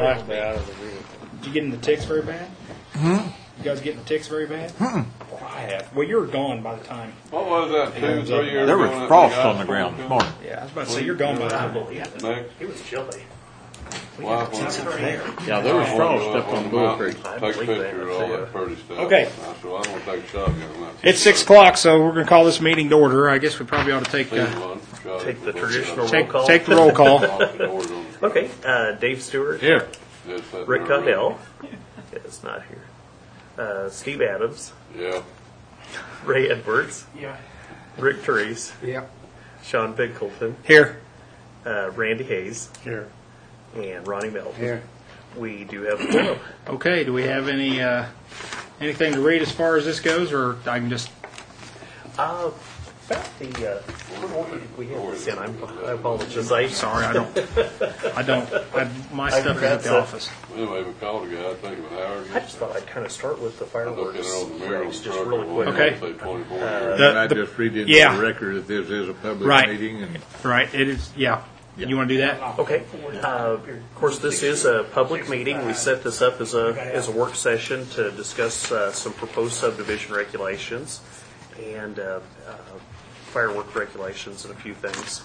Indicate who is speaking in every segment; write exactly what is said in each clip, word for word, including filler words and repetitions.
Speaker 1: have to be.
Speaker 2: out of the vehicle.
Speaker 1: Did you get in the ticks very bad?
Speaker 3: Hmm?
Speaker 1: You guys getting the ticks very bad?
Speaker 3: Hmm.
Speaker 1: Well, I have. Well, you were gone by the time.
Speaker 4: What was that, two, three years
Speaker 3: There
Speaker 4: ago?
Speaker 3: was
Speaker 4: that
Speaker 3: frost
Speaker 4: guy
Speaker 3: on the ground this morning.
Speaker 1: Yeah, I was about to say you're gone by the
Speaker 5: I
Speaker 1: time.
Speaker 5: believe it.
Speaker 4: Next.
Speaker 5: It was chilly.
Speaker 4: Why, when-
Speaker 3: Yeah, there was
Speaker 4: I
Speaker 3: frost
Speaker 4: wanted to
Speaker 3: up
Speaker 4: go
Speaker 3: on
Speaker 4: the
Speaker 3: Bull
Speaker 4: mountain,
Speaker 3: Creek.
Speaker 5: I
Speaker 4: Take
Speaker 5: believe
Speaker 4: pictures
Speaker 5: that,
Speaker 4: of all
Speaker 5: too.
Speaker 4: that pretty stuff.
Speaker 1: Okay.
Speaker 4: I said, well, I'm gonna take a shotgun. and that's-
Speaker 1: It's six o'clock, so we're going to call this meeting to order. I guess we probably ought to take
Speaker 4: Seen
Speaker 1: uh,
Speaker 4: one, shot
Speaker 5: Take
Speaker 4: it
Speaker 5: the
Speaker 4: before
Speaker 5: traditional
Speaker 4: shot
Speaker 1: take,
Speaker 5: roll call.
Speaker 1: take the roll call.
Speaker 4: Lock the doors on the-
Speaker 5: Okay, uh, Dave Stewart.
Speaker 3: Here.
Speaker 4: Just sitting
Speaker 5: Rick
Speaker 4: there
Speaker 5: Cudell. Is not here. Uh, Steve Adams.
Speaker 4: reading. Yeah.
Speaker 5: Ray Edwards.
Speaker 1: Yeah.
Speaker 5: Rick Therese.
Speaker 1: Yeah.
Speaker 5: Sean Bigcolton.
Speaker 1: Here.
Speaker 5: Uh, Randy Hayes.
Speaker 2: Here.
Speaker 5: And Ronnie Melton.
Speaker 2: Here.
Speaker 5: We do have a quorum.
Speaker 1: Okay, do we have any uh, anything to read as far as this goes, or I can just...
Speaker 5: Uh, about the, uh, what did we have this in? I'm, I apologize. I,
Speaker 1: Sorry, I don't... I don't... I, my
Speaker 5: I
Speaker 1: stuff is
Speaker 5: forgot
Speaker 1: at the
Speaker 5: to-
Speaker 1: office.
Speaker 4: Anyway, we called a guy, I think it was Howard.
Speaker 5: I just thought I'd kind of start with the
Speaker 4: I looked
Speaker 5: fireworks
Speaker 4: in on the mirror on
Speaker 5: race
Speaker 4: the
Speaker 5: just
Speaker 4: truck.
Speaker 5: really
Speaker 4: and
Speaker 5: quick.
Speaker 4: it
Speaker 1: Okay.
Speaker 4: say twenty-four
Speaker 5: Uh,
Speaker 4: years.
Speaker 1: The-
Speaker 3: And I
Speaker 1: the-
Speaker 3: just read into
Speaker 1: yeah.
Speaker 3: the record that this is a public
Speaker 1: Right.
Speaker 3: meeting, and
Speaker 1: Right, it is... Yeah.
Speaker 3: Yeah.
Speaker 1: You want to do that?
Speaker 5: Okay. Uh, Of course, this is a public meeting. We set this up as a, as a work session to discuss uh, some proposed subdivision regulations and uh, uh, firework regulations and a few things.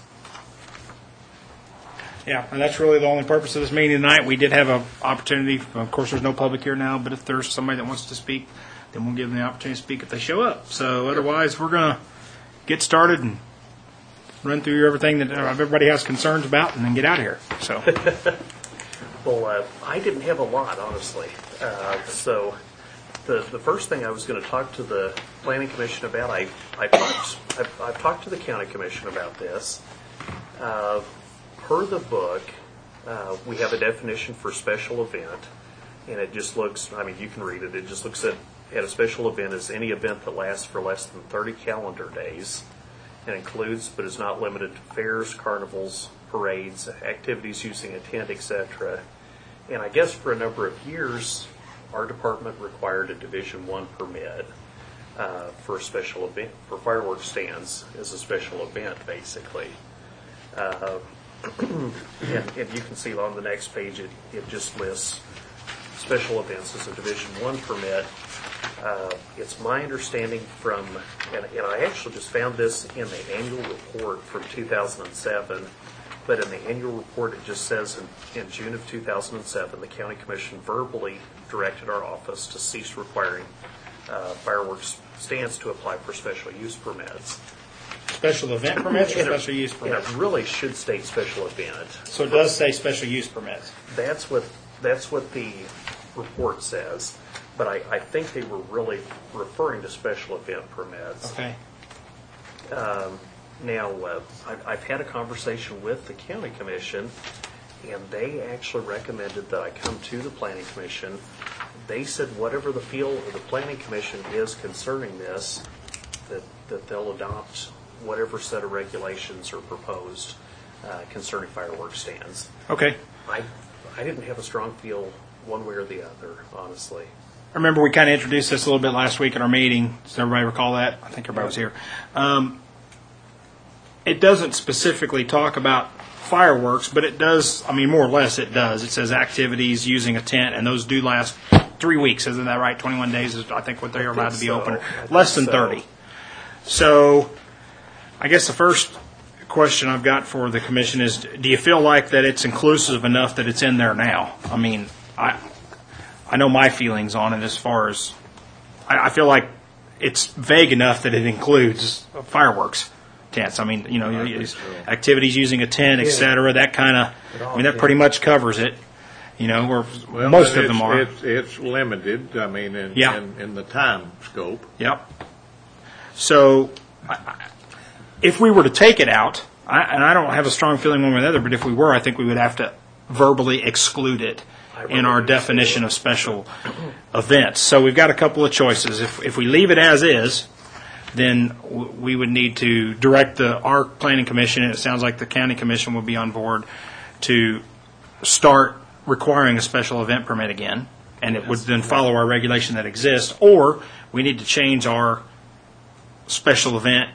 Speaker 1: Yeah, and that's really the only purpose of this meeting tonight. We did have an opportunity, of course, there's no public here now, but if there's somebody that wants to speak, then we'll give them the opportunity to speak if they show up. So otherwise, we're going to get started and run through everything that uh, everybody has concerns about and then get out of here. So,
Speaker 5: Well, uh, I didn't have a lot, honestly. Uh, So the the first thing I was going to talk to the Planning Commission about, I, I talked, I've, I've talked to the County Commission about this. Uh, Per the book, uh, we have a definition for special event, and it just looks, I mean, you can read it, it just looks at, at a special event as any event that lasts for less than thirty calendar days and includes but is not limited to fairs, carnivals, parades, activities using a tent, et cetera. And I guess for a number of years, our department required a Division One permit uh, for a special event, for fireworks stands as a special event, basically. Uh, And, and you can see on the next page, it, it just lists special events as a Division One permit. Uh, It's my understanding from, and, and I actually just found this in the annual report from two thousand seven, but in the annual report, it just says in, in June of two thousand seven, the County Commission verbally directed our office to cease requiring uh, fireworks stands to apply for special use permits.
Speaker 1: special event permits or
Speaker 5: And it-
Speaker 1: special use
Speaker 5: And
Speaker 1: permits?
Speaker 5: it really should state special event.
Speaker 1: So it does say special use permits.
Speaker 5: That's what, that's what the report says, but I, I think they were really referring to special event permits.
Speaker 1: Okay.
Speaker 5: Now, uh, I've, I've had a conversation with the county commission, and they actually recommended that I come to the planning commission. They said whatever the feel of the planning commission is concerning this, that, that they'll adopt whatever set of regulations are proposed uh, concerning fireworks stands.
Speaker 1: Okay.
Speaker 5: I, I didn't have a strong feel one way or the other, honestly.
Speaker 1: I remember we kind of introduced this a little bit last week in our meeting. Does everybody recall that? I think everybody was here. Um, it doesn't specifically talk about fireworks, but it does, I mean, more or less it does. It says activities using a tent, and those do last three weeks. Isn't that right? twenty-one days is, I think, what they're allowed to be
Speaker 5: so.
Speaker 1: open.
Speaker 5: I think
Speaker 1: Less than
Speaker 5: so.
Speaker 1: thirty. So I guess the first question I've got for the commission is, do you feel like that it's inclusive enough that it's in there now? I mean, I I know my feelings on it as far as, I, I feel like it's vague enough that it includes fireworks tents. I mean, you know,
Speaker 3: I think
Speaker 1: these
Speaker 3: so.
Speaker 1: activities using a tent, et cetera, that kind of, I mean, that pretty much covers it, you know, or
Speaker 3: Well,
Speaker 1: most
Speaker 3: but
Speaker 1: of them
Speaker 3: it's-
Speaker 1: are.
Speaker 3: It's, it's limited, I mean, in,
Speaker 1: Yeah.
Speaker 3: in, in the time scope.
Speaker 1: Yep. So, I- I- if we were to take it out, I, and I don't have a strong feeling one way or the other, but if we were, I think we would have to verbally exclude it in our definition of special events. So we've got a couple of choices. If if we leave it as is, then w- we would need to direct the our planning commission, and it sounds like the county commission will be on board to start requiring a special event permit again, and it would then follow our regulation that exists, or we need to change our special event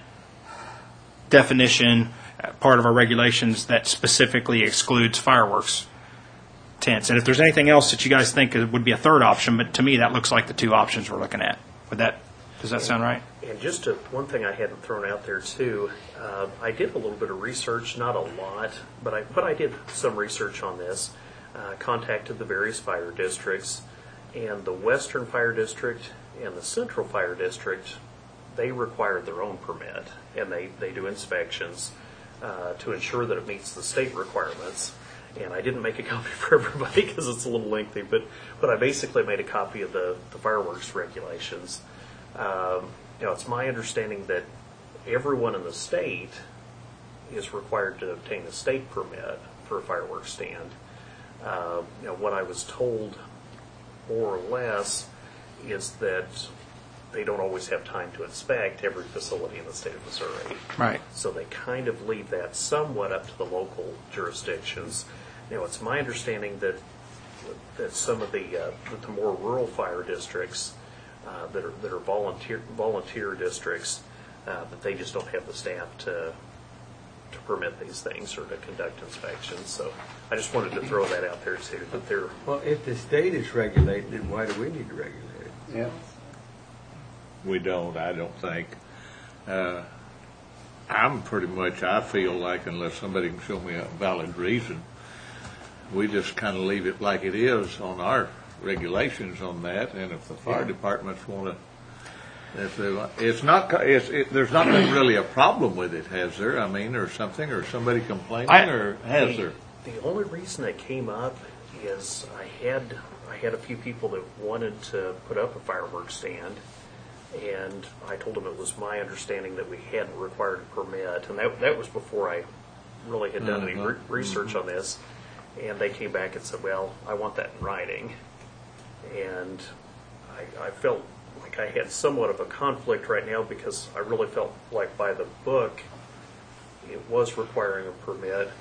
Speaker 1: definition, uh, part of our regulations that specifically excludes fireworks tents. And if there's anything else that you guys think would be a third option, but to me, that looks like the two options we're looking at. Would that, does that sound right?
Speaker 5: And just to, one thing I hadn't thrown out there too, uh, I did a little bit of research, not a lot, but I but I did some research on this. Uh, contacted the various fire districts, and the Western Fire District and the Central Fire District, they require their own permit, and they, they do inspections uh, to ensure that it meets the state requirements. And I didn't make a copy for everybody because it's a little lengthy, but, but I basically made a copy of the, the fireworks regulations. Um, you know, it's my understanding that everyone in the state is required to obtain a state permit for a fireworks stand. Uh, you know, what I was told, more or less, is that they don't always have time to inspect every facility in the state of Missouri.
Speaker 1: Right.
Speaker 5: So they kind of leave that somewhat up to the local jurisdictions. Now, it's my understanding that that some of the uh, that the more rural fire districts uh, that are that are volunteer volunteer districts, uh, that they just don't have the staff to to permit these things or to conduct inspections. So I just wanted to throw that out there too. That they're
Speaker 2: Well, if the state is regulating it, why do we need to regulate it?
Speaker 3: Yeah. We don't, I don't think. Uh, I'm pretty much, I feel like unless somebody can show me a valid reason, we just kind of leave it like it is on our regulations on that. And if the fire departments want to, if they, want- it's not, it's, it, there's not been really a problem with it, has there? I mean, or something, or somebody complaining,
Speaker 1: I-
Speaker 3: or has there?
Speaker 5: The only reason that came up is I had I had a few people that wanted to put up a fireworks stand, and I told them it was my understanding that we hadn't required a permit, and that that was before I really had done any re- research on this. And they came back and said, "Well, I want that in writing," and I, I felt like I had somewhat of a conflict right now because I really felt like by the book it was requiring a permit.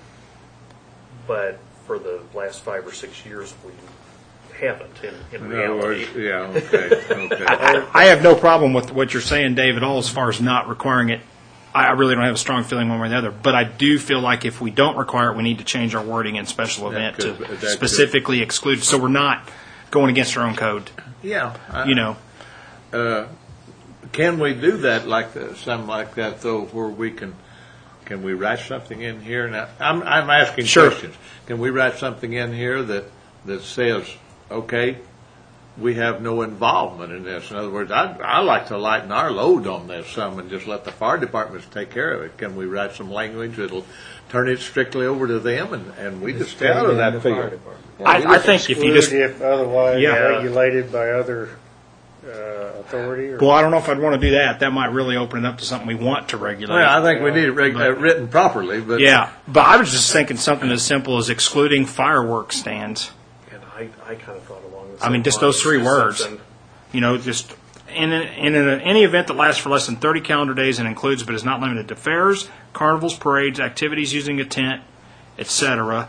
Speaker 5: But for the last five or six years, we haven't in, in
Speaker 3: In other
Speaker 5: reality.
Speaker 3: words, yeah, okay, okay.
Speaker 1: I, I have no problem with what you're saying, Dave, at all as far as not requiring it. I I really don't have a strong feeling one way or the other. But I do feel like if we don't require it, we need to change our wording in special event
Speaker 3: could-
Speaker 1: to
Speaker 3: that could-
Speaker 1: specifically exclude, so we're not going against our own code,
Speaker 3: Yeah. I-
Speaker 1: you know.
Speaker 3: Uh, Can we do that like, the- something like that though, where we can, can we write something in here? Now, I'm, I'm asking
Speaker 1: Sure.
Speaker 3: questions. Can we write something in here that, that says, okay, we have no involvement in this? In other words, I, I like to lighten our load on this some and just let the fire departments take care of it. Can we write some language that'll turn it strictly over to them and, and we just stay out of
Speaker 2: And
Speaker 3: that
Speaker 2: the fire
Speaker 3: field?
Speaker 2: department.
Speaker 1: I, I think if you just,
Speaker 6: Exclude if otherwise
Speaker 1: Yeah.
Speaker 6: regulated by other uh, authority or?
Speaker 1: well, I don't know if I'd want to do that. That might really open it up to something we want to regulate.
Speaker 3: Well, I think we need it reg- uh, written properly, but.
Speaker 1: Yeah, but I was just thinking something as simple as excluding fireworks stands.
Speaker 5: And I, I kind of thought along the
Speaker 1: I mean,
Speaker 5: same
Speaker 1: just those
Speaker 5: lines,
Speaker 1: three
Speaker 5: just
Speaker 1: words.
Speaker 5: something-
Speaker 1: You know, just in, an, in an, any event that lasts for less than thirty calendar days and includes but is not limited to fairs, carnivals, parades, activities using a tent, et cetera,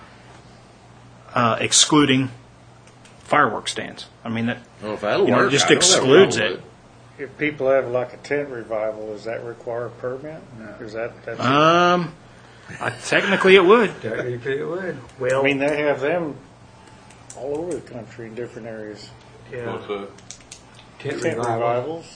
Speaker 1: uh, excluding fireworks stands. I mean, that
Speaker 3: Well, if that'll
Speaker 1: you know,
Speaker 3: work,
Speaker 1: just
Speaker 3: I don't have a
Speaker 1: excludes
Speaker 3: problem
Speaker 1: it.
Speaker 3: with
Speaker 6: If people have like a tent revival, does that require a permit? Is that, that's,
Speaker 1: Um, I, technically, it would.
Speaker 2: Technically, it would.
Speaker 5: Well,
Speaker 6: I mean, they have them all over the country in different areas.
Speaker 5: yeah.
Speaker 4: What's that?
Speaker 2: Tent
Speaker 6: Tent
Speaker 2: revival.
Speaker 6: revivals.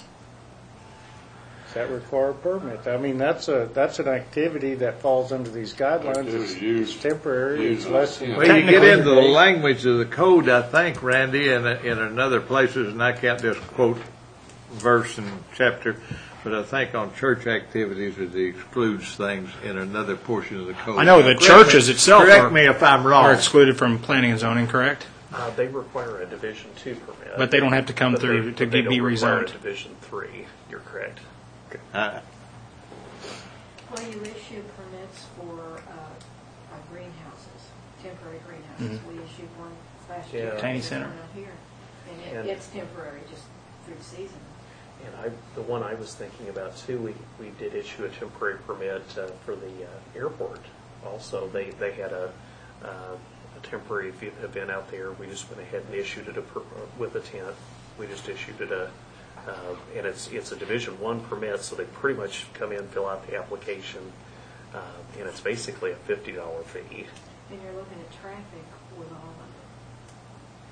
Speaker 6: Does that require a permit? I mean, that's a, that's an activity that falls under these guidelines. It's,
Speaker 4: Activity used-
Speaker 6: it's temporary, it's
Speaker 4: used
Speaker 6: less
Speaker 4: on
Speaker 6: than.
Speaker 4: a
Speaker 3: Well, you get
Speaker 1: Technically-
Speaker 3: into the language of the code, I think, Randy, in, in another places, and I can't just quote verse and chapter, but I think on church activities it excludes things in another portion of the code.
Speaker 1: I know the
Speaker 3: Correct
Speaker 1: churches
Speaker 3: me-
Speaker 1: itself
Speaker 3: Correct
Speaker 1: are-
Speaker 3: me if I'm
Speaker 1: Are
Speaker 3: wrong.
Speaker 1: excluded from planning and zoning, correct?
Speaker 5: Uh, they require a Division Two permit.
Speaker 1: But they don't have to come
Speaker 5: But they-
Speaker 1: through to
Speaker 5: but they
Speaker 1: be
Speaker 5: don't require a
Speaker 1: rezoned.
Speaker 5: Division Three. You're correct.
Speaker 3: Uh,
Speaker 7: Well, you issue permits for uh, uh, greenhouses, temporary greenhouses. We issued one last year.
Speaker 5: Yeah.
Speaker 1: Tiny
Speaker 7: There's
Speaker 1: center.
Speaker 7: one out here. And
Speaker 5: And-
Speaker 7: it, it's temporary, just through the season.
Speaker 5: And I, the one I was thinking about too, we, we did issue a temporary permit uh, for the uh, airport. Also, they, they had a, uh, a temporary ev- event out there. We just went ahead and issued it a per, with a tent. We just issued it a, uh, and it's it's a Division One permit, so they pretty much come in, fill out the application, uh, and it's basically a fifty dollar fee.
Speaker 7: And you're looking at traffic with all of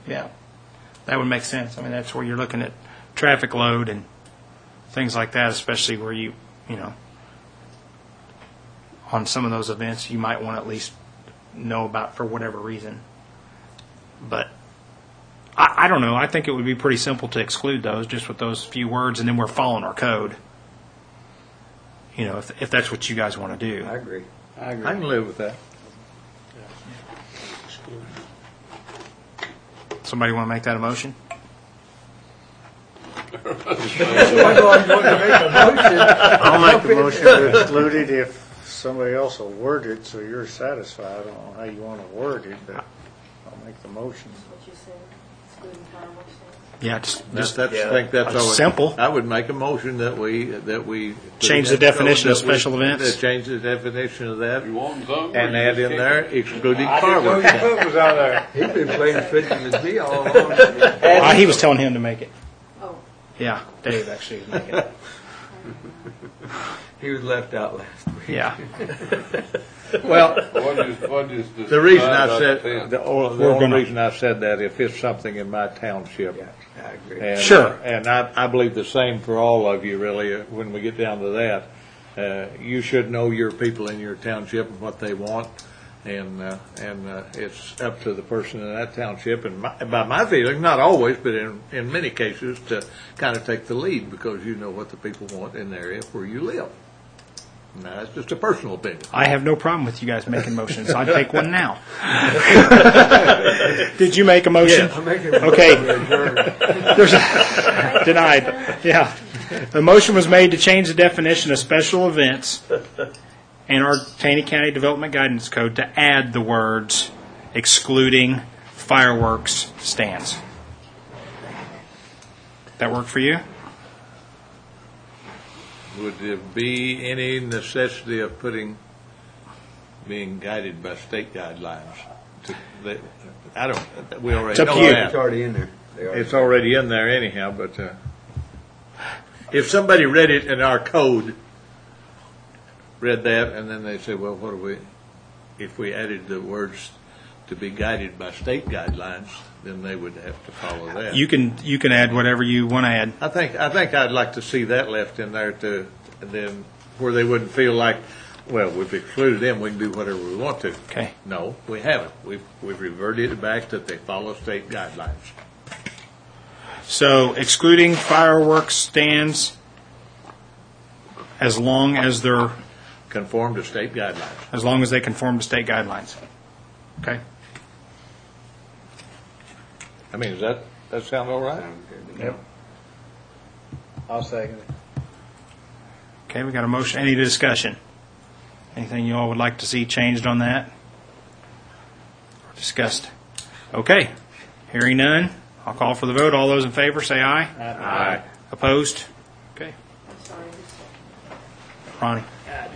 Speaker 1: Yeah, that would make sense. I mean, that's where you're looking at traffic load and things like that, especially where you, you know, on some of those events, you might want to at least know about for whatever reason. But I, I don't know. I think it would be pretty simple to exclude those just with those few words, and then we're following our code. You know, if, if that's what you guys want to do.
Speaker 2: I agree.
Speaker 6: I agree.
Speaker 3: I can live with that.
Speaker 1: Somebody want to make that a motion?
Speaker 6: I'll make the motion to exclude it if somebody else will word it so you're satisfied. I don't know how you want to word it, but I'll make the motion.
Speaker 7: What you said, excluding fireworks stands.
Speaker 1: Yeah, just,
Speaker 3: That's,
Speaker 1: just
Speaker 3: that's,
Speaker 5: yeah.
Speaker 3: I think that's
Speaker 1: It's
Speaker 3: all.
Speaker 1: simple.
Speaker 3: I would make a motion that we, that we.
Speaker 1: Change the definition of special events?
Speaker 3: That Change the definition of that
Speaker 4: You want something?
Speaker 3: and
Speaker 4: or you
Speaker 3: add
Speaker 4: just
Speaker 3: in
Speaker 4: can't?
Speaker 3: there excluding
Speaker 6: I didn't know
Speaker 3: fireworks.
Speaker 6: your foot was on there.
Speaker 2: He's been playing fetching with me all along.
Speaker 1: uh, he was telling him to make it.
Speaker 7: Oh,
Speaker 1: Yeah, Dave actually was making it.
Speaker 2: He was left out last week.
Speaker 1: Yeah.
Speaker 3: Well,
Speaker 4: What is, what is this?
Speaker 3: the reason I
Speaker 4: divide by
Speaker 3: said,
Speaker 4: ten?
Speaker 3: the only, the
Speaker 1: We're
Speaker 3: only
Speaker 1: gonna-
Speaker 3: reason I said that, if it's something in my township.
Speaker 2: Yeah, I agree.
Speaker 3: And,
Speaker 1: Sure.
Speaker 3: And I, I believe the same for all of you, really, uh, when we get down to that. Uh, you should know your people in your township and what they want, and, uh, and, uh, it's up to the person in that township, and my, by my feeling, not always, but in, in many cases, to kind of take the lead, because you know what the people want in the area where you live. Now, that's just a personal opinion.
Speaker 1: I have no problem with you guys making motions. I'd take one now. Did you make a motion?
Speaker 2: I'm making a
Speaker 1: Okay.
Speaker 2: motion to adjourn.
Speaker 1: There's a, denied. Yeah. The motion was made to change the definition of special events in our Taney County Development Guidance Code to add the words excluding fireworks stands. That work for you?
Speaker 3: Would there be any necessity of putting, being guided by state guidelines? To, that, I don't, we already
Speaker 1: It's up
Speaker 3: know
Speaker 1: to you.
Speaker 3: that.
Speaker 2: It's already in there. They are.
Speaker 3: It's already in there anyhow, but uh, if somebody read it in our code, read that, and then they say, well, what do we, if we added the words to be guided by state guidelines, then they would have to follow that.
Speaker 1: You can you can add whatever you want to add.
Speaker 3: I think, I think I'd like to see that left in there to, and then where they wouldn't feel like, well, we've excluded them, we can do whatever we want to.
Speaker 1: Okay.
Speaker 3: No, we haven't. We've, we've reverted it back that they follow state guidelines.
Speaker 1: So excluding fireworks stands as long as they're
Speaker 3: Conform to state guidelines.
Speaker 1: as long as they conform to state guidelines. Okay.
Speaker 3: I mean, does that, that sound all right?
Speaker 6: Yep. I'll second it.
Speaker 1: Okay, we got a motion. Any discussion? Anything you all would like to see changed on that? Or discussed? Okay. Hearing none, I'll call for the vote. All those in favor say aye.
Speaker 3: Aye.
Speaker 1: Opposed? Okay.
Speaker 7: I'm sorry. this-
Speaker 1: Ronnie?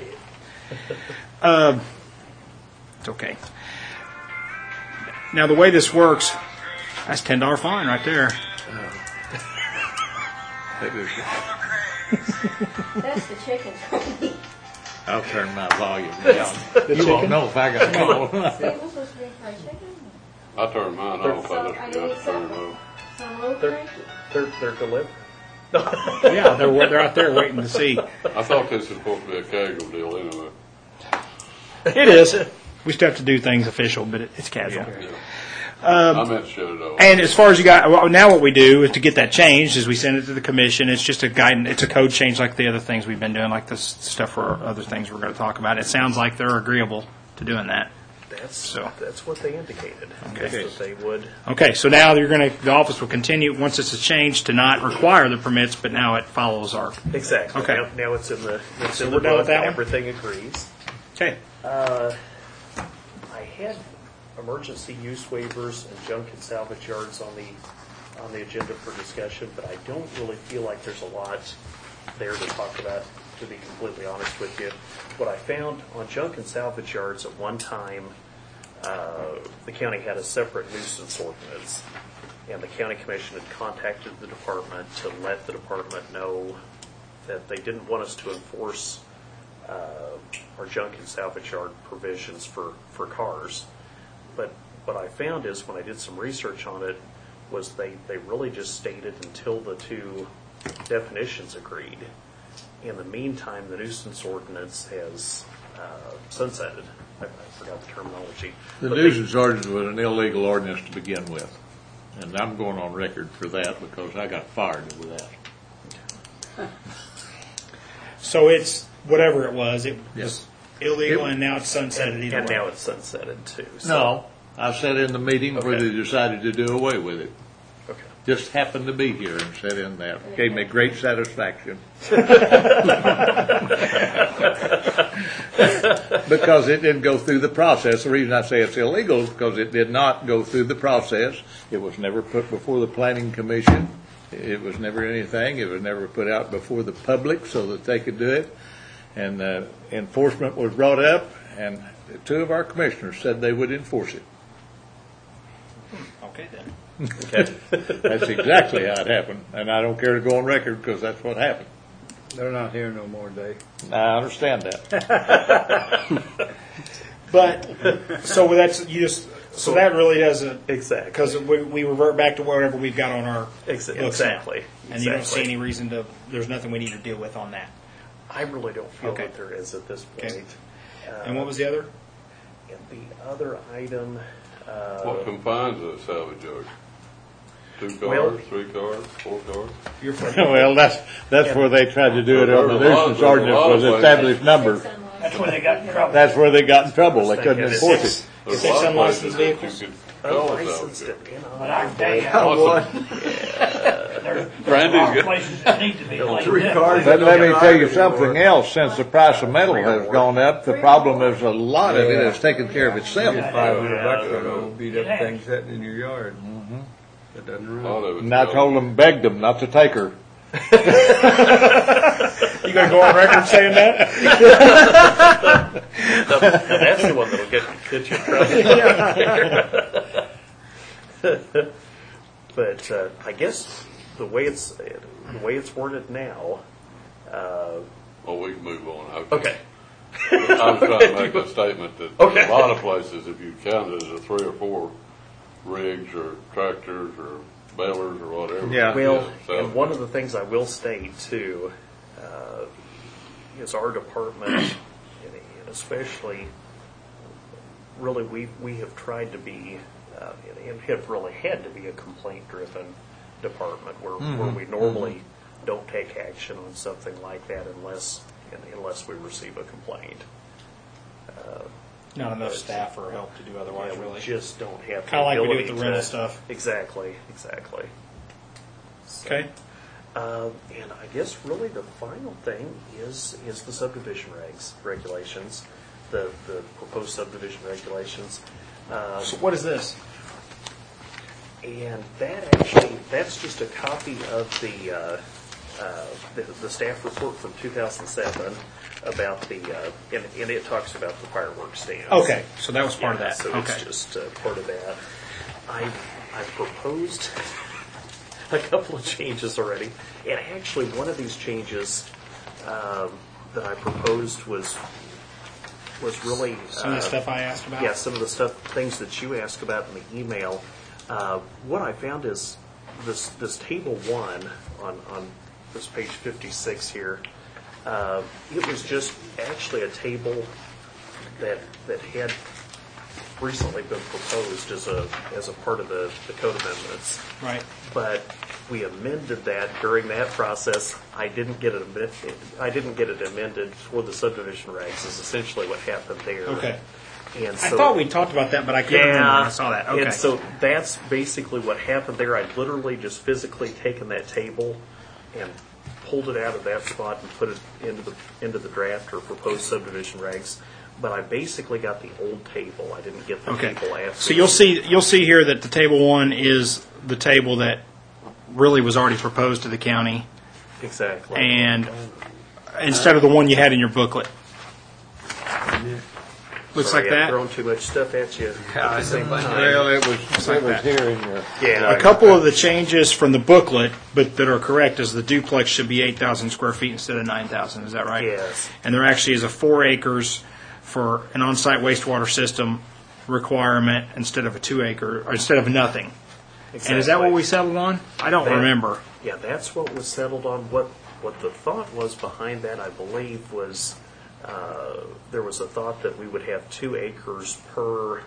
Speaker 1: Uh, it's okay. Now, the way this works, that's ten dollar fine right there.
Speaker 3: That is-
Speaker 7: That's the chicken.
Speaker 3: I'll turn my volume down. You won't know if I got called.
Speaker 7: See, it was supposed to be fried chicken.
Speaker 4: I turned mine off,
Speaker 7: So,
Speaker 4: I
Speaker 7: I
Speaker 4: just
Speaker 7: didn't
Speaker 4: forgot to turn it
Speaker 7: accept
Speaker 4: off.
Speaker 7: Some low
Speaker 5: They're,
Speaker 7: cranky.
Speaker 5: they're, they're delivered.
Speaker 1: Yeah, they're they're out there waiting to see.
Speaker 4: I thought this was supposed to be a casual deal anyway.
Speaker 1: It is. We still have to do things official, but it, it's casual.
Speaker 4: Yeah.
Speaker 1: Um,
Speaker 4: I meant to shut it off.
Speaker 1: And as far as you got, well, now what we do is to get that changed is we send it to the commission. It's just a guidance, it's a code change like the other things we've been doing, like this stuff for other things we're going to talk about. It sounds like they're agreeable to doing that.
Speaker 5: That's,
Speaker 1: So.
Speaker 5: that's what they indicated.
Speaker 1: Okay.
Speaker 5: That's that they would.
Speaker 1: Okay, so now you're going to, the office will continue, once it's a change, to not require the permits, but now it follows our.
Speaker 5: Exactly.
Speaker 1: Okay.
Speaker 5: Now, now it's in the, it's
Speaker 1: So
Speaker 5: in
Speaker 1: we're
Speaker 5: the
Speaker 1: done
Speaker 5: book.
Speaker 1: with that one?
Speaker 5: Everything agrees.
Speaker 1: Okay.
Speaker 5: Uh, I had emergency use waivers and junk and salvage yards on the, on the agenda for discussion, but I don't really feel like there's a lot there to talk about, to be completely honest with you. What I found on junk and salvage yards at one time, uh, the county had a separate nuisance ordinance, and the county commission had contacted the department to let the department know that they didn't want us to enforce uh, our junk and salvage yard provisions for, for cars. But what I found is when I did some research on it, was they, they really just stated until the two definitions agreed. In the meantime, the nuisance ordinance has uh, sunsetted. I, I forgot the terminology.
Speaker 3: The
Speaker 5: But they-
Speaker 3: nuisance ordinance was an illegal ordinance to begin with. And I'm going on record for that because I got fired over that.
Speaker 1: So it's whatever it was. It
Speaker 3: Yes.
Speaker 1: was illegal,
Speaker 3: It-
Speaker 1: and now it's sunsetted.
Speaker 5: And,
Speaker 1: either
Speaker 5: and
Speaker 1: way.
Speaker 5: now it's sunsetted too. So,
Speaker 3: No, I sat in the meeting where
Speaker 5: Okay.
Speaker 3: they decided to do away with it.
Speaker 5: Okay.
Speaker 3: Just happened to be here and sat in that. Gave me great satisfaction. Because it didn't go through the process. The reason I say it's illegal is because it did not go through the process. It was never put before the planning commission. It was never anything. It was never put out before the public so that they could do it. And uh, enforcement was brought up, and two of our commissioners said they would enforce it.
Speaker 1: Okay then.
Speaker 3: That's exactly how it happened, and I don't care to go on record because that's what happened.
Speaker 2: They're not here no more, Dave.
Speaker 3: I understand that.
Speaker 1: But so that's you just so that really doesn't
Speaker 5: Exactly.
Speaker 1: because we, we revert back to whatever we've got on our
Speaker 5: Ex-
Speaker 1: books now.
Speaker 5: exactly.
Speaker 1: and you don't see
Speaker 5: Exactly.
Speaker 1: any reason to. There's nothing we need to deal with on that.
Speaker 5: I really don't feel
Speaker 1: Okay.
Speaker 5: that there is at this point.
Speaker 1: Okay.
Speaker 5: Uh,
Speaker 1: And what was the other?
Speaker 5: and the other item? Uh,
Speaker 4: What confines a salvage yard? Two
Speaker 5: Well-
Speaker 4: cars, three cars, four cars?
Speaker 1: You're
Speaker 3: Well, that's, that's where they tried to do it on the
Speaker 4: There's a lot-
Speaker 3: nuisance
Speaker 4: there's a
Speaker 3: ordinance
Speaker 4: lot
Speaker 3: was
Speaker 4: of
Speaker 3: established numbers.
Speaker 7: That's where they got in trouble.
Speaker 3: That's where they got in trouble. They couldn't
Speaker 5: If
Speaker 3: enforce
Speaker 1: it's-
Speaker 3: it.
Speaker 4: There's
Speaker 1: If
Speaker 4: a
Speaker 1: it's
Speaker 4: lot of
Speaker 1: unlicensed
Speaker 4: places that you
Speaker 1: vehicles.
Speaker 4: could call a salvage
Speaker 5: unlicensed,
Speaker 4: yard.
Speaker 5: you know.
Speaker 7: But I tell you, there's a
Speaker 4: Randy's
Speaker 7: lot of
Speaker 4: got-
Speaker 7: places that need to be cleaned
Speaker 2: Three
Speaker 7: up.
Speaker 2: cars.
Speaker 3: But let me tell you
Speaker 2: Anymore.
Speaker 3: something else. Since the price of metal has gone up, the problem is a lot of it has taken care of
Speaker 2: Get
Speaker 3: itself.
Speaker 2: five hundred bucks for an old beat up thing sitting in your yard. That doesn't
Speaker 4: A
Speaker 2: run.
Speaker 4: lot of it.
Speaker 3: And I told them, begged them not to take her.
Speaker 1: You gonna go on record saying that?
Speaker 5: Now, now that's the one that'll get, get you in trouble. But uh, I guess the way it's the way it's worded now. Uh,
Speaker 4: Well, we can move on. I-
Speaker 5: okay.
Speaker 4: I'm trying to make a statement that
Speaker 5: Okay.
Speaker 4: a lot of places, if you count it as a three or four rigs or tractors or balers or whatever.
Speaker 3: Yeah.
Speaker 5: Well,
Speaker 4: so-
Speaker 5: and one of the things I will state too uh, is our department, and and especially, really, we we have tried to be, uh, and have really had to be a complaint-driven department where where we normally don't take action on something like that unless unless we receive a complaint.
Speaker 1: Not enough staff or help to do otherwise.
Speaker 5: Yeah, we
Speaker 1: really.
Speaker 5: just don't have the
Speaker 1: Kinda like we do
Speaker 5: ability
Speaker 1: with the rental
Speaker 5: to-
Speaker 1: stuff.
Speaker 5: Exactly, exactly. So-
Speaker 1: Okay.
Speaker 5: Uh, and I guess really the final thing is is the subdivision regs regulations, the the proposed subdivision regulations, uh,
Speaker 1: So what is this?
Speaker 5: and that actually that's just a copy of the uh, uh, the, the staff report from two thousand seven about the uh, and, and it talks about the fireworks stands.
Speaker 1: Okay, so that was part of
Speaker 5: Yeah,
Speaker 1: that.
Speaker 5: So
Speaker 1: Okay.
Speaker 5: it's just uh, part of that. I I proposed a couple of changes already, and actually one of these changes um, that I proposed was was really
Speaker 1: Some of the
Speaker 5: uh,
Speaker 1: stuff I asked about.
Speaker 5: yeah, some of the stuff, things that you asked about in the email. Uh, what I found is this this table one on on this page fifty-six here. Uh, it was just actually a table that that had recently been proposed as a as a part of the, the code amendments.
Speaker 1: Right.
Speaker 5: But we amended that during that process. I didn't get it amended. I didn't get it amended for the subdivision regs. Is essentially what happened there.
Speaker 1: Okay.
Speaker 5: And
Speaker 1: I
Speaker 5: so,
Speaker 1: thought we talked about that, but I couldn't remember when I saw that. Okay.
Speaker 5: and so that's basically what happened there. I'd literally just physically taken that table and pulled it out of that spot and put it into the into the draft or proposed subdivision regs. But I basically got the old table. I didn't get the
Speaker 1: Okay.
Speaker 5: table after.
Speaker 1: So you'll see you'll see here that the table one is the table that really was already proposed to the county,
Speaker 5: exactly.
Speaker 1: and instead of the one you had in your booklet. Looks
Speaker 5: Sorry,
Speaker 1: like
Speaker 5: I've
Speaker 1: that.
Speaker 5: thrown too much stuff at you at the same time.
Speaker 3: Well, it was,
Speaker 1: like
Speaker 3: it was
Speaker 1: that.
Speaker 3: here in your.
Speaker 5: Yeah,
Speaker 1: A couple of the changes from the booklet, but that are correct, is the duplex should be eight thousand square feet instead of nine thousand. Is that right?
Speaker 5: Yes.
Speaker 1: And there actually is a four acres for an on-site wastewater system requirement instead of a two acre, or instead of nothing. And is that what
Speaker 5: Exactly.
Speaker 1: we settled on? I don't
Speaker 5: That-
Speaker 1: remember.
Speaker 5: Yeah, that's what was settled on. What what the thought was behind that, I believe, was uh, there was a thought that we would have two acres per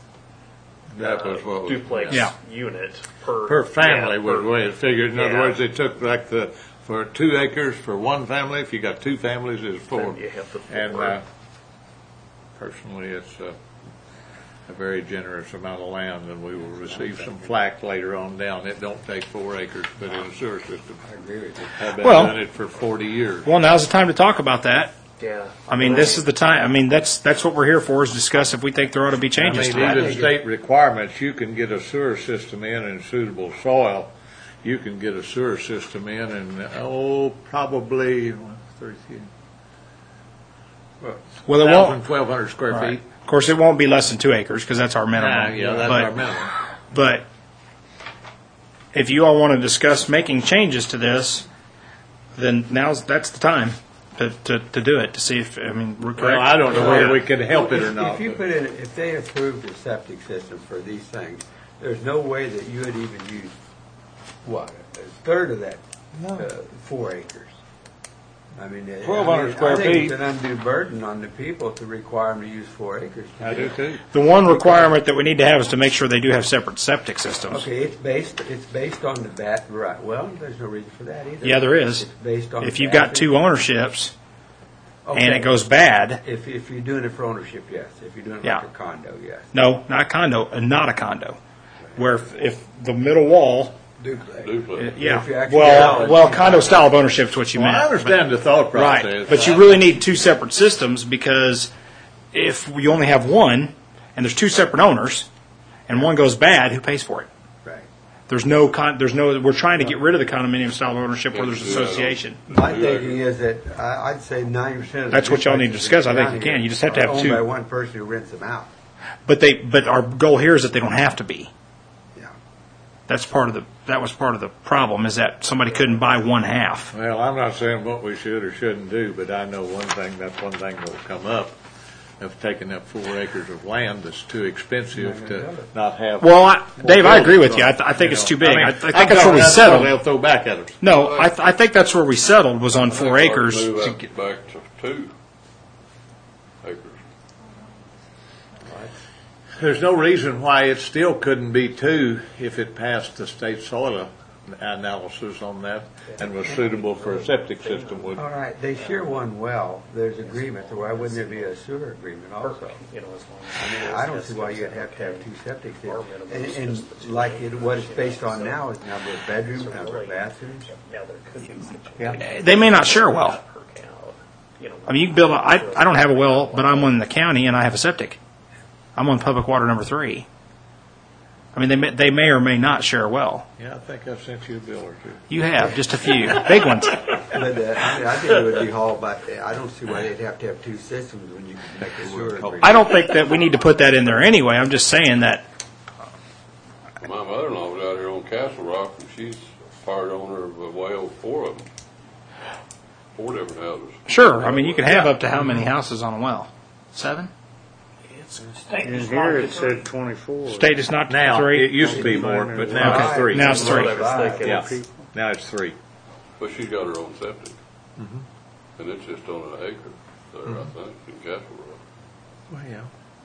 Speaker 3: That
Speaker 5: uh,
Speaker 3: was what was.
Speaker 5: duplex
Speaker 1: Yeah.
Speaker 5: unit per
Speaker 3: Per family
Speaker 5: yeah,
Speaker 3: was
Speaker 5: per-
Speaker 3: the way it figured. In other
Speaker 5: Yeah.
Speaker 3: words, they took like the, for two acres for one family, if you got two families, it's four.
Speaker 5: Then you have the four.
Speaker 3: And, uh, personally, it's a, a very generous amount of land, and we will receive some flack later on down. It don't take four acres, but in a sewer system.
Speaker 2: I agree with you.
Speaker 3: I've been
Speaker 1: Well-
Speaker 3: doing it for forty years.
Speaker 1: Well, now's the time to talk about that.
Speaker 5: Yeah.
Speaker 1: I mean, this is the time. I mean, that's that's what we're here for, is discuss if we think there ought to be
Speaker 3: I
Speaker 1: changes
Speaker 3: mean,
Speaker 1: to that.
Speaker 3: even state requirements, you can get a sewer system in in suitable soil. You can get a sewer system in and, oh, probably, one, thirty,
Speaker 1: Well, it
Speaker 3: thousand,
Speaker 1: won't.
Speaker 3: twelve hundred square
Speaker 1: Right.
Speaker 3: feet.
Speaker 1: Of course, it won't be less than two acres because that's our minimum.
Speaker 3: Nah, yeah, that's
Speaker 1: but,
Speaker 3: our minimum.
Speaker 1: But if you all want to discuss making changes to this, then now's that's the time to, to, to do it to see if I mean we're correct.
Speaker 3: Well, I don't know whether we can help it or
Speaker 2: If-
Speaker 3: not.
Speaker 2: If you
Speaker 3: but-
Speaker 2: put in, if they approved a septic system for these things, there's no way that you would even use, what, a third of that, uh, four acres. I mean, uh,
Speaker 3: twelve hundred
Speaker 2: I mean,
Speaker 3: square
Speaker 2: I think
Speaker 3: feet.
Speaker 2: it's an undue burden on the people to require them to use four acres. to
Speaker 3: I do
Speaker 2: it.
Speaker 3: too.
Speaker 1: The one requirement that we need to have is to make sure they do have separate septic systems.
Speaker 2: Okay, it's based, it's based on the bat, right, well, there's no reason for that either.
Speaker 1: Yeah, there is.
Speaker 2: It's based on.
Speaker 1: If
Speaker 2: the
Speaker 1: you've got
Speaker 2: bat-
Speaker 1: two ownerships and
Speaker 2: Okay.
Speaker 1: it goes bad,
Speaker 2: If, if you're doing it for ownership, yes. If you're doing it
Speaker 1: Yeah.
Speaker 2: like a condo, yes.
Speaker 1: no, not condo, uh, not a condo, where if, if the middle wall,
Speaker 2: Duplex.
Speaker 4: Duplex.
Speaker 2: If
Speaker 1: yeah,
Speaker 2: you actually
Speaker 1: well,
Speaker 2: have-
Speaker 1: well, condo style of ownership is what you
Speaker 3: Well,
Speaker 1: meant.
Speaker 3: I understand the thought
Speaker 1: But, right,
Speaker 3: process.
Speaker 1: but you really need two separate systems because if you only have one and there's two separate owners and one goes bad, who pays for it?
Speaker 2: Right.
Speaker 1: There's no con, there's no, we're trying to get rid of the condominium style of ownership where there's association.
Speaker 2: My thinking is that I- I'd say ninety percent of the
Speaker 1: That's what y'all need to
Speaker 2: duplexes
Speaker 1: discuss. I
Speaker 2: in
Speaker 1: think
Speaker 2: town
Speaker 1: you can.
Speaker 2: here
Speaker 1: You just have to have
Speaker 2: are owned
Speaker 1: two.
Speaker 2: by one person who rents them out.
Speaker 1: But they, but our goal here is that they don't have to be.
Speaker 2: Yeah.
Speaker 1: That's part of the, that was part of the problem is that somebody couldn't buy one half.
Speaker 3: Well, I'm not saying what we should or shouldn't do, but I know one thing, that's one thing that will come up of taking up four acres of land that's too expensive to not have.
Speaker 1: Well, I, Dave, I agree with you. I, th- I think it's too big. I, I think that's where we settled.
Speaker 3: They'll throw back at us.
Speaker 1: No, I, th- I think that's where we settled was on four
Speaker 4: I think
Speaker 1: acres.
Speaker 4: I'd move
Speaker 1: to
Speaker 4: up
Speaker 1: get-
Speaker 4: back to two acres.
Speaker 3: There's no reason why it still couldn't be two if it passed the state soil analysis on that and was suitable for a septic system. Would
Speaker 2: All right, they share one well, there's agreement, so why wouldn't there be a sewer agreement also?
Speaker 5: You know, as long
Speaker 2: I
Speaker 5: as
Speaker 2: mean, I don't see why you'd have to have two septic systems. And, and like it, what it's based on now is number of bedrooms, number of bathrooms.
Speaker 5: Now there could be situations
Speaker 3: Yeah.
Speaker 1: They may not share a well.
Speaker 5: per cow, you know.
Speaker 1: I mean, you can build. A, I I don't have a well, but I'm on the county and I have a septic. I'm on public water number three. I mean, they may, they may or may not share a well.
Speaker 3: Yeah, I think I sent you a bill or two.
Speaker 1: You have just a few big ones.
Speaker 2: But, uh, I mean, I think it would be hauled by, I don't see why they'd have to have two systems when you can make a sewer agreement.
Speaker 1: I don't think that we need to put that in there anyway. I'm just saying that.
Speaker 4: My mother-in-law was out here on Castle Rock, and she's part owner of a well, four of them. Four different houses.
Speaker 1: Sure. I mean, you can have up to how many houses on a well? Seven.
Speaker 6: In here it said twenty-four.
Speaker 1: State is not
Speaker 3: Now,
Speaker 1: three.
Speaker 3: it used to be more, but now
Speaker 1: Okay.
Speaker 3: it's three.
Speaker 1: Now it's three.
Speaker 5: What I was thinking.
Speaker 3: Yeah, now it's three.
Speaker 4: But she's got her own septic.
Speaker 3: Mm-hmm.
Speaker 4: And it's just on an acre there, I think, in Castle Rock.
Speaker 3: Well, yeah.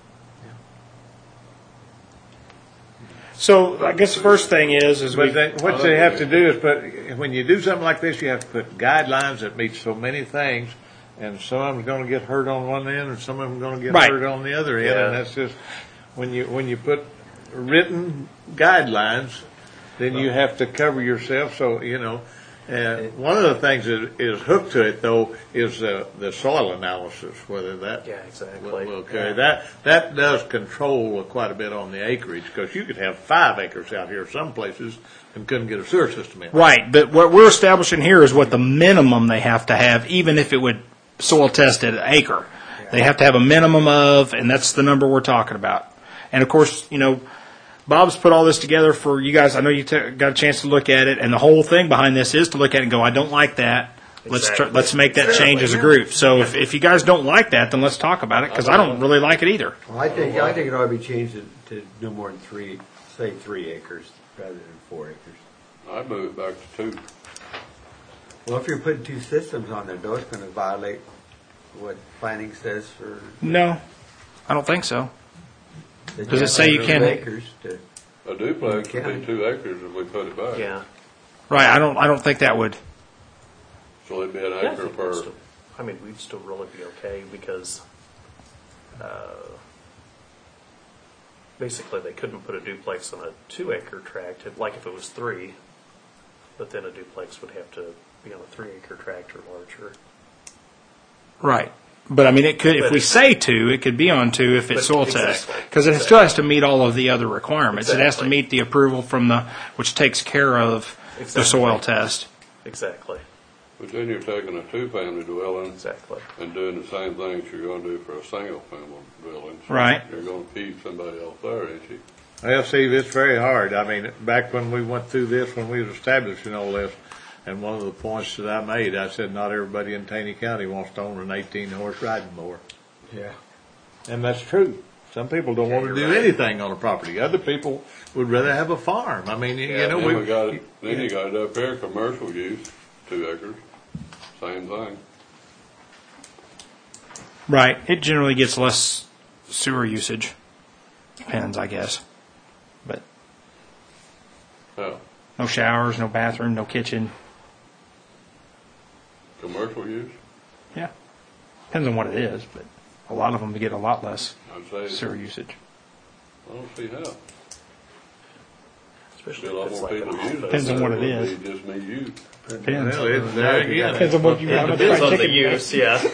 Speaker 1: So I guess the first thing is is we.
Speaker 3: But they, what they have to do is put, when you do something like this, you have to put guidelines that meet so many things, and some of them's gonna get hurt on one end, and some of them gonna get
Speaker 1: Right.
Speaker 3: hurt on the other end,
Speaker 5: Yeah.
Speaker 3: and that's just, when you, when you put written guidelines, then you have to cover yourself, so, you know, uh, one of the things that is hooked to it, though, is uh, the soil analysis, whether that
Speaker 5: Yeah, exactly.
Speaker 3: will, will carry. That, that does control quite a bit on the acreage, because you could have five acres out here some places and couldn't get a sewer system in.
Speaker 1: Right, but what we're establishing here is what the minimum they have to have, even if it would soil test at an acre. They have to have a minimum of, and that's the number we're talking about. And of course, you know, Bob's put all this together for you guys. I know you t- got a chance to look at it, and the whole thing behind this is to look at it and go, I don't like that. Let's tr-
Speaker 5: Exactly.
Speaker 1: let's make that change as a group. So if, if you guys don't like that, then let's talk about it, because I don't really like it either.
Speaker 2: Well, I think, I think it ought to be changed to, to no more than three, say three acres. rather than four acres.
Speaker 4: I'd move it back to two.
Speaker 2: Well, if you're putting two systems on there, though, it's going to violate what planning says for.
Speaker 1: No, I don't think so.
Speaker 2: that
Speaker 1: Does it
Speaker 2: have
Speaker 1: say you
Speaker 2: two
Speaker 1: can't-
Speaker 2: Acres to,
Speaker 4: A duplex would
Speaker 2: County.
Speaker 4: be two acres if we put it back.
Speaker 5: Yeah.
Speaker 1: Right, I don't, I don't think that would,
Speaker 4: So it'd be an
Speaker 5: Yeah, I
Speaker 4: acre
Speaker 5: think we'd
Speaker 4: per.
Speaker 5: still- I mean, we'd still really be okay because, uh, basically they couldn't put a duplex on a two acre tract, like if it was three, but then a duplex would have to be on a three acre tract or larger.
Speaker 1: right. But I mean, it could, if
Speaker 5: But
Speaker 1: we
Speaker 5: it's-
Speaker 1: say two, it could be on two if it's
Speaker 5: But
Speaker 1: soil test.
Speaker 5: exactly,
Speaker 1: Because it
Speaker 5: exactly.
Speaker 1: still has to meet all of the other requirements. It has to
Speaker 5: Exactly.
Speaker 1: meet the approval from the, which takes care of the
Speaker 5: Exactly.
Speaker 1: soil test.
Speaker 5: Exactly,
Speaker 4: But then you're taking a two-family dwelling
Speaker 5: exactly.
Speaker 4: and doing the same things you're gonna do for a single-family dwelling. So
Speaker 1: Right.
Speaker 4: You're gonna keep somebody else there, ain't you?
Speaker 3: Well, Steve, it's very hard. I mean, back when we went through this, when we was establishing all this, and one of the points that I made, I said, not everybody in Taney County wants to own an eighteen horse riding mower.
Speaker 2: yeah.
Speaker 3: And that's true. Some people don't want to do anything on a property. Other people would rather have a farm. I mean, you you know,
Speaker 4: Then we
Speaker 3: we,
Speaker 4: got it, then you got it up here, commercial use, two acres, same thing.
Speaker 1: Right. It generally gets less sewer usage. Depends, I guess. But
Speaker 4: Yeah,
Speaker 1: no showers, no bathroom, no kitchen.
Speaker 4: commercial use,
Speaker 1: Yeah. Depends on what it is, but a lot of them get a lot less
Speaker 4: I'd say,
Speaker 1: sewer usage.
Speaker 4: I don't see how.
Speaker 5: Especially
Speaker 4: Still, a lot
Speaker 5: if it's
Speaker 4: more
Speaker 5: like
Speaker 4: people
Speaker 5: an
Speaker 4: use it.
Speaker 1: Depends on what it
Speaker 4: It would
Speaker 1: is.
Speaker 4: be just me, you.
Speaker 1: Depends.
Speaker 3: well, it's, there again.
Speaker 1: Depends on what you want to
Speaker 5: Depends
Speaker 1: try
Speaker 5: on the
Speaker 1: chicken.
Speaker 5: use, yeah.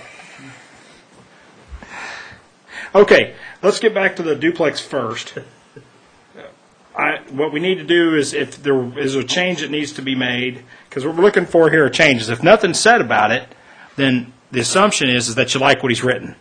Speaker 1: Okay, let's get back to the duplex first. I, what we need to do is if there is a change that needs to be made, because what we're looking for here are changes. If nothing's said about it, then the assumption is, is that you like what he's written.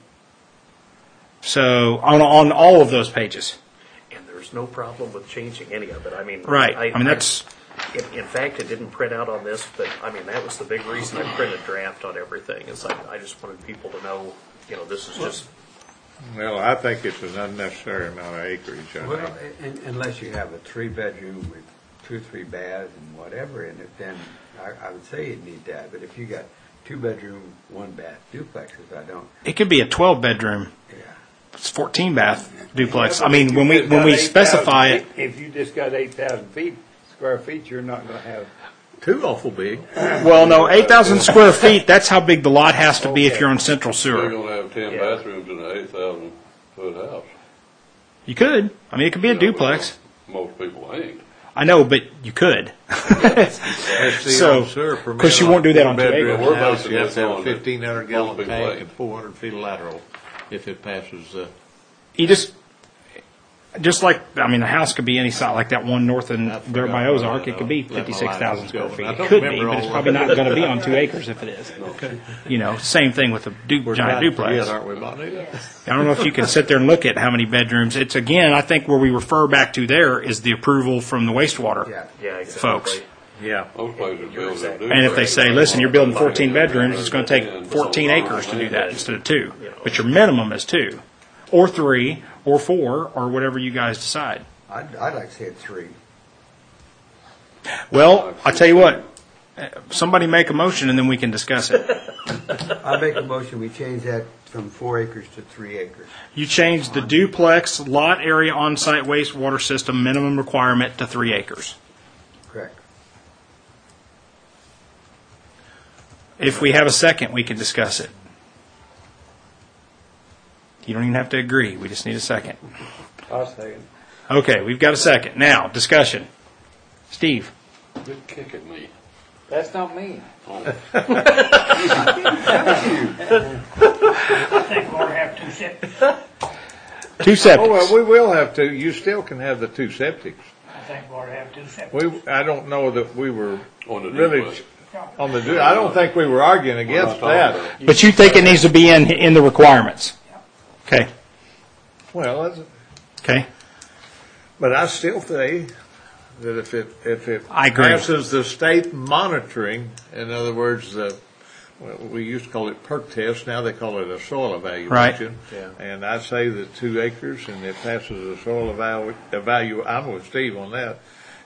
Speaker 1: So on, on all of those pages.
Speaker 5: And there's no problem with changing any of it. I mean,
Speaker 1: Right. I mean, that's,
Speaker 5: In, in fact, it didn't print out on this, but I mean, that was the big reason I printed draft on everything. Is like, I just wanted people to know, you know, this is just,
Speaker 3: Well, I think it's an unnecessary amount of acreage. I
Speaker 2: Well,
Speaker 3: think.
Speaker 2: un- unless you have a three-bedroom with two or three baths and whatever in it, then I, I would say you'd need that. But if you got two-bedroom, one-bath duplexes, I don't,
Speaker 1: it could be a twelve bedroom,
Speaker 2: yeah.
Speaker 1: it's fourteen bath duplex. I mean, when we, when we specify it,
Speaker 8: If you just got eight thousand feet, square feet, you're not gonna have,
Speaker 3: Too awful big.
Speaker 1: well, no, eight thousand square feet, that's how big the lot has to be if you're on central
Speaker 4: You're
Speaker 1: sewer.
Speaker 4: gonna have ten
Speaker 5: Yeah.
Speaker 4: bathrooms in an eight thousand foot house.
Speaker 1: You could. I mean, it could be a
Speaker 4: You know,
Speaker 1: duplex.
Speaker 4: Most people ain't.
Speaker 1: I know, but you could.
Speaker 3: That's the
Speaker 1: So,
Speaker 3: old sewer permit
Speaker 1: 'cause you
Speaker 3: on
Speaker 1: won't do that on two
Speaker 3: four-bedroom
Speaker 1: acres.
Speaker 4: We're
Speaker 3: house,
Speaker 4: basing
Speaker 3: You have
Speaker 4: this
Speaker 3: to have
Speaker 4: on
Speaker 3: a
Speaker 4: the-
Speaker 3: fifteen hundred gallon
Speaker 4: most people
Speaker 3: tank
Speaker 4: ain't.
Speaker 3: and four hundred feet of lateral if it passes, uh,
Speaker 1: You just, just like, I mean, a house could be any size, like that one north and
Speaker 3: I
Speaker 1: there
Speaker 3: forgot
Speaker 1: by
Speaker 3: about
Speaker 1: Ozark,
Speaker 3: that.
Speaker 1: it could be
Speaker 3: Let my
Speaker 1: fifty-six thousand
Speaker 3: license go.
Speaker 1: square feet.
Speaker 3: I
Speaker 1: It
Speaker 3: don't
Speaker 1: could be,
Speaker 3: remember
Speaker 1: but
Speaker 3: all
Speaker 1: it's
Speaker 3: of
Speaker 1: probably
Speaker 3: it.
Speaker 1: not gonna be on two acres if it is. You know, same thing with a du-
Speaker 3: we're
Speaker 1: giant
Speaker 3: trying to forget,
Speaker 1: duplex.
Speaker 3: aren't we, Bonita?
Speaker 1: I don't know if you can sit there and look at how many bedrooms. It's, again, I think where we refer back to there is the approval from the wastewater.
Speaker 2: Yeah.
Speaker 5: yeah, exactly.
Speaker 1: Folks.
Speaker 3: Yeah.
Speaker 4: Most places
Speaker 5: You're
Speaker 4: build a
Speaker 5: exactly-
Speaker 4: duplex.
Speaker 1: And if they say, listen, you're building fourteen bedrooms, it's gonna take fourteen acres to do that instead of two. But your minimum is two, or three, or four, or whatever you guys decide.
Speaker 2: I'd, I'd like to say it's three.
Speaker 1: Well, I tell you what, uh, somebody make a motion and then we can discuss it.
Speaker 2: I make a motion, we change that from four acres to three acres.
Speaker 1: You change the duplex lot area on-site wastewater system minimum requirement to three acres.
Speaker 2: Correct.
Speaker 1: If we have a second, we can discuss it. You don't even have to agree, we just need a second.
Speaker 8: I'll say it.
Speaker 1: Okay, we've got a second. Now, discussion. Steve?
Speaker 4: Good kick at me.
Speaker 8: That's not me.
Speaker 9: I think we ought to have two septic.
Speaker 1: Two
Speaker 3: Oh, well,
Speaker 1: septics.
Speaker 3: we will have to, you still can have the two septics.
Speaker 9: I think we ought to have two septic.
Speaker 3: We, I don't know that we were
Speaker 4: On the
Speaker 3: really,
Speaker 4: duplex.
Speaker 3: on the, du- I don't think we were arguing
Speaker 4: We're
Speaker 3: against
Speaker 4: not talking
Speaker 3: that.
Speaker 4: about-
Speaker 1: But you think it needs to be in, in the requirements? Okay,
Speaker 3: Well, that's,
Speaker 1: okay.
Speaker 3: but I still think that if it, if it
Speaker 1: I agree.
Speaker 3: passes the state monitoring, in other words, the, well, we used to call it perk test, now they call it a soil evaluation.
Speaker 5: Yeah.
Speaker 3: And I say that two acres and it passes the soil evalu, evalu, I'm with Steve on that.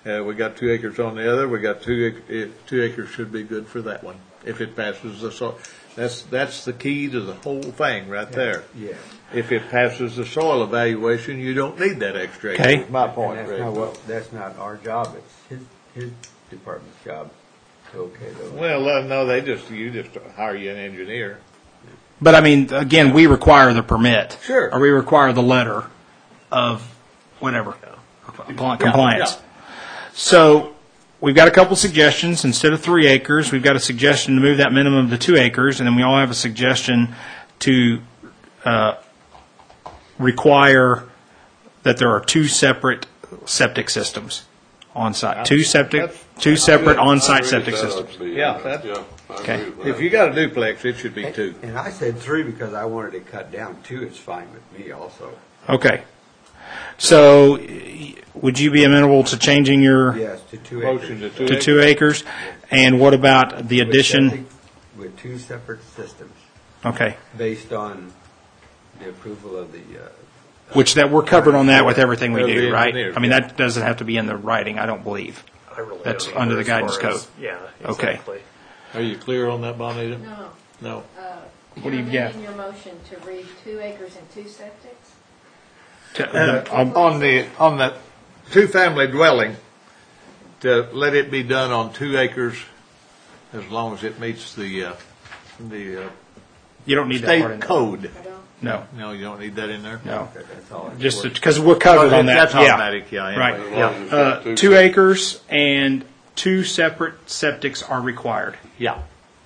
Speaker 3: Uh, we got two acres on the other, we got two, ac- it- two acres should be good for that one, if it passes the soil. That's, that's the key to the whole thing right there.
Speaker 2: Yeah.
Speaker 3: If it passes the soil evaluation, you don't need that extra acre,
Speaker 1: Okay.
Speaker 3: is my
Speaker 2: And
Speaker 3: point,
Speaker 2: that's
Speaker 3: Ray.
Speaker 2: not what, that's not our job, it's his, his department's job to okay those.
Speaker 3: Well, uh, no, they just, you just hire you an engineer.
Speaker 1: But I mean, again, we require the permit.
Speaker 3: Sure.
Speaker 1: Or we require the letter of whatever, compli- compliance. So we've got a couple suggestions. Instead of three acres, we've got a suggestion to move that minimum to two acres, and then we all have a suggestion to uh, require that there are two separate septic systems on site. Two septic,
Speaker 3: That's-
Speaker 1: two separate
Speaker 4: I
Speaker 1: on-site
Speaker 4: agree
Speaker 1: septic
Speaker 4: that ought
Speaker 1: systems.
Speaker 4: to be in
Speaker 3: Yeah,
Speaker 4: there.
Speaker 3: that-
Speaker 4: Yeah, I
Speaker 1: Okay.
Speaker 4: agree with
Speaker 3: If
Speaker 4: that.
Speaker 3: you got a duplex, it should be
Speaker 2: And-
Speaker 3: two.
Speaker 2: And I said three because I wanted to cut down. Two is fine with me also.
Speaker 1: Okay. So y- would you be amenable to changing your
Speaker 2: Yes, to two
Speaker 3: Motion to
Speaker 2: acres.
Speaker 3: two
Speaker 1: to
Speaker 3: acres.
Speaker 1: two acres? And what about the
Speaker 2: With
Speaker 1: addition?
Speaker 2: septic- With two separate systems,
Speaker 1: Okay,
Speaker 2: based on the approval of the, uh,
Speaker 1: which that, we're covered on that with everything we
Speaker 3: Of the
Speaker 1: do, right?
Speaker 3: engineers,
Speaker 1: I mean,
Speaker 3: yeah.
Speaker 1: that doesn't have to be in the writing, I don't believe.
Speaker 5: I really
Speaker 1: That's
Speaker 5: don't
Speaker 1: under
Speaker 5: either
Speaker 1: the
Speaker 5: as
Speaker 1: guidance
Speaker 5: far as-
Speaker 1: code.
Speaker 5: Yeah,
Speaker 1: Okay.
Speaker 5: exactly.
Speaker 3: Are you clear on that, Bonita?
Speaker 7: No,
Speaker 3: No.
Speaker 7: uh,
Speaker 1: What do
Speaker 7: you're
Speaker 1: you got?
Speaker 7: amending your motion to read two acres and two septics?
Speaker 1: To-
Speaker 3: Uh,
Speaker 1: um,
Speaker 3: On the, on the two-family dwelling, to let it be done on two acres, as long as it meets the, uh, the uh,
Speaker 1: You don't need that part in
Speaker 3: state
Speaker 1: there.
Speaker 3: code.
Speaker 7: I don't,
Speaker 1: No,
Speaker 3: No, you don't need that in there?
Speaker 1: no.
Speaker 2: that- that's all. I-
Speaker 1: Just because we're covered on that.
Speaker 3: That's
Speaker 1: Yeah.
Speaker 3: automatic, yeah. anyway.
Speaker 1: Right.
Speaker 4: As long as it's
Speaker 1: Uh,
Speaker 4: got
Speaker 1: Two acres and two separate septics are required.
Speaker 3: Yeah.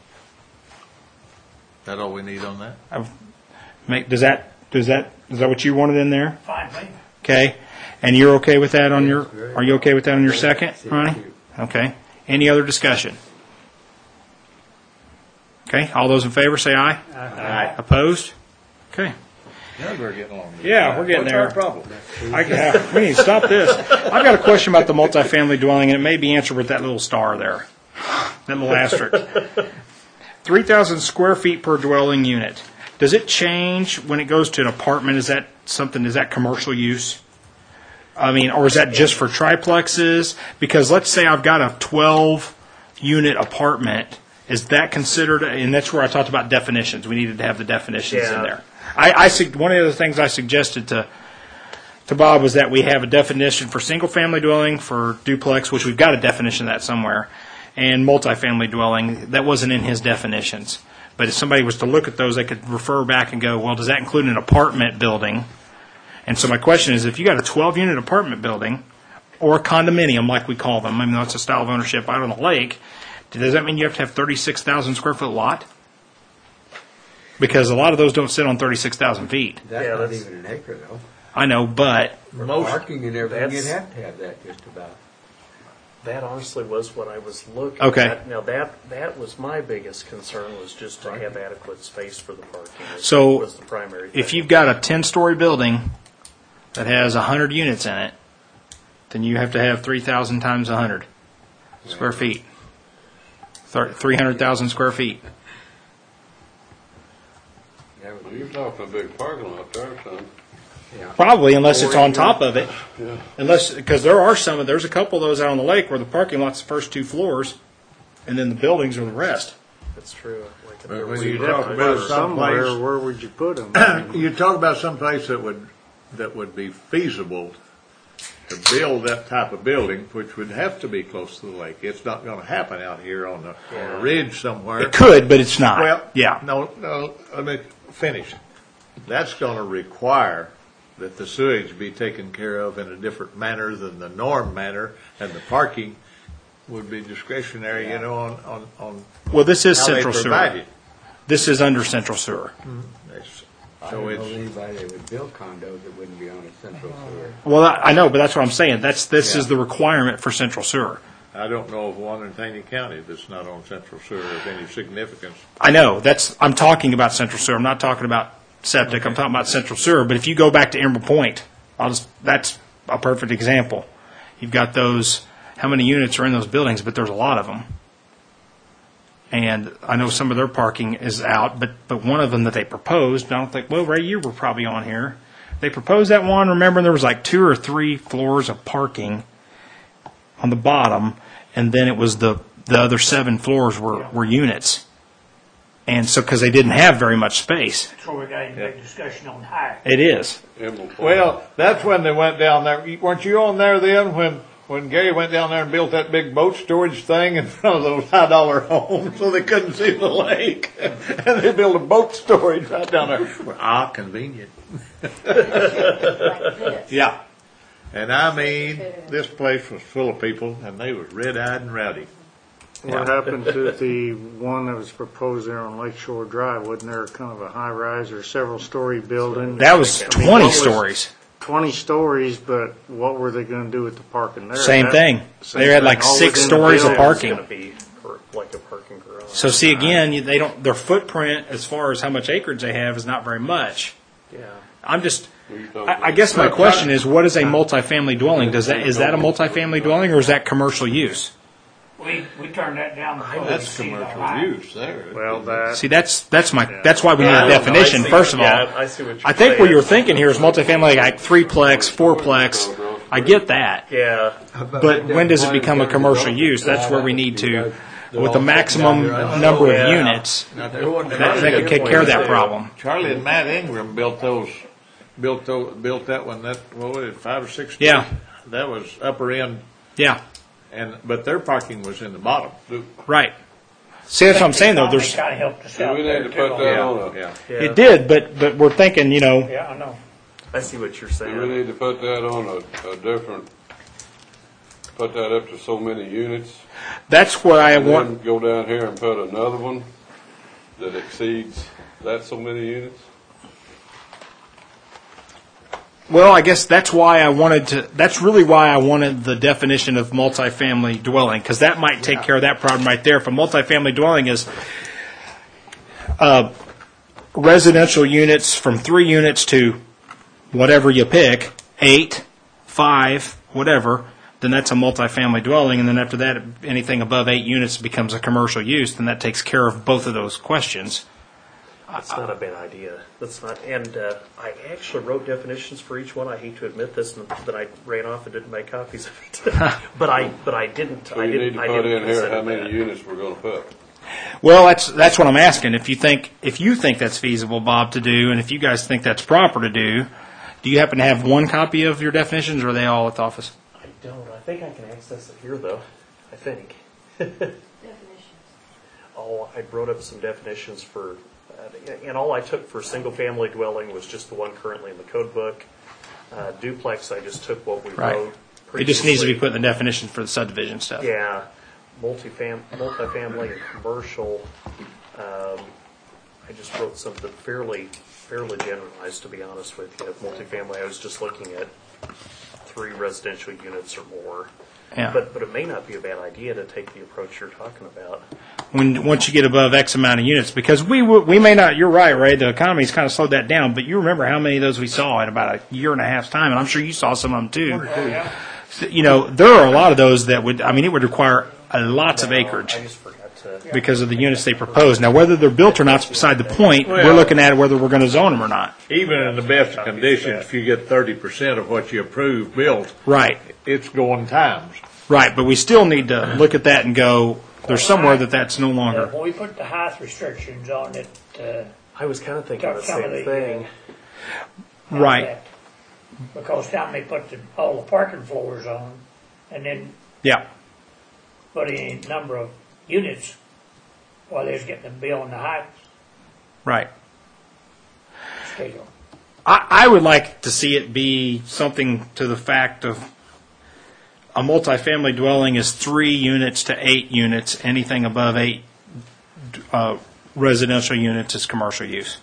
Speaker 3: That all we need on that?
Speaker 1: I've- Make, does that, does that, is that what you wanted in there?
Speaker 9: Fine, me.
Speaker 1: Okay, and you're okay with that on your, are you okay with that on your second, Ronnie? Okay, any other discussion? Okay, all those in favor say aye.
Speaker 3: Aye.
Speaker 1: Opposed? Okay.
Speaker 3: Now we're getting along.
Speaker 1: Yeah, we're getting
Speaker 3: What's
Speaker 1: there.
Speaker 3: our problem?
Speaker 1: I, yeah, we need to stop this. I've got a question about the multifamily dwelling, and it may be answered with that little star there, that little asterisk. three thousand square feet per dwelling unit. Does it change when it goes to an apartment? Is that something, is that commercial use? I mean, or is that just for triplexes? Because let's say I've got a twelve-unit apartment. Is that considered, and that's where I talked about definitions. We needed to have the definitions in
Speaker 5: Yeah.
Speaker 1: there. I, I sug- one of the things I suggested to to Bob was that we have a definition for single-family dwelling, for duplex, which we've got a definition of that somewhere, and multifamily dwelling. That wasn't in his definitions. But if somebody was to look at those, they could refer back and go, well, does that include an apartment building? And so my question is, if you got a twelve-unit apartment building, or a condominium, like we call them, I mean, that's a style of ownership out on the lake, does that mean you have to have thirty-six thousand square foot lot? Because a lot of those don't sit on thirty-six thousand feet.
Speaker 2: That's
Speaker 5: Yeah,
Speaker 2: not
Speaker 5: that's-
Speaker 2: even an acre though.
Speaker 1: I know, but
Speaker 2: For
Speaker 3: Most-
Speaker 2: parking and everything, you'd
Speaker 5: That's-
Speaker 2: have to have that just about.
Speaker 5: That honestly was what I was looking
Speaker 1: Okay.
Speaker 5: at. Now, that, that was my biggest concern, was just to have adequate space for the parking. was-
Speaker 1: So,
Speaker 5: Was the primary thing.
Speaker 1: if you've got a ten-story building that has one hundred units in it, then you have to have three thousand times one hundred square feet. three hundred thousand square feet.
Speaker 2: That would
Speaker 4: Well,
Speaker 2: be,
Speaker 4: you're talking a big parking lot there, son.
Speaker 2: yeah.
Speaker 1: Probably, unless it's on top of it.
Speaker 4: Yeah.
Speaker 1: Unless, because there are some, there's a couple of those out on the lake where the parking lot's the first two floors, and then the buildings are the rest.
Speaker 5: That's true. Like, if
Speaker 3: But
Speaker 5: there
Speaker 3: when
Speaker 5: was
Speaker 3: you
Speaker 5: a
Speaker 3: talk
Speaker 5: garage
Speaker 3: about
Speaker 5: or-
Speaker 6: Somewhere,
Speaker 3: someplace-
Speaker 6: where would you put them?
Speaker 3: You talk about some place that would, that would be feasible to build that type of building, which would have to be close to the lake. It's not gonna happen out here on the, on a ridge somewhere.
Speaker 1: It could, but it's not.
Speaker 3: Well,
Speaker 1: Yeah.
Speaker 3: No, no, let me finish. That's gonna require that the sewage be taken care of in a different manner than the norm manner, and the parking would be discretionary, you know, on, on, on
Speaker 1: Well, this is
Speaker 3: how they
Speaker 1: central
Speaker 3: provide
Speaker 1: sewer.
Speaker 3: it.
Speaker 1: This is under central sewer.
Speaker 3: It's-
Speaker 2: I
Speaker 3: So
Speaker 2: don't know
Speaker 3: it's,
Speaker 2: anybody that would build condos that wouldn't be on a central sewer.
Speaker 1: Well, I I know, but that's what I'm saying. That's, this is
Speaker 3: Yeah.
Speaker 1: the requirement for central sewer.
Speaker 3: I don't know of one in Taney County that's not on central sewer of any significance.
Speaker 1: I know, that's, I'm talking about central sewer. I'm not talking about septic. I'm talking about central sewer. But if you go back to Emerald Point, I'll just, that's a perfect example. You've got those, how many units are in those buildings, but there's a lot of them. And I know some of their parking is out, but, but one of them that they proposed, I don't think, well, Ray, you were probably on here. They proposed that one, remember, there was like two or three floors of parking. on the bottom, and then it was the, the other seven floors were, were units. And so, because they didn't have very much space.
Speaker 9: So we got a big discussion on height.
Speaker 1: It is.
Speaker 4: Emerald Farm.
Speaker 3: Well, that's when they went down there. Weren't you on there then when, when Gary went down there and built that big boat storage thing in front of those high dollar homes so they couldn't see the lake? And they built a boat storage right down there. Well, ah, convenient.
Speaker 7: Like this.
Speaker 3: Yeah. And I mean, this place was full of people and they was red-eyed and rowdy.
Speaker 6: What happened to the one that was proposed there on Lakeshore Drive? Wasn't there kind of a high-rise or several-story building?
Speaker 1: That was
Speaker 6: I mean,
Speaker 1: twenty
Speaker 6: what was-
Speaker 1: stories.
Speaker 6: Twenty stories, but what were they gonna do with the parking there?
Speaker 1: Same
Speaker 6: That-
Speaker 1: thing.
Speaker 6: same
Speaker 1: They had
Speaker 6: thing,
Speaker 1: like
Speaker 6: all
Speaker 1: six
Speaker 6: within the
Speaker 1: stories of
Speaker 6: building.
Speaker 1: parking.
Speaker 5: It's going to be per- like a parking garage.
Speaker 1: So see, again, you- they don't, their footprint as far as how much acreage they have is not very much.
Speaker 5: Yeah.
Speaker 1: I'm just,
Speaker 4: What are you talking
Speaker 1: I, I
Speaker 4: about?
Speaker 1: guess my question is, what is a multifamily dwelling? Does that, is that a multifamily dwelling or is that commercial use?
Speaker 9: We, we turned that down before we
Speaker 3: That's
Speaker 9: see the
Speaker 3: commercial
Speaker 9: height.
Speaker 3: use there.
Speaker 6: Well, that,
Speaker 1: See, that's, that's my, that's why we need
Speaker 5: Yeah, I
Speaker 1: a
Speaker 5: don't know.
Speaker 1: definition,
Speaker 5: I see-
Speaker 1: first of all.
Speaker 5: yeah, I see what you're
Speaker 1: I think what
Speaker 5: saying.
Speaker 1: you're thinking here is multifamily, like threeplex, fourplex. I get that.
Speaker 5: Yeah.
Speaker 1: But when does it become a commercial use? That's where we need to, with the maximum number of
Speaker 5: Yeah.
Speaker 1: units,
Speaker 3: Now, there wasn't
Speaker 1: that, that could take care of that problem.
Speaker 3: Charlie and Matt Ingram built those, built those, built that one, that, what was it, five or six?
Speaker 1: Yeah.
Speaker 3: stories? That was upper end,
Speaker 1: Yeah,
Speaker 3: and, but their parking was in the bottom.
Speaker 1: right. See, that's what I'm saying though, there's,
Speaker 9: Kind of helped us
Speaker 4: Do
Speaker 9: out
Speaker 4: we
Speaker 9: there
Speaker 4: need to
Speaker 9: too
Speaker 4: put
Speaker 9: on
Speaker 4: that
Speaker 9: that.
Speaker 4: on a,
Speaker 3: Yeah.
Speaker 5: Yeah.
Speaker 1: it did, but, but we're thinking, you know,
Speaker 9: Yeah, I know.
Speaker 5: I see what you're
Speaker 4: do we
Speaker 5: saying.
Speaker 4: need to put that on a, a different, put that up to so many units?
Speaker 1: that's what I
Speaker 4: And
Speaker 1: want.
Speaker 4: then go down here and put another one that exceeds that so many units?
Speaker 1: Well, I guess that's why I wanted to, that's really why I wanted the definition of multifamily dwelling, because that might take care of that problem right there. If a multifamily dwelling is uh, residential units from three units to whatever you pick, eight, five, whatever, then that's a multifamily dwelling. And then after that, anything above eight units becomes a commercial use, then that takes care of both of those questions.
Speaker 5: That's not a bad idea. That's not, and uh, I actually wrote definitions for each one. I hate to admit this, and then I ran off and didn't make copies of it. but I, but I didn't.
Speaker 4: So
Speaker 5: I
Speaker 4: you
Speaker 5: didn't.
Speaker 4: need to
Speaker 5: I
Speaker 4: put
Speaker 5: didn't
Speaker 4: in here
Speaker 5: consider
Speaker 4: how many
Speaker 5: that.
Speaker 4: units we're gonna put.
Speaker 1: Well, that's that's what I'm asking. If you think if you think that's feasible, Bob, to do, and if you guys think that's proper to do, do you happen to have one copy of your definitions, or are they all at the office?
Speaker 5: I don't. I think I can access it here, though. I think.
Speaker 7: Definitions.
Speaker 5: Oh, I wrote up some definitions for, uh, and all I took for single-family dwelling was just the one currently in the code book. Uh, duplex, I just took what we
Speaker 1: Right.
Speaker 5: wrote.
Speaker 1: It just needs to be
Speaker 5: previously.
Speaker 1: put in the definition for the subdivision stuff.
Speaker 5: Yeah, multifam, multifamily and commercial. Um, I just wrote something fairly, fairly generalized, to be honest with you. Multifamily, I was just looking at three residential units or more.
Speaker 1: Yeah.
Speaker 5: But, but it may not be a bad idea to take the approach you're talking about.
Speaker 1: When once you get above X amount of units, because we w- we may not. You're right, Ray. The economy's kind of slowed that down. But you remember how many of those we saw in about a year and a half's time, and I'm sure you saw some of them too. So, you know, there are a lot of those that would. I mean, it would require a lots of acreage
Speaker 5: I just forgot to.
Speaker 1: because of the units they propose. Now, whether they're built or not's beside the point. We're
Speaker 3: Well-
Speaker 1: looking at whether we're going to zone them or not.
Speaker 3: Even in the best of conditions, if you get thirty percent of what you approve built,
Speaker 1: Right.
Speaker 3: it's going times.
Speaker 1: Right. But we still need to look at that and go. There's somewhere that that's no
Speaker 9: Uh,
Speaker 1: longer.
Speaker 9: When we put the height restrictions on it, uh,
Speaker 5: I was kind of thinking the
Speaker 9: Some of
Speaker 5: same
Speaker 9: the,
Speaker 5: thing.
Speaker 1: Right.
Speaker 9: that- because time they put the, all the parking floors on, and then
Speaker 1: Yeah.
Speaker 9: put in a number of units while they was getting them bill on the height
Speaker 1: Right.
Speaker 9: scale.
Speaker 1: I, I would like to see it be something to the fact of a multifamily dwelling is three units to eight units. Anything above eight uh, residential units is commercial use.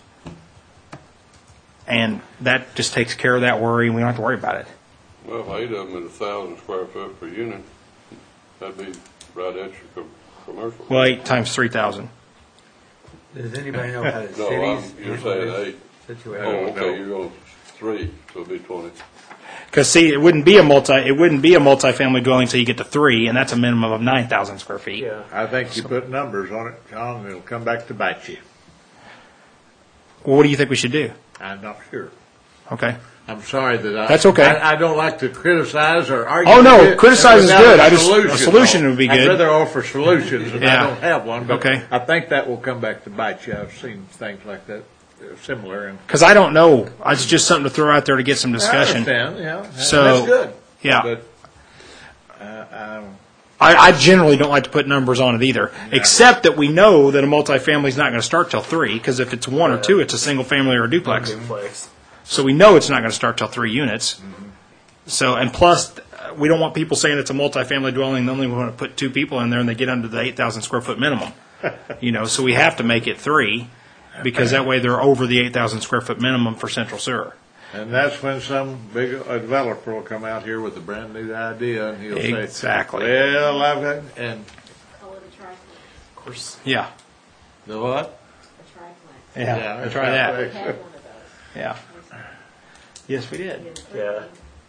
Speaker 1: And that just takes care of that worry, and we don't have to worry about it.
Speaker 4: Well, eight of them at a thousand square foot per unit, that'd be right at your co- commercial.
Speaker 1: Well, eight times three thousand.
Speaker 2: Does anybody know how the
Speaker 4: No, I'm,
Speaker 2: cities
Speaker 4: you're
Speaker 2: handle
Speaker 4: saying
Speaker 2: this
Speaker 4: eight.
Speaker 2: situation?
Speaker 4: Oh, okay, you're going three, so it'd be twenty.
Speaker 1: Because see, it wouldn't be a multi, it wouldn't be a multifamily dwelling until you get to three, and that's a minimum of nine thousand square feet.
Speaker 5: Yeah.
Speaker 3: I think you put numbers on it, John, and it'll come back to bite you.
Speaker 1: Well, what do you think we should do?
Speaker 3: I'm not sure.
Speaker 1: Okay.
Speaker 3: I'm sorry that I.
Speaker 1: That's okay.
Speaker 3: I, I don't like to criticize or argue.
Speaker 1: Oh, no,
Speaker 3: with it
Speaker 1: criticize is
Speaker 3: without
Speaker 1: good.
Speaker 3: a
Speaker 1: I just- a solution would be
Speaker 3: I'd
Speaker 1: good.
Speaker 3: rather offer solutions, and
Speaker 1: Yeah.
Speaker 3: I don't have one. But
Speaker 1: Okay.
Speaker 3: I think that will come back to bite you. I've seen things like that, uh, similar, and
Speaker 1: Because I don't know. It's just something to throw out there to get some discussion.
Speaker 3: I understand. Yeah, and
Speaker 1: So,
Speaker 3: that's good.
Speaker 1: yeah.
Speaker 3: But uh, um,
Speaker 1: I, I generally don't like to put numbers on it either, except that we know that a multifamily is not going to start till three, because if it's one or two, it's a single family or a duplex.
Speaker 5: Duplex.
Speaker 1: So we know it's not going to start till three units. So, and plus, uh, we don't want people saying it's a multifamily dwelling, and only want to put two people in there and they get under the eight thousand square foot minimum. You know, so we have to make it three, because that way they're over the eight thousand square foot minimum for central sewer.
Speaker 3: and that's when some big uh, developer will come out here with a brand new idea, and he'll say,
Speaker 1: Exactly.
Speaker 3: "Well, I've got," and
Speaker 7: Call it a triplex.
Speaker 5: Of course.
Speaker 1: Yeah.
Speaker 3: the what?
Speaker 7: A triplex.
Speaker 1: Yeah.
Speaker 3: Yeah,
Speaker 1: I'll try that.
Speaker 7: We had one of those.
Speaker 1: Yeah. Yes, we did.
Speaker 5: Yeah.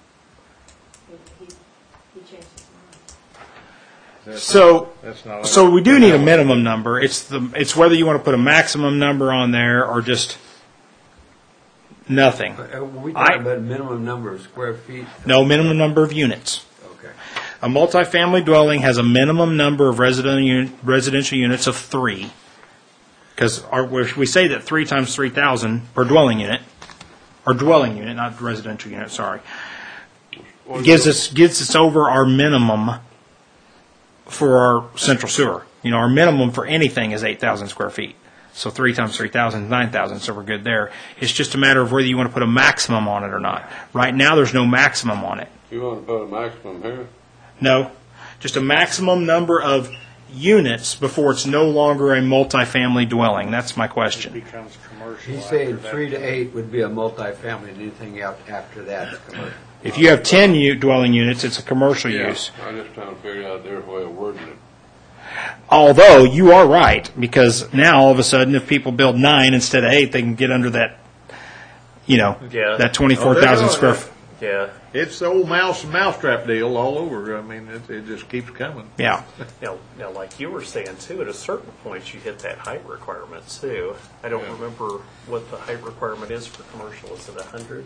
Speaker 7: He, he, he changed his mind.
Speaker 3: That's-
Speaker 1: So,
Speaker 3: that's not.
Speaker 1: so we do need a minimum number. It's the, it's whether you want to put a maximum number on there or just nothing.
Speaker 2: Uh, Were we
Speaker 1: I-
Speaker 2: talking about minimum number of square feet?
Speaker 1: No minimum number of units.
Speaker 2: Okay.
Speaker 1: A multifamily dwelling has a minimum number of resident uni- residential units of three. Because we say that three times three thousand per dwelling unit, or dwelling unit, not residential unit, sorry, gives us, gives us over our minimum for our central sewer. You know, our minimum for anything is eight thousand square feet. So three times three thousand is nine thousand, so we're good there. It's just a matter of whether you want to put a maximum on it or not. Right now, there's no maximum on it.
Speaker 4: You want to put a maximum here?
Speaker 1: No, just a maximum number of units before it's no longer a multifamily dwelling. That's my
Speaker 6: It
Speaker 1: question.
Speaker 6: becomes commercial.
Speaker 2: He's
Speaker 6: after
Speaker 2: saying
Speaker 6: that.
Speaker 2: three to eight would be a multifamily, and anything out after that is commercial.
Speaker 1: If you have ten u- dwelling units, it's a commercial
Speaker 4: Yeah.
Speaker 1: use.
Speaker 4: I'm just trying to figure out their way of wording it.
Speaker 1: Although you are right, because now all of a sudden, if people build nine instead of eight, they can get under that, you know,
Speaker 5: Yeah.
Speaker 1: that twenty-four thousand
Speaker 3: Oh,
Speaker 1: square.
Speaker 3: they're
Speaker 1: f-
Speaker 5: Yeah.
Speaker 3: It's the old mouse and mousetrap deal all over. I mean, it, it just keeps coming.
Speaker 1: Yeah,
Speaker 5: Now, now, like you were saying too, at a certain point you hit that height requirement too. I don't
Speaker 3: Yeah.
Speaker 5: remember what the height requirement is for commercial. Is it a hundred?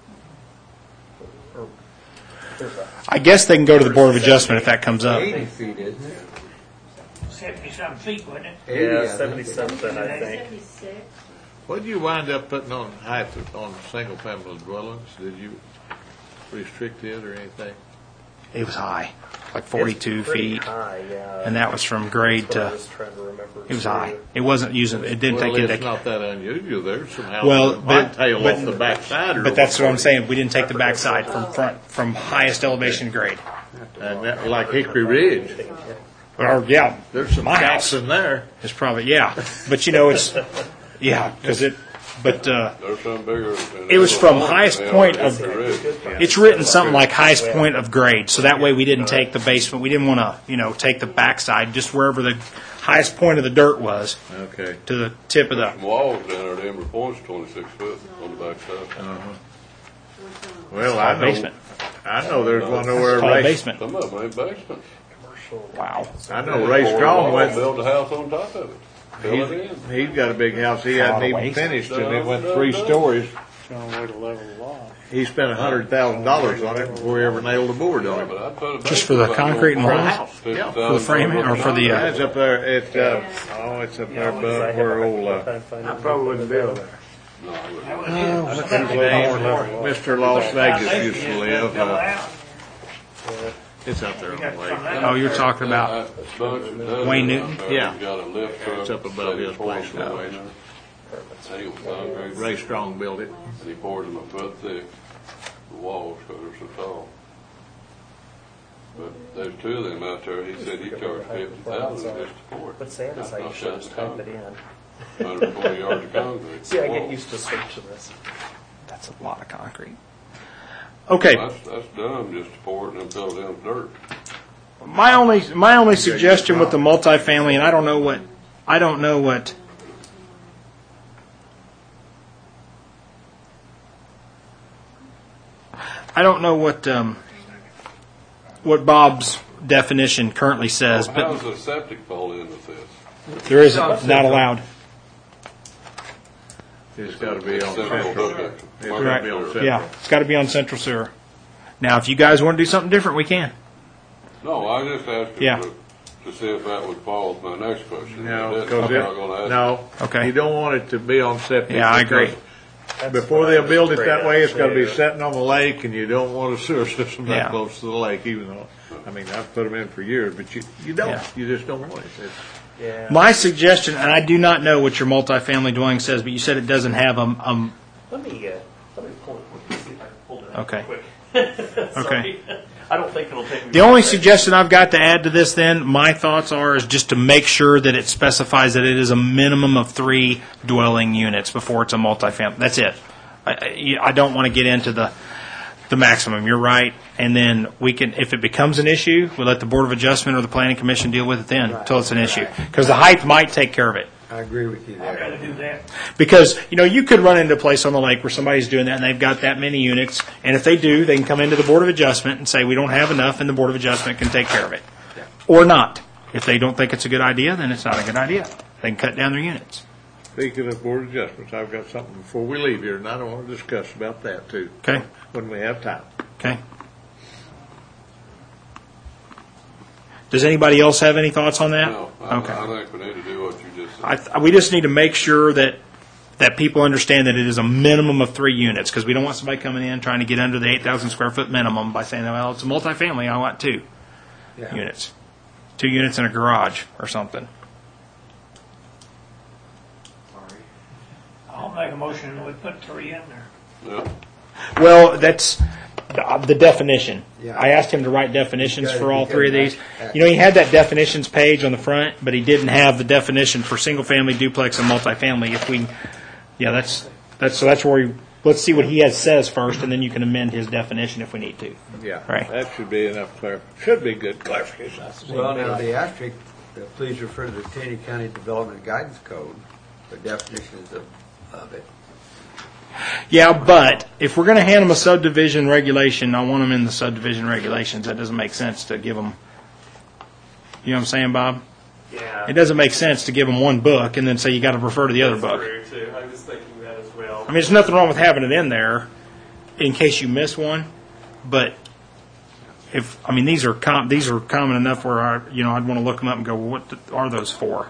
Speaker 5: Or there's a
Speaker 1: I guess they can go to the Board of Adjustment if that comes up.
Speaker 2: Eighty feet, isn't it?
Speaker 9: Seventy-some feet, wasn't it?
Speaker 2: eighty, I
Speaker 5: yeah,
Speaker 2: think.
Speaker 5: seventy something, I think.
Speaker 7: Seventy-six.
Speaker 3: What did you wind up putting on height on single-family dwellings? Did you restrict it or anything?
Speaker 1: It was high, like forty-two
Speaker 5: It's pretty
Speaker 1: feet,
Speaker 5: high, yeah.
Speaker 1: and that was from grade
Speaker 5: That's what I
Speaker 1: to.
Speaker 5: was trying to remember.
Speaker 1: It was
Speaker 5: too.
Speaker 1: high. It wasn't using. It didn't
Speaker 3: Well,
Speaker 1: take
Speaker 3: it's
Speaker 1: into.
Speaker 3: not that unusual. There's some houses
Speaker 1: Well,
Speaker 3: that might
Speaker 1: but-
Speaker 3: tail
Speaker 1: but-
Speaker 3: off the backside. or
Speaker 1: But that's what I'm
Speaker 3: over.
Speaker 1: saying. We didn't take the backside from front, from highest elevation grade.
Speaker 3: And that, like Hickory Ridge,
Speaker 1: Or yeah,
Speaker 3: there's some
Speaker 1: my
Speaker 3: cats
Speaker 1: house
Speaker 3: in there.
Speaker 1: is probably yeah. But you know it's yeah because it. But uh,
Speaker 4: There's some bigger. than
Speaker 1: It was from
Speaker 4: Illinois.
Speaker 1: highest
Speaker 4: Yeah,
Speaker 1: point
Speaker 4: that's
Speaker 1: of-
Speaker 4: the ridge.
Speaker 1: it's written something like highest point of grade. So that way we didn't take the basement. We didn't want to you know take the backside. Just wherever the highest point of the dirt was
Speaker 3: Okay.
Speaker 1: to the tip of the.
Speaker 4: Some walls down there at Emerald Point's twenty-six foot on the backside.
Speaker 3: Uh-huh. Well, I know.
Speaker 1: Basement.
Speaker 3: I know there's one over
Speaker 1: Called a
Speaker 3: Ray.
Speaker 1: basement.
Speaker 4: Some of them ain't basements.
Speaker 5: Commercial.
Speaker 1: Wow.
Speaker 3: I know Ray Strong went.
Speaker 4: Build a house on top of it. Fill it in.
Speaker 3: He's, he's got a big house. He
Speaker 1: Called
Speaker 3: hadn't
Speaker 1: a
Speaker 3: even
Speaker 1: waste.
Speaker 3: finished, and it went three stories.
Speaker 6: Showing where to level the law.
Speaker 3: He spent a hundred thousand dollars on it before he ever nailed a board on
Speaker 4: Yeah,
Speaker 3: it.
Speaker 4: but I'd put a
Speaker 1: Just for the
Speaker 4: basement
Speaker 1: concrete and
Speaker 4: on
Speaker 1: walls?
Speaker 3: House, yeah.
Speaker 1: For the framing or for the, uh,
Speaker 3: It's up there. It uh, oh, it's up there above where old uh,
Speaker 8: I probably wouldn't build there.
Speaker 4: No, I wouldn't.
Speaker 3: what's his name? Mister Las Vegas used to live. Uh, it's up there on the lake.
Speaker 1: Oh, you're talking about
Speaker 4: Uh, a bunch of dozen
Speaker 1: Wayne
Speaker 4: out
Speaker 1: Newton?
Speaker 4: there.
Speaker 3: Yeah.
Speaker 4: He's got a lift truck.
Speaker 3: It's up above his place
Speaker 4: set his
Speaker 3: now.
Speaker 4: pouring in there. And he was concrete.
Speaker 3: Ray Strong built it.
Speaker 4: And he poured them a foot thick, the walls, because they're so tall. But there's two of them out there, he said he charged fifty thousand just to pour it.
Speaker 5: What's sad is I
Speaker 4: That's
Speaker 5: usually
Speaker 4: not
Speaker 5: just
Speaker 4: shutting
Speaker 5: type it
Speaker 4: down.
Speaker 5: in.
Speaker 4: one hundred forty yards of concrete.
Speaker 5: See, I get
Speaker 4: Wall.
Speaker 5: used to searching this.
Speaker 1: that's a lot of concrete. Okay.
Speaker 4: That's, that's dumb, just to pour it and then fill it in with dirt.
Speaker 1: My only my only suggestion with the multifamily, and I don't know what I don't know what I don't know what um, what Bob's definition currently says,
Speaker 4: How
Speaker 1: but
Speaker 4: does the septic fall in with this?
Speaker 1: there is not allowed.
Speaker 3: It's gotta be on
Speaker 4: Central
Speaker 3: central.
Speaker 4: hookup.
Speaker 3: It's gotta be on central.
Speaker 1: Yeah, it's got to be on central sewer. Now, if you guys want to do something different, we can.
Speaker 4: No, I just asked
Speaker 1: Yeah.
Speaker 4: you to, to see if that would fall with my next question.
Speaker 3: No,
Speaker 4: If it
Speaker 3: because
Speaker 4: didn't, I'm not gonna ask.
Speaker 3: no.
Speaker 1: Okay.
Speaker 3: You don't want it to be on septic.
Speaker 1: Yeah, I agree.
Speaker 3: because
Speaker 5: That's
Speaker 3: Before
Speaker 5: what I
Speaker 3: they'll
Speaker 5: was
Speaker 3: build it
Speaker 5: afraid
Speaker 3: that
Speaker 5: of,
Speaker 3: way, it's gotta be
Speaker 5: too.
Speaker 3: sitting on the lake, and you don't want a sewer system
Speaker 1: Yeah.
Speaker 3: that close to the lake, even though, I mean, I've put them in for years, but you, you don't,
Speaker 1: Yeah.
Speaker 3: you just don't want it. It's-
Speaker 5: Yeah.
Speaker 1: My suggestion, and I do not know what your multifamily dwelling says, but you said it doesn't have a, um,
Speaker 5: Let me, uh, let me pull it, let me see if I can pull it out
Speaker 1: Okay.
Speaker 5: quick. Sorry. I don't think it'll take me.
Speaker 1: the only suggestion I've got to add to this then, my thoughts are, is just to make sure that it specifies that it is a minimum of three dwelling units before it's a multifamily. That's it. I, I, I don't want to get into the, the maximum. You're right. And then we can, if it becomes an issue, we let the Board of Adjustment or the Planning Commission deal with it then, until it's an issue. Because the height might take care of it.
Speaker 2: I agree with you
Speaker 9: I'd rather
Speaker 2: there.
Speaker 9: do that.
Speaker 1: Because, you know, you could run into a place on the lake where somebody's doing that and they've got that many units. And if they do, they can come into the Board of Adjustment and say, we don't have enough, and the Board of Adjustment can take care of it. Or not. If they don't think it's a good idea, then it's not a good idea. They can cut down their units.
Speaker 3: Speaking of board adjustments, I've got something before we leave here, and I don't want to discuss about that too.
Speaker 1: Okay?
Speaker 3: When we have time.
Speaker 1: Okay? Does anybody else have any thoughts on that?
Speaker 4: No, I,
Speaker 1: Okay.
Speaker 4: I think we need to do what you just said.
Speaker 1: I, th- we just need to make sure that that people understand that it is a minimum of three units, because we don't want somebody coming in trying to get under the eight thousand square foot minimum by saying, well, it's a multifamily, I want two
Speaker 2: Yeah.
Speaker 1: units. Two units in a garage or something.
Speaker 9: I'll make a motion that we put three in there.
Speaker 4: Yeah.
Speaker 1: Well, that's the, the definition.
Speaker 2: Yeah.
Speaker 1: I asked him to write definitions
Speaker 2: You gotta-
Speaker 1: for all
Speaker 2: you
Speaker 1: three of
Speaker 2: gotta
Speaker 1: these.
Speaker 2: match-
Speaker 1: You know, he had that definitions page on the front, but he didn't have the definition for single family, duplex, and multifamily. If we, yeah, that's that's so that's where we, let's see what he has says first, and then you can amend his definition if we need to.
Speaker 3: Yeah.
Speaker 1: Right.
Speaker 3: That should be enough clar, should be good clarification.
Speaker 2: Well, now, the asterisk, uh, please refer to the Taney County Development Guidance Code for definitions of, of it.
Speaker 1: Yeah, but if we're going to hand them a subdivision regulation, I want them in the subdivision regulations. That doesn't make sense to give them. You know what I'm saying, Bob?
Speaker 5: Yeah.
Speaker 1: It doesn't make sense to give them one book and then say you got to refer to the other book.
Speaker 5: True, too. I was thinking that as well.
Speaker 1: I mean, there's nothing wrong with having it in there in case you miss one, but if I mean these are com- these are common enough where I you know I'd want to look them up and go, well, what th- are those for?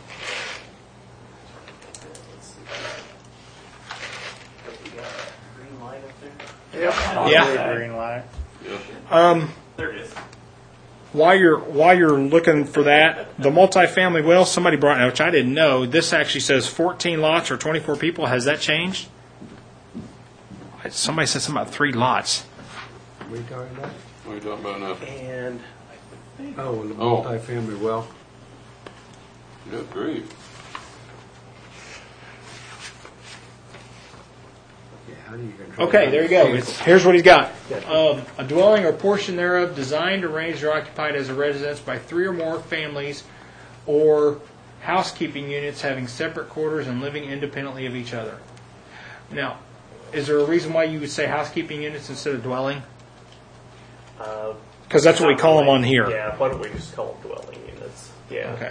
Speaker 5: Have we got a green light up there?
Speaker 6: Yep.
Speaker 1: Yeah.
Speaker 6: Green light.
Speaker 1: Um,
Speaker 5: There it is.
Speaker 1: while you're while you're looking for that, the multifamily, well, somebody brought it, which I didn't know. This actually says fourteen lots or twenty-four people. Has that changed? Somebody said something about three lots.
Speaker 2: What are you talking about?
Speaker 4: What are you talking about now?
Speaker 5: And
Speaker 2: Oh, the
Speaker 4: Oh.
Speaker 2: multifamily well.
Speaker 4: Good grief.
Speaker 2: Yeah, how do you control?
Speaker 1: Okay,
Speaker 2: that?
Speaker 1: there you go. It's, here's what he's got. Um, a dwelling or portion thereof designed, arranged, or occupied as a residence by three or more families or housekeeping units having separate quarters and living independently of each other. Now, is there a reason why you would say housekeeping units instead of dwelling?
Speaker 5: uh,
Speaker 1: Because that's what we call them on here.
Speaker 5: Yeah. Why don't we just call them dwelling units? Yeah.
Speaker 1: Okay.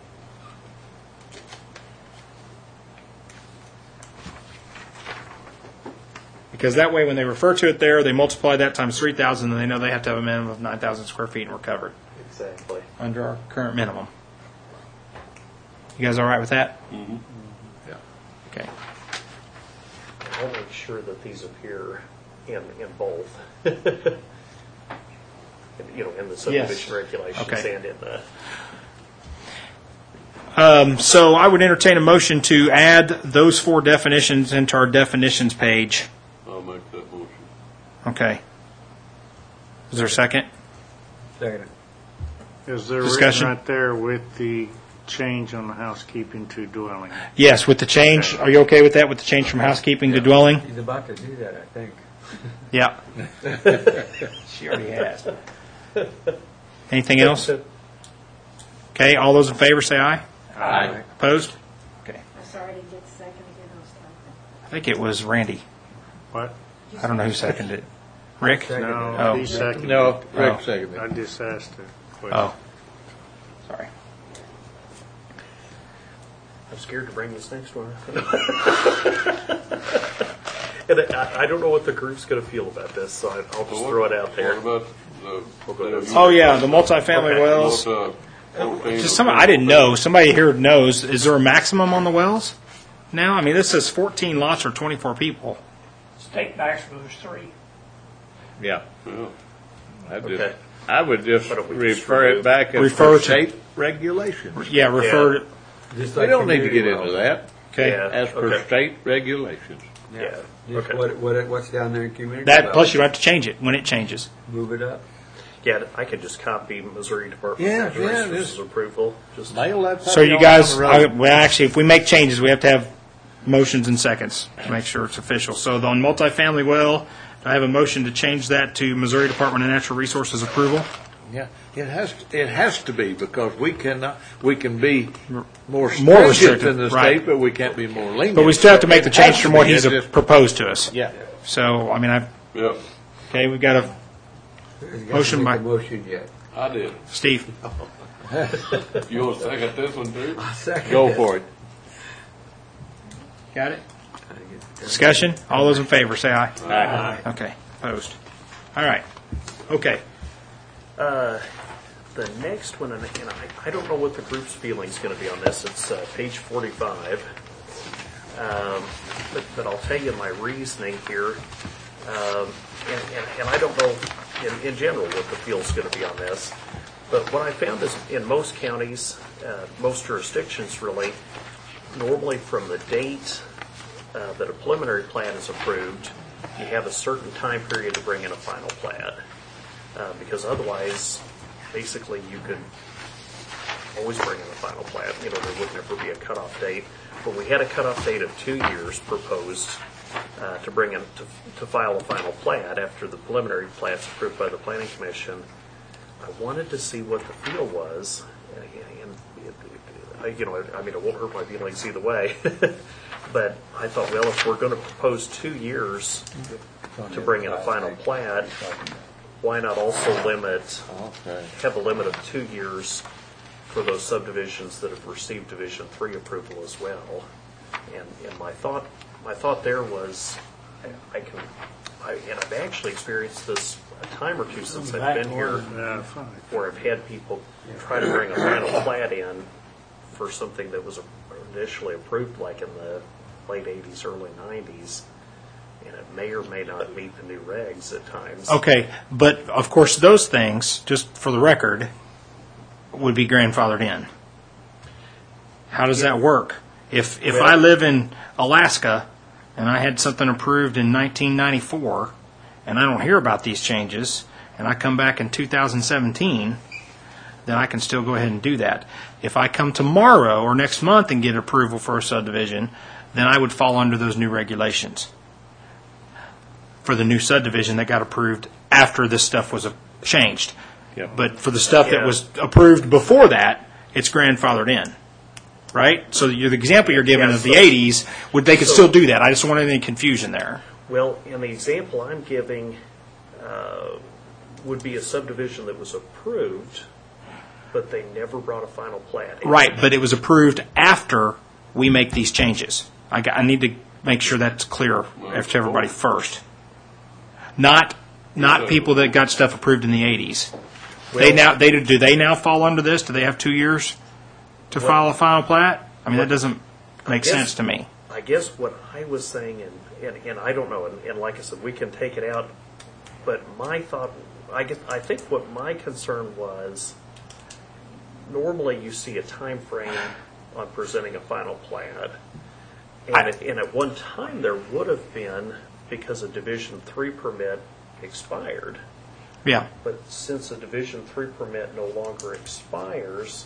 Speaker 1: Because that way, when they refer to it there, they multiply that times three thousand, and they know they have to have a minimum of nine thousand square feet, and we're covered
Speaker 5: Exactly.
Speaker 1: under our current minimum. You guys all right with that?
Speaker 4: Mm-hmm.
Speaker 3: Yeah.
Speaker 1: Okay.
Speaker 5: I'll make sure that these appear in, in both. You know, in the subdivision regulations
Speaker 1: Okay.
Speaker 5: and in the.
Speaker 1: Um, so I would entertain a motion to add those four definitions into our definitions page.
Speaker 4: I'll make that motion.
Speaker 1: Okay. Is there a second?
Speaker 2: Second.
Speaker 6: Is there
Speaker 1: Discussion?
Speaker 6: written right there with the change on the housekeeping to dwelling?
Speaker 1: Yes, with the change. Are you okay with that, with the change from housekeeping to dwelling?
Speaker 2: He's about to do that, I think.
Speaker 1: Yeah. She already has. Anything else? Okay, all those in favor say aye.
Speaker 2: Aye.
Speaker 1: Opposed? Okay.
Speaker 7: I'm sorry I didn't get the second again, I was typing.
Speaker 1: I think it was Randy.
Speaker 6: What?
Speaker 1: I don't know who seconded it. Rick?
Speaker 2: Second.
Speaker 6: No,
Speaker 1: Oh.
Speaker 6: he seconded.
Speaker 3: No, Rick
Speaker 1: Oh.
Speaker 3: seconded.
Speaker 6: I just asked a question.
Speaker 1: Oh. Sorry.
Speaker 5: I'm scared to bring this next one. And I, I don't know what the group's going to feel about this, so I- I'll just throw it out there.
Speaker 4: What about the?
Speaker 1: Oh, yeah, the multifamily
Speaker 5: Okay.
Speaker 1: wells.
Speaker 4: About, uh, fourteen
Speaker 1: Just some, I didn't know. Somebody here knows. Is there a maximum on the wells now? I mean, this says fourteen lots or twenty-four people.
Speaker 9: State maximum is three.
Speaker 3: Yeah.
Speaker 4: Yeah.
Speaker 3: I just,
Speaker 5: Okay.
Speaker 3: I would just
Speaker 5: What if we just
Speaker 3: refer it
Speaker 5: remove-
Speaker 3: back as
Speaker 1: Refer
Speaker 3: per
Speaker 1: to-
Speaker 3: state regulations.
Speaker 1: Yeah, refer to,
Speaker 2: Just
Speaker 3: We
Speaker 2: like
Speaker 3: don't need to
Speaker 2: community
Speaker 3: get into
Speaker 2: wells.
Speaker 3: that.
Speaker 1: okay.
Speaker 5: Yeah.
Speaker 3: As per
Speaker 5: Okay.
Speaker 3: state regulations.
Speaker 5: Yeah,
Speaker 2: Just
Speaker 5: okay.
Speaker 2: what, what, what's down there in community?
Speaker 1: That,
Speaker 2: wells.
Speaker 1: plus you have to change it when it changes.
Speaker 2: Move it up.
Speaker 5: Yeah, I could just copy Missouri Department
Speaker 3: Yeah,
Speaker 5: of Natural
Speaker 3: yeah,
Speaker 5: Resources
Speaker 3: just-
Speaker 5: approval. Just
Speaker 3: Nail that
Speaker 1: So
Speaker 3: puppy
Speaker 1: you
Speaker 3: on
Speaker 1: guys,
Speaker 3: the
Speaker 1: I,
Speaker 3: road.
Speaker 1: well, actually, if we make changes, we have to have motions and seconds to make sure it's official. So on multifamily well, I have a motion to change that to Missouri Department of Natural Resources approval.
Speaker 3: Yeah, it has, it has to be, because we cannot, we can be more
Speaker 1: More
Speaker 3: stringent
Speaker 1: restrictive,
Speaker 3: than the
Speaker 1: right.
Speaker 3: state, but we can't be more lenient.
Speaker 1: But we still have to make the
Speaker 3: It
Speaker 1: change
Speaker 3: has
Speaker 1: from
Speaker 3: to
Speaker 1: what
Speaker 3: be.
Speaker 1: he's
Speaker 3: It's
Speaker 1: uh,
Speaker 3: just-
Speaker 1: proposed to us.
Speaker 3: Yeah.
Speaker 1: So, I mean, I,
Speaker 4: Yeah,
Speaker 1: okay, we've got a,
Speaker 2: He's got
Speaker 1: Motion
Speaker 2: to make
Speaker 1: by-
Speaker 2: a motion yet.
Speaker 4: I did.
Speaker 1: Steve,
Speaker 4: You want to second this one too?
Speaker 2: Second.
Speaker 3: Go for it.
Speaker 1: got it? Discussion? All those in favor, say aye.
Speaker 3: Aye.
Speaker 1: Okay, opposed. All right, okay.
Speaker 5: Uh, the next one, and and I, I don't know what the group's feeling is going to be on this. It's uh, page forty-five. Um, but, but I'll tell you my reasoning here. Um, and, and, and I don't know in, in general what the feel is going to be on this. But what I found is in most counties, uh, most jurisdictions really, normally from the date uh, that a preliminary plan is approved, you have a certain time period to bring in a final plan. Uh, because otherwise, basically, you could always bring in a final plan. You know, there would never be a cutoff date. But we had a cutoff date of two years proposed uh, to bring in, to, to file a final plan after the preliminary plan's approved by the Planning Commission. I wanted to see what the feel was, and, and it, it, you know, I mean, it won't hurt my feelings either way. But I thought, well, if we're going to propose two years to bring in a final plan, why not also limit,
Speaker 3: Okay.
Speaker 5: have a limit of two years for those subdivisions that have received Division Three approval as well? And, and my thought, my thought there was, I, I can, I, and I've actually experienced this a time or two since I've been here, where I've had people try to bring a final plat in for something that was initially approved like in the late eighties, early nineties, and it may or may not meet the new regs at times.
Speaker 1: Okay, but of course, those things, just for the record, would be grandfathered in. How does that work? If if I live in Alaska and I had something approved in nineteen ninety-four and I don't hear about these changes and I come back in two thousand seventeen, then I can still go ahead and do that. If I come tomorrow or next month and get approval for a subdivision, then I would fall under those new regulations for the new subdivision that got approved after this stuff was uh, changed.
Speaker 3: Yeah.
Speaker 1: But for the stuff that
Speaker 5: Yeah.
Speaker 1: was approved before that, it's grandfathered in, right? So you're, the example you're giving
Speaker 5: Yeah,
Speaker 1: of the
Speaker 5: so-
Speaker 1: eighties, would they could
Speaker 5: so-
Speaker 1: still do that? I just don't want any confusion there.
Speaker 5: Well, in the example I'm giving, uh, would be a subdivision that was approved, but they never brought a final plat in.
Speaker 1: Right, but it was approved after we make these changes. I, got- I need to make sure that's clear to everybody first. Not not people that got stuff approved in the eighties. They now they do they now fall under this? Do they have two years to file a final plat? I mean, that doesn't make
Speaker 5: guess-
Speaker 1: sense to me.
Speaker 5: I guess what I was saying, and, and, and I don't know, and, and like I said, we can take it out, but my thought, I guess, I think what my concern was, normally you see a time frame on presenting a final plan. And,
Speaker 1: I-
Speaker 5: at, and at one time, there would have been, because a Division Three permit expired.
Speaker 1: Yeah.
Speaker 5: But since a Division Three permit no longer expires,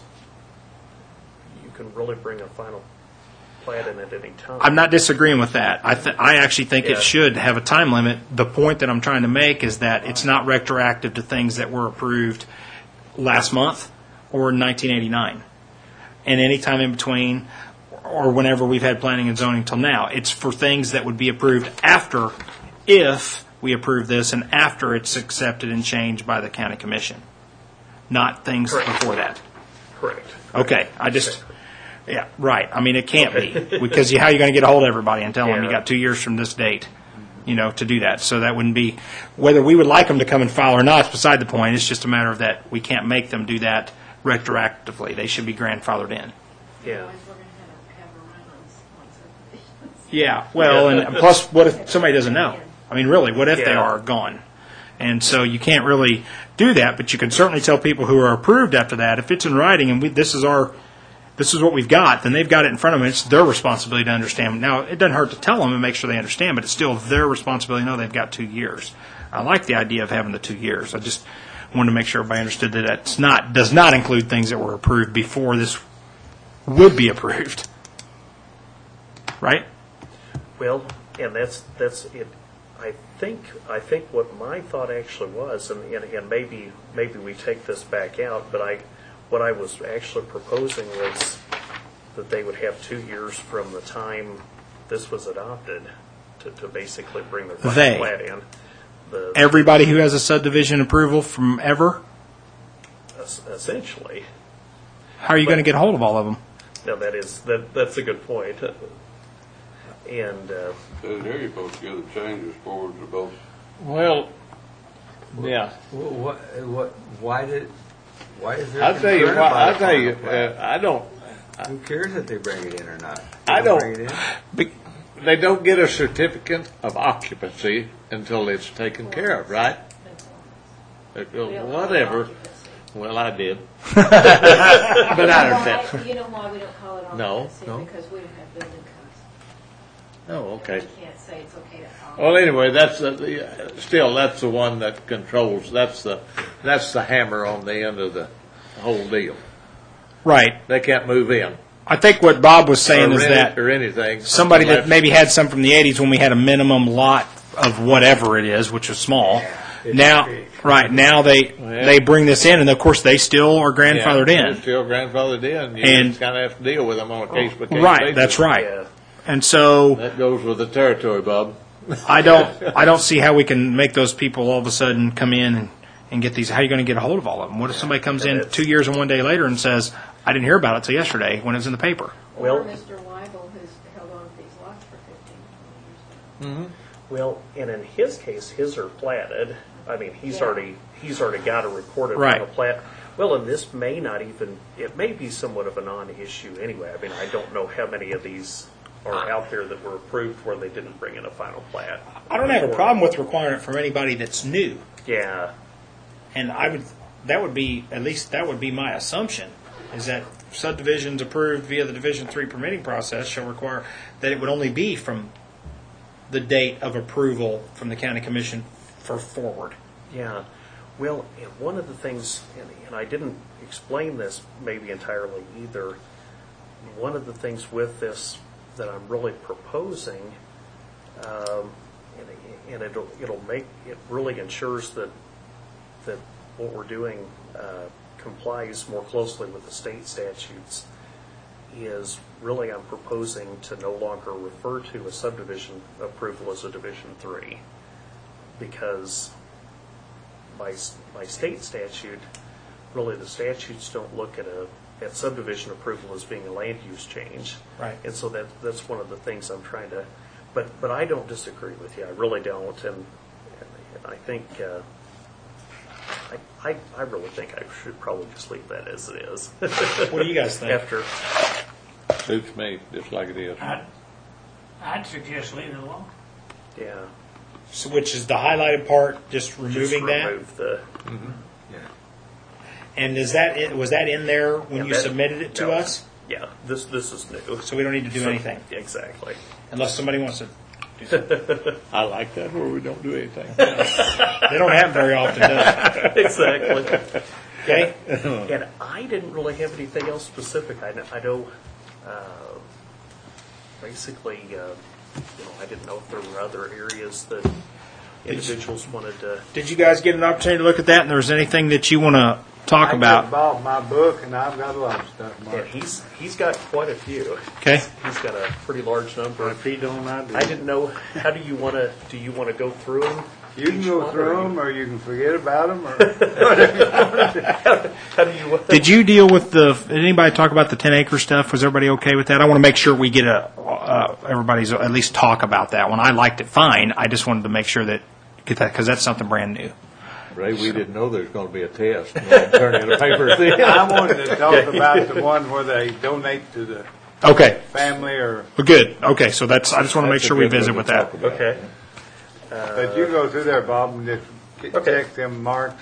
Speaker 5: you can really bring a final plat in at any time.
Speaker 1: I'm not disagreeing with that. I th- I actually think
Speaker 5: Yeah.
Speaker 1: it should have a time limit. The point that I'm trying to make is that it's not retroactive to things that were approved last month or in nineteen eighty-nine. And any time in between or whenever we've had planning and zoning till now. It's for things that would be approved after, if we approve this, and after it's accepted and changed by the county commission. Not things
Speaker 5: Correct.
Speaker 1: before that.
Speaker 5: Correct.
Speaker 1: Okay, I just, Yeah, right. I mean, it can't be, because you, how are you going to get a hold of everybody and tell them you
Speaker 5: Yeah.
Speaker 1: got two years from this date, you know, to do that? So that wouldn't be, whether we would like them to come and file or not, is beside the point. It's just a matter of that we can't make them do that retroactively. They should be grandfathered in.
Speaker 5: Yeah.
Speaker 7: Otherwise, we're going to have a, have a run on, on subdivisions.
Speaker 1: Yeah, well, and plus, what if somebody doesn't know? I mean, really, what if they
Speaker 5: Yeah.
Speaker 1: are gone? And so you can't really do that, but you can certainly tell people who are approved after that, if it's in writing and we, this is our, this is what we've got, then they've got it in front of them. It's their responsibility to understand. Now, it doesn't hurt to tell them and make sure they understand, but it's still their responsibility to know they've got two years. I like the idea of having the two years. I just wanted to make sure everybody understood that it's not, does not include things that were approved before this would be approved. Right?
Speaker 5: Well, and that's, that's it. I think, I think what my thought actually was, and, and again, maybe, maybe we take this back out, but I, what I was actually proposing was that they would have two years from the time this was adopted to, to basically bring their
Speaker 1: They.
Speaker 5: final plat in. The,
Speaker 1: Everybody who has a subdivision approval from ever,
Speaker 5: es- essentially.
Speaker 1: how are you going to get a hold of all of them?
Speaker 5: Now, that is, that, that's a good point. And, uh,
Speaker 4: Says here you're supposed to give the changes forward to both.
Speaker 3: Well, yeah.
Speaker 2: What, what, what, why did, why is there
Speaker 3: I'll tell you
Speaker 2: concern
Speaker 3: what,
Speaker 2: about
Speaker 3: I'll
Speaker 2: a
Speaker 3: tell you,
Speaker 2: final plat?
Speaker 3: uh, I don't,
Speaker 2: Who cares if they bring it in or not? They
Speaker 3: I don't-
Speaker 2: Bring it in?
Speaker 3: be- they don't get a certificate of occupancy until it's taken care of, right? Uh,
Speaker 7: We don't call it
Speaker 3: Whatever.
Speaker 7: occupancy.
Speaker 3: Well, I did. But I
Speaker 7: You know
Speaker 3: understand.
Speaker 7: why- You know why we don't call it
Speaker 3: No,
Speaker 7: occupancy?
Speaker 3: no.
Speaker 7: Because we don't have building codes.
Speaker 3: Oh, okay.
Speaker 7: We can't say it's okay to call.
Speaker 3: Well, anyway, that's the, the, still, that's the one that controls, that's the, that's the hammer on the end of the whole deal.
Speaker 1: Right.
Speaker 3: They can't move in.
Speaker 1: I think what Bob was saying
Speaker 3: or
Speaker 1: is
Speaker 3: rent it
Speaker 1: that
Speaker 3: or anything.
Speaker 1: somebody that
Speaker 3: unless-
Speaker 1: maybe had some from the eighties when we had a minimum lot of whatever it is, which was small. Now, right now they
Speaker 3: Yeah.
Speaker 1: they bring this in, and of course they still are
Speaker 3: Yeah,
Speaker 1: grandfathered
Speaker 3: they're
Speaker 1: in.
Speaker 3: Still grandfathered in. You
Speaker 1: And-
Speaker 3: just kind of have to deal with them on a case by case.
Speaker 1: Right, that's right.
Speaker 5: yeah.
Speaker 1: And so
Speaker 3: That goes with the territory, Bob.
Speaker 1: I don't I don't see how we can make those people all of a sudden come in and, and get these. How are you going to get a hold of all of them? What if somebody comes in two years and one day later and says, "I didn't hear about it till yesterday when it was in the paper"?
Speaker 5: Well-
Speaker 7: Or Mister Weibel, who's held on to these lots for fifteen, twenty years now.
Speaker 5: Well, and in his case, his are platted. I mean, he's
Speaker 7: Yeah.
Speaker 5: already, he's already got a recorded
Speaker 1: Right.
Speaker 5: final plat. Well, and this may not even, it may be somewhat of a non-issue anyway. I mean, I don't know how many of these are out there that were approved where they didn't bring in a final plat.
Speaker 1: I don't have a problem with requiring it from anybody that's new.
Speaker 5: Yeah,
Speaker 1: And I would, that would be, at least that would be my assumption, is that subdivisions approved via the Division Three permitting process shall require that it would only be from the date of approval from the county commission for forward.
Speaker 5: yeah. Well, and one of the things, and, and I didn't explain this maybe entirely either, one of the things with this that I'm really proposing, um, and, and it'll, it'll make, it really ensures that, that what we're doing uh, complies more closely with the state statutes, is really I'm proposing to no longer refer to a subdivision approval as a Division Three, because by, s- by state statute, really the statutes don't look at a, at subdivision approval as being a land use change.
Speaker 1: Right.
Speaker 5: And so that, that's one of the things I'm trying to, but, but I don't disagree with you, I really don't, and, and I think, uh, I, I, I really think I should probably just leave that as it is.
Speaker 1: What do you guys think?
Speaker 5: After,
Speaker 3: Suits me, just like it is.
Speaker 9: I'd, I'd suggest leaving it alone.
Speaker 5: yeah.
Speaker 1: So, which is the highlighted part, just removing
Speaker 5: just
Speaker 1: that?
Speaker 5: remove the,
Speaker 1: And is that, it- was that in there when
Speaker 5: Yeah,
Speaker 1: you
Speaker 5: that-
Speaker 1: submitted it to
Speaker 5: no.
Speaker 1: us?
Speaker 5: yeah, this, this is new.
Speaker 1: So we don't need to do
Speaker 5: So-
Speaker 1: anything,
Speaker 5: Exactly.
Speaker 1: unless somebody wants to do something.
Speaker 3: I like that where we don't do anything.
Speaker 1: They don't happen very often, do they?
Speaker 5: Exactly.
Speaker 1: Okay?
Speaker 5: And I didn't really have anything else specific. I know, I know uh, basically, uh, you know, I didn't know if there were other areas that individuals wanted to.
Speaker 1: Did you guys get an opportunity to look at that, and there's anything that you want to talk
Speaker 6: I
Speaker 1: about?
Speaker 6: just bought my book, and I've got a lot of stuff
Speaker 5: Yeah,
Speaker 6: marked.
Speaker 5: he's he's got quite a few.
Speaker 1: Okay.
Speaker 5: He's got a pretty large number.
Speaker 6: If he don't, I do.
Speaker 5: I didn't know. How do you want to? Do you want to go through them?
Speaker 2: You can go through them, or you can forget about them, or.
Speaker 5: How do you?
Speaker 1: Did you deal with the, did anybody talk about the ten acre stuff? Was everybody okay with that? I want to make sure we get a, uh, everybody's at least talk about that one. I liked it fine. I just wanted to make sure that, get that, because that's something brand new.
Speaker 3: Ray, we didn't know there was going to be a test. We had to turn in a paper thing.
Speaker 2: I wanted to talk about the one where they donate to the
Speaker 1: Okay.
Speaker 2: family, or,
Speaker 1: Well, good. Okay, so that's, I just want to make
Speaker 3: That's a
Speaker 1: sure we
Speaker 3: good one
Speaker 1: visit
Speaker 3: to
Speaker 1: with
Speaker 3: talk
Speaker 1: that.
Speaker 3: about.
Speaker 5: Okay.
Speaker 2: but you go through there, Bob, and just get-
Speaker 5: Okay.
Speaker 2: check them marks.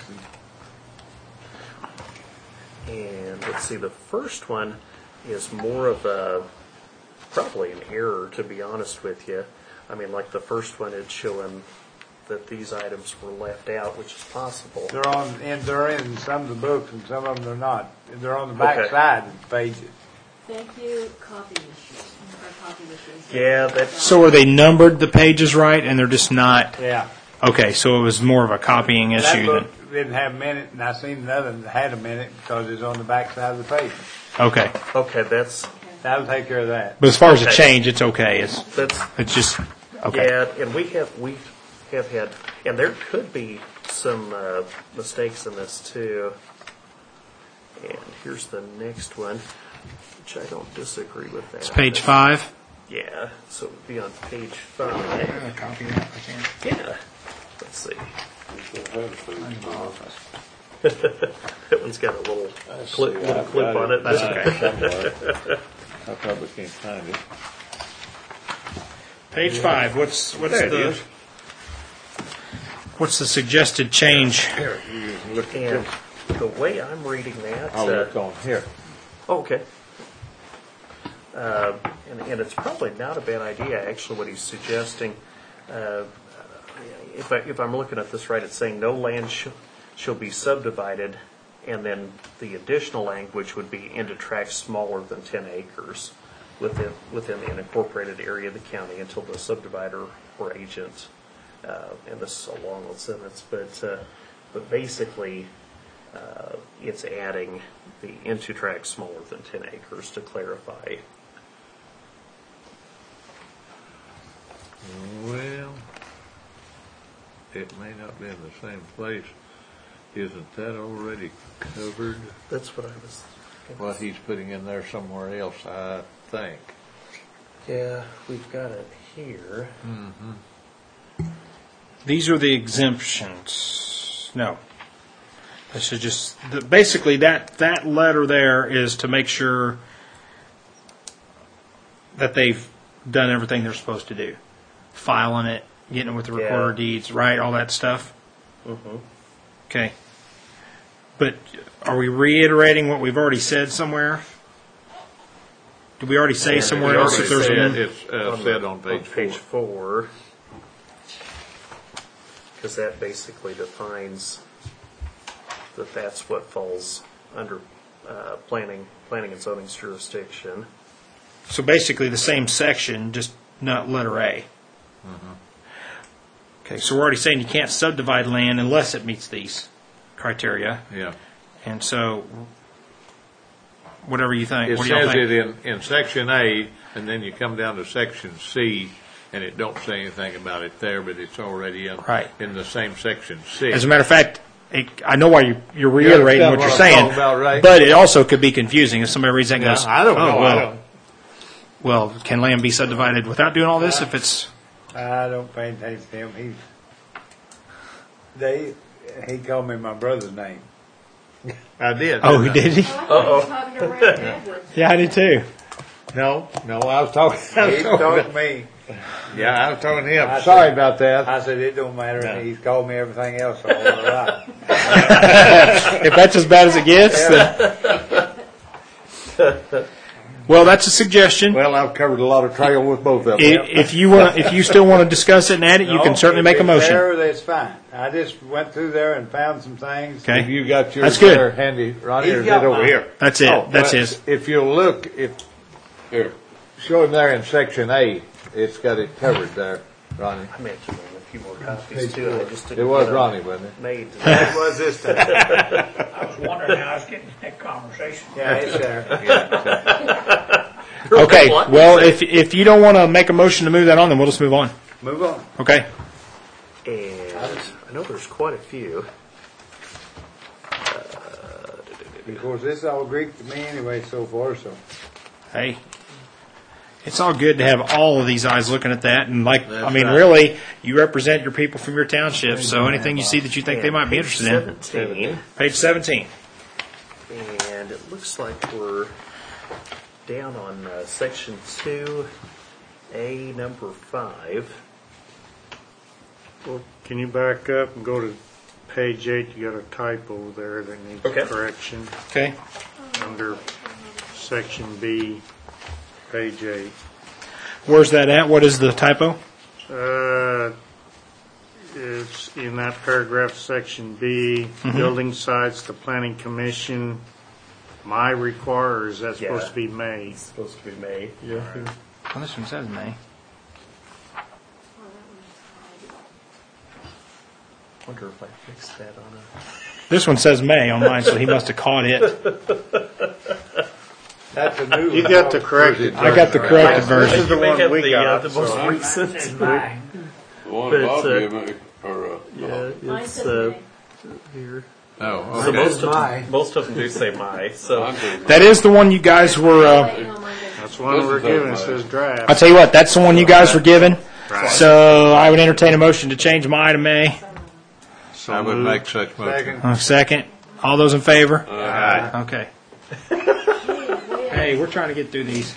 Speaker 2: and-
Speaker 5: And let's see, the first one is more of a, probably an error, to be honest with you. I mean, like the first one, it's showing that these items were left out, which is possible.
Speaker 2: They're on, and they're in some of the books, and some of them they're not. They're on the back
Speaker 5: Okay.
Speaker 2: side of the pages.
Speaker 7: Thank you, copy issues, or copy issues.
Speaker 5: Yeah, that's-
Speaker 1: So are they numbered the pages right, and they're just not,
Speaker 2: Yeah.
Speaker 1: okay, so it was more of a copying
Speaker 2: That
Speaker 1: issue than,
Speaker 2: book didn't have a minute, and I seen another that had a minute because it's on the back side of the page.
Speaker 1: okay.
Speaker 5: Okay, that's,
Speaker 2: That'll take care of that.
Speaker 1: But as far as a
Speaker 5: Okay.
Speaker 1: change, it's okay. It's,
Speaker 5: that's,
Speaker 1: it's just, okay.
Speaker 5: yeah, and we have, we have had, and there could be some uh, mistakes in this too. And here's the next one, which I don't disagree with that.
Speaker 1: It's page five.
Speaker 5: Yeah, so it would be on page five.
Speaker 1: Copy that if I can.
Speaker 5: Yeah, let's see.
Speaker 4: That's
Speaker 5: That one's got a little clip,
Speaker 3: See,
Speaker 5: little
Speaker 3: I've
Speaker 5: clip
Speaker 3: got
Speaker 5: on it.
Speaker 1: That's
Speaker 3: Got
Speaker 1: okay.
Speaker 3: somewhere. I probably can't find it.
Speaker 1: Page five, what's, what's
Speaker 3: There it
Speaker 1: the,
Speaker 3: is.
Speaker 1: what's the suggested change?
Speaker 3: Here, you can look at
Speaker 5: And
Speaker 3: this.
Speaker 5: the way I'm reading that,
Speaker 3: I'll
Speaker 5: uh,
Speaker 3: look on here.
Speaker 5: oh, okay. Uh, and, and it's probably not a bad idea, actually, what he's suggesting. Uh, if I, if I'm looking at this right, it's saying no land sh- shall be subdivided, and then the additional language would be into tracts smaller than ten acres within, within the unincorporated area of the county until the subdivider or agent, uh, and this is a long old sentence, but, uh, but basically, uh, it's adding the into tracts smaller than ten acres to clarify.
Speaker 3: Well, it may not be in the same place. Isn't that already covered?
Speaker 5: That's what I was.
Speaker 3: What he's putting in there somewhere else, I think.
Speaker 5: Yeah, we've got it here.
Speaker 1: These are the exemptions. No. This is just, the, basically that, that letter there is to make sure that they've done everything they're supposed to do. Filing it, getting it with the recorder
Speaker 5: Yeah.
Speaker 1: of deeds, right, all that stuff.
Speaker 5: Mm-hmm.
Speaker 1: Okay. But are we reiterating what we've already said somewhere? Did we already say somewhere
Speaker 3: We
Speaker 1: else if
Speaker 3: already
Speaker 1: there's
Speaker 3: said
Speaker 1: one?
Speaker 3: It's uh, said on page four.
Speaker 5: Page four. Because that basically defines that that's what falls under uh, planning, planning and zoning's jurisdiction.
Speaker 1: So basically the same section, just not letter A. Okay, so we're already saying you can't subdivide land unless it meets these criteria.
Speaker 3: Yeah.
Speaker 1: And so, whatever you think.
Speaker 3: It
Speaker 1: what do y'all
Speaker 3: says it
Speaker 1: think?
Speaker 3: in, in section A, and then you come down to section C, and it don't say anything about it there, but it's already in,
Speaker 1: Right.
Speaker 3: in the same section C.
Speaker 1: As a matter of fact, it, I know why you, you're reiterating
Speaker 3: Yeah,
Speaker 1: what you're
Speaker 3: that's what I'm
Speaker 1: saying,
Speaker 3: talking about, right?
Speaker 1: but it also could be confusing if somebody reads that and
Speaker 3: Yeah,
Speaker 1: goes,
Speaker 3: I don't
Speaker 1: "Oh,
Speaker 3: know.
Speaker 1: well,
Speaker 3: I don't.
Speaker 1: well, can land be subdivided without doing all this if it's,
Speaker 2: I don't pay attention to him. He's, they, he called me my brother's name.
Speaker 3: I did.
Speaker 1: oh,
Speaker 3: didn't I?
Speaker 1: did he?
Speaker 7: Oh, I thought he was talking to Rick Edwards.
Speaker 1: Yeah, I did too.
Speaker 3: No, no, I was talking. I was
Speaker 2: He
Speaker 3: talking
Speaker 2: told
Speaker 3: about-
Speaker 2: me.
Speaker 3: yeah, I was talking to him.
Speaker 2: I
Speaker 3: Sorry
Speaker 2: said-
Speaker 3: about that.
Speaker 2: I said, it don't matter.
Speaker 3: No.
Speaker 2: He's called me everything else all right.
Speaker 1: If that's as bad as it gets, then. Well, that's a suggestion.
Speaker 3: Well, I've covered a lot of trail with both of them.
Speaker 1: I- If you want, if you still want to discuss it and add it, you can
Speaker 2: No,
Speaker 1: certainly
Speaker 2: if
Speaker 1: make a
Speaker 2: it's
Speaker 1: motion.
Speaker 2: There, that's fine. I just went through there and found some things.
Speaker 1: Okay.
Speaker 3: Have you got yours
Speaker 1: That's good.
Speaker 3: there handy, Ronnie,
Speaker 2: He's
Speaker 3: or is
Speaker 2: got
Speaker 3: it over
Speaker 2: mine.
Speaker 3: here?
Speaker 1: That's it.
Speaker 3: Oh,
Speaker 1: That's
Speaker 3: well,
Speaker 1: his.
Speaker 3: If you'll look, if, here, show him there in section A, it's got it covered there, Ronnie.
Speaker 5: I meant to bring a few more copies too. I just didn't
Speaker 3: It was
Speaker 5: get them
Speaker 3: Ronnie, wasn't it?
Speaker 5: Made.
Speaker 2: It was this time.
Speaker 9: I was wondering how I was getting that conversation.
Speaker 2: Yeah, it's there.
Speaker 1: Okay. Well, if if you don't want to make a motion to move that on, then we'll just move on.
Speaker 2: Move on.
Speaker 1: Okay.
Speaker 5: And I know there's quite a few.
Speaker 8: Of course, this is all Greek to me anyway so far, so.
Speaker 1: Hey, it's all good to have all of these eyes looking at that. And like, I mean,
Speaker 3: right.
Speaker 1: really, you represent your people from your township. So anything you see that you think they might be
Speaker 5: And page
Speaker 1: interested in.
Speaker 5: seventeen.
Speaker 1: Page seventeen.
Speaker 5: And it looks like we're down on uh, section two, A, number five.
Speaker 6: Well, can you back up and go to page eight? You got a typo there that needs
Speaker 5: Okay.
Speaker 6: correction.
Speaker 1: Okay.
Speaker 6: Under section B, page eight.
Speaker 1: Where's that at? What is the typo?
Speaker 6: Uh, it's in that paragraph, section B, building sites, the planning commission, my require, or is that supposed
Speaker 5: Yeah.
Speaker 6: to be may?
Speaker 5: It's supposed to be May.
Speaker 1: Well, this one says May.
Speaker 5: Wonder if I fixed that on a.
Speaker 1: This one says May on mine, so he must have caught it.
Speaker 8: That's a new one.
Speaker 6: You got the corrected.
Speaker 1: I got the corrected
Speaker 6: This is
Speaker 1: version.
Speaker 6: the
Speaker 5: You may
Speaker 6: one
Speaker 5: have
Speaker 6: we
Speaker 5: the, uh,
Speaker 6: got.
Speaker 5: the most
Speaker 6: so-
Speaker 5: recent.
Speaker 9: That's mine.
Speaker 4: The one
Speaker 5: But,
Speaker 4: Bob
Speaker 5: uh,
Speaker 4: gave me, or, uh,
Speaker 5: Yeah,
Speaker 7: Mine
Speaker 5: it's
Speaker 7: says
Speaker 5: uh,
Speaker 7: May.
Speaker 5: here.
Speaker 3: Oh,
Speaker 5: So
Speaker 3: okay.
Speaker 5: most of
Speaker 8: May.
Speaker 5: them, most of them do say my. So
Speaker 4: mine says-
Speaker 1: That is the one you guys were. Uh,
Speaker 7: Wait, no, mine doesn't.
Speaker 6: That's the one
Speaker 4: This
Speaker 6: we're
Speaker 4: is
Speaker 6: given, it
Speaker 4: okay.
Speaker 6: says draft.
Speaker 1: I'll tell you what, that's the one you guys were given.
Speaker 6: Right.
Speaker 1: So I would entertain a motion to change May to May.
Speaker 6: So
Speaker 3: I would
Speaker 6: moved.
Speaker 3: make such motion.
Speaker 1: Uh, second. All those in favor?
Speaker 3: Aye.
Speaker 1: Okay.
Speaker 7: Gee, we have-
Speaker 1: Hey, we're trying to get through these.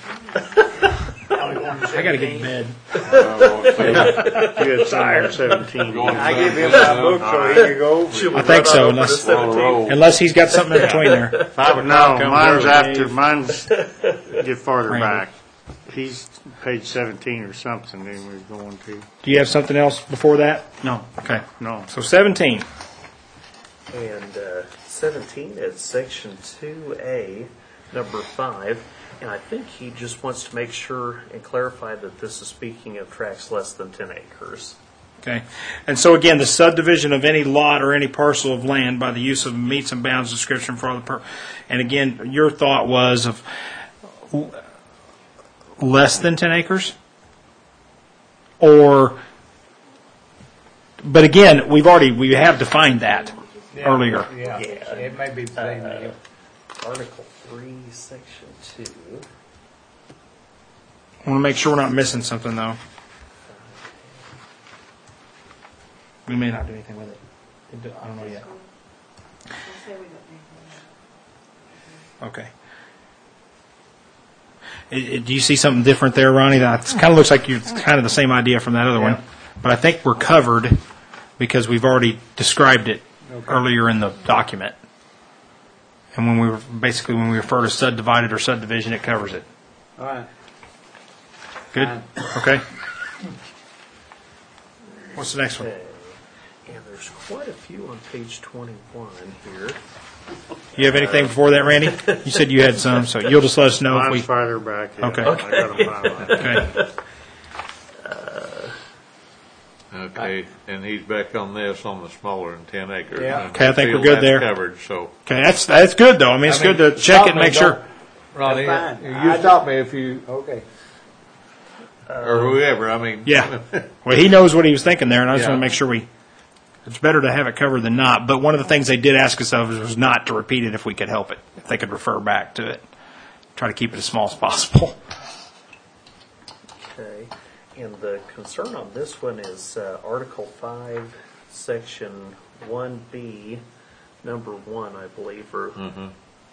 Speaker 1: I got to get to bed.
Speaker 4: Uh,
Speaker 6: You had somewhere seventeen.
Speaker 4: Going
Speaker 8: I give him
Speaker 4: seventeen,
Speaker 8: my book so he can go over
Speaker 5: Should
Speaker 8: it.
Speaker 5: we
Speaker 1: I think
Speaker 5: run
Speaker 1: so,
Speaker 5: on over
Speaker 1: unless-
Speaker 5: to seventeen?
Speaker 1: Unless he's got something in between there.
Speaker 6: Five, no,
Speaker 1: Come
Speaker 6: mine's
Speaker 1: over,
Speaker 6: after,
Speaker 1: Dave.
Speaker 6: mine's, get farther
Speaker 1: Randy.
Speaker 6: back. He's page seventeen or something, then we're going to.
Speaker 1: Do you have something else before that?
Speaker 6: No,
Speaker 1: Okay.
Speaker 6: no.
Speaker 1: So seventeen.
Speaker 5: And uh, seventeen is section two A, number five. And I think he just wants to make sure and clarify that this is speaking of tracts less than ten acres.
Speaker 1: Okay. And so again, the subdivision of any lot or any parcel of land by the use of meets and bounds description for all the per. And again, your thought was of l- less than ten acres, or. But again, we've already we have defined that
Speaker 8: Yeah.
Speaker 1: earlier.
Speaker 8: Yeah,
Speaker 5: Yeah.
Speaker 8: it may be the same name.
Speaker 5: Article three, section two.
Speaker 1: I want to make sure we're not missing something though. We may not do anything with it. I don't know yet.
Speaker 7: I'll say we don't need
Speaker 1: Okay. It- it- do you see something different there, Ronnie? That kind of looks like you. It's kind of the same idea from that other one, but I think we're covered because we've already described it earlier in the document. And when we were basically when we refer to subdivided or subdivision, it covers it.
Speaker 8: All right.
Speaker 1: Good.
Speaker 8: Fine.
Speaker 1: Okay. What's the next one?
Speaker 5: Okay. And there's quite a few on page twenty-one here.
Speaker 1: You have anything before that, Randy? You said you had some, so you'll just let us know if
Speaker 6: Mine's
Speaker 1: we.
Speaker 6: farther back. yeah.
Speaker 1: Okay.
Speaker 6: I got 'em highlighted.
Speaker 1: Okay.
Speaker 3: Okay, and he's back on this on the smaller than ten acres.
Speaker 8: Yeah.
Speaker 3: And
Speaker 1: Okay, I think we're
Speaker 3: feel
Speaker 1: good
Speaker 3: that's
Speaker 1: there.
Speaker 3: Covered, so.
Speaker 1: Okay. That's that's good though. I mean, it's
Speaker 3: I mean,
Speaker 1: good to check it and
Speaker 3: stop me,
Speaker 1: make sure.
Speaker 3: don't- Ronnie,
Speaker 8: That's fine.
Speaker 3: you
Speaker 8: I-
Speaker 3: stop me if you,
Speaker 8: Okay.
Speaker 3: or whoever, I mean.
Speaker 1: Yeah. Well, he knows what he was thinking there, and I just
Speaker 3: Yeah.
Speaker 1: want to make sure we. It's better to have it covered than not. But one of the things they did ask us of was not to repeat it if we could help it, if they could refer back to it. Try to keep it as small as possible.
Speaker 5: Okay. And the concern on this one is uh, Article five, Section one B, number one, I believe, or
Speaker 3: Mhm.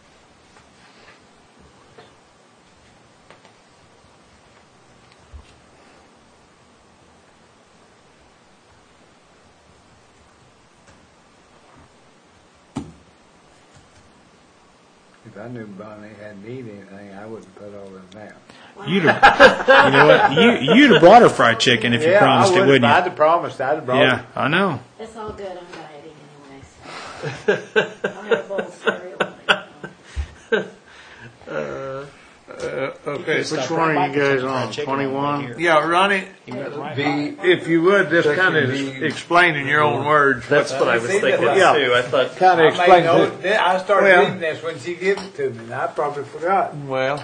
Speaker 8: If I knew Bonnie hadn't eaten anything, I wouldn't put all in there.
Speaker 1: You'd have, you know what? You you'd have brought her fried chicken if you
Speaker 8: Yeah,
Speaker 1: promised
Speaker 8: I
Speaker 1: it,
Speaker 8: would.
Speaker 1: wouldn't
Speaker 8: If
Speaker 1: you?
Speaker 8: I'd have promised, I'd have brought
Speaker 1: Yeah,
Speaker 8: it.
Speaker 1: I know.
Speaker 7: it. It's all good, I'm dieting anyway, so. I'll have a bowl of cereal when I get home.
Speaker 3: Uh, okay.
Speaker 6: Which one are you guys on? Twenty-one?
Speaker 3: Yeah, Ronnie,
Speaker 8: The,
Speaker 3: if you would, just
Speaker 8: Section
Speaker 3: kind of
Speaker 8: B.
Speaker 3: explain in your own words.
Speaker 5: that's what I was
Speaker 8: see
Speaker 5: thinking
Speaker 8: that-
Speaker 3: yeah.
Speaker 5: too. I thought,
Speaker 3: Kind
Speaker 8: I
Speaker 3: of
Speaker 8: made
Speaker 3: explain
Speaker 8: note,
Speaker 3: it.
Speaker 8: I started
Speaker 3: Well-
Speaker 8: reading this when she gave it to me, and I probably forgot.
Speaker 3: Well,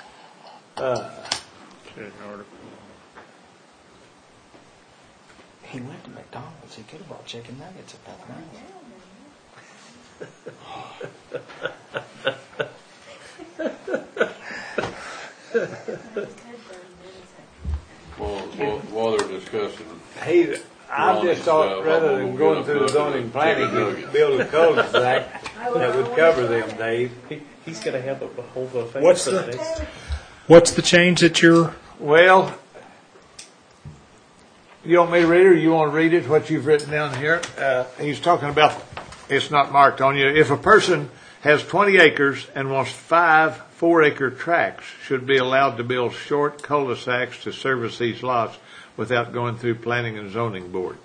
Speaker 8: Uh,
Speaker 6: Good article.
Speaker 1: He went to McDonald's. He could have brought chicken nuggets if nothing else.
Speaker 4: Well, while, while they're discussing,
Speaker 8: He, I
Speaker 4: Ronnie
Speaker 8: just thought
Speaker 4: stuff,
Speaker 8: rather
Speaker 4: I'm
Speaker 8: than
Speaker 4: gonna
Speaker 8: going
Speaker 4: get
Speaker 8: through
Speaker 4: up
Speaker 8: the
Speaker 4: there
Speaker 8: zoning
Speaker 4: and
Speaker 8: planning,
Speaker 4: chicken
Speaker 8: you
Speaker 4: nuggets.
Speaker 8: could build a cul-de-sac that would cover them, Dave.
Speaker 5: He, he's going to have the whole buffet.
Speaker 1: What's
Speaker 5: for
Speaker 1: the-
Speaker 5: day.
Speaker 1: What's the change that you're?
Speaker 3: Well, you want me to read it, or you want to read it, what you've written down here? Uh, he's talking about, it's not marked on you, if a person has twenty acres and wants five four-acre tracts, should be allowed to build short cul-de-sacs to service these lots without going through planning and zoning board.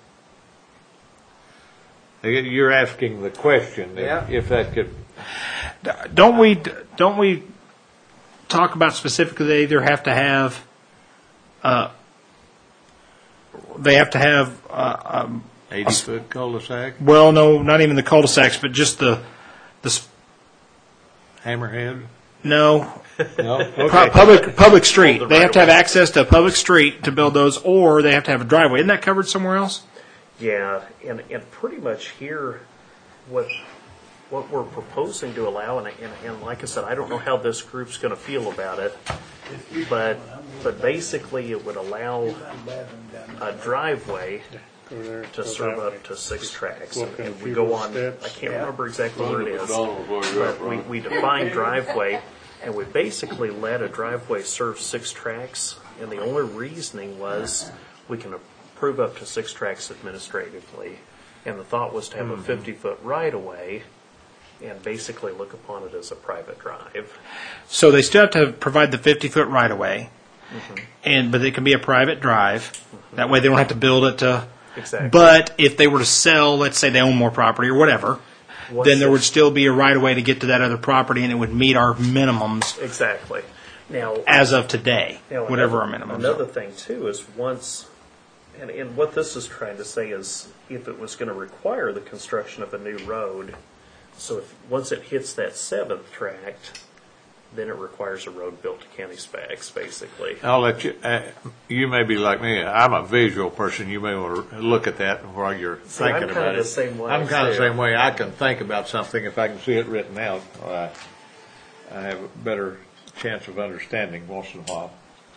Speaker 3: You're asking the question,
Speaker 8: Yeah.
Speaker 3: if, if that could,
Speaker 1: Don't we? Don't we talk about specifically? They either have to have. Uh, they have to have. Uh, um,
Speaker 3: eighty-foot cul-de-sac,
Speaker 1: well, no, not even the cul-de-sacs, but just the the. sp-
Speaker 3: hammerhead?
Speaker 1: No,
Speaker 3: No?
Speaker 1: pu-
Speaker 3: Okay.
Speaker 1: public public street.
Speaker 5: The
Speaker 1: They have to have
Speaker 5: right-of-way.
Speaker 1: access to a public street to build those, or they have to have a driveway. Isn't that covered somewhere else?
Speaker 5: Yeah, and, and pretty much here, what what we're proposing to allow, and, and, and like I said, I don't know how this group's going to feel about it, but but basically it would allow a driveway
Speaker 6: Go there,
Speaker 5: to
Speaker 6: go
Speaker 5: serve
Speaker 6: that way.
Speaker 5: up to six tracks.
Speaker 6: Walk
Speaker 5: And,
Speaker 6: in
Speaker 5: and we
Speaker 6: a few
Speaker 5: go
Speaker 6: more
Speaker 5: on,
Speaker 6: steps.
Speaker 5: I can't remember exactly where it is,
Speaker 4: McDonald's where you're at,
Speaker 5: but we,
Speaker 4: Ron.
Speaker 5: we define driveway, and we basically let a driveway serve six tracks, and the only reasoning was we can approve up to six tracks administratively, and the thought was to have a fifty-foot right-of-way and basically look upon it as a private drive.
Speaker 1: So they still have to provide the fifty foot right of way, and but it can be a private drive. That way they don't have to build it to.
Speaker 5: Exactly.
Speaker 1: But if they were to sell, let's say they own more property or whatever,
Speaker 5: Once
Speaker 1: then there would
Speaker 5: it's-
Speaker 1: still be a right of way to get to that other property, and it would meet our minimums
Speaker 5: Exactly. Now,
Speaker 1: as of today,
Speaker 5: Now,
Speaker 1: whatever our
Speaker 5: another-
Speaker 1: minimums
Speaker 5: Another
Speaker 1: are.
Speaker 5: thing too is once, and, and what this is trying to say is if it was going to require the construction of a new road, so if, once it hits that seventh tract, then it requires a road built to county specs, basically.
Speaker 3: I'll let you, uh, you may be like me, I'm a visual person, you may want to look at that while you're
Speaker 5: See, I'm
Speaker 3: thinking
Speaker 5: kinda
Speaker 3: about it.
Speaker 5: the same way,
Speaker 3: I'm kind of the
Speaker 5: too.
Speaker 3: same way, I can think about something if I can see it written out, or I, I have a better chance of understanding once in a while.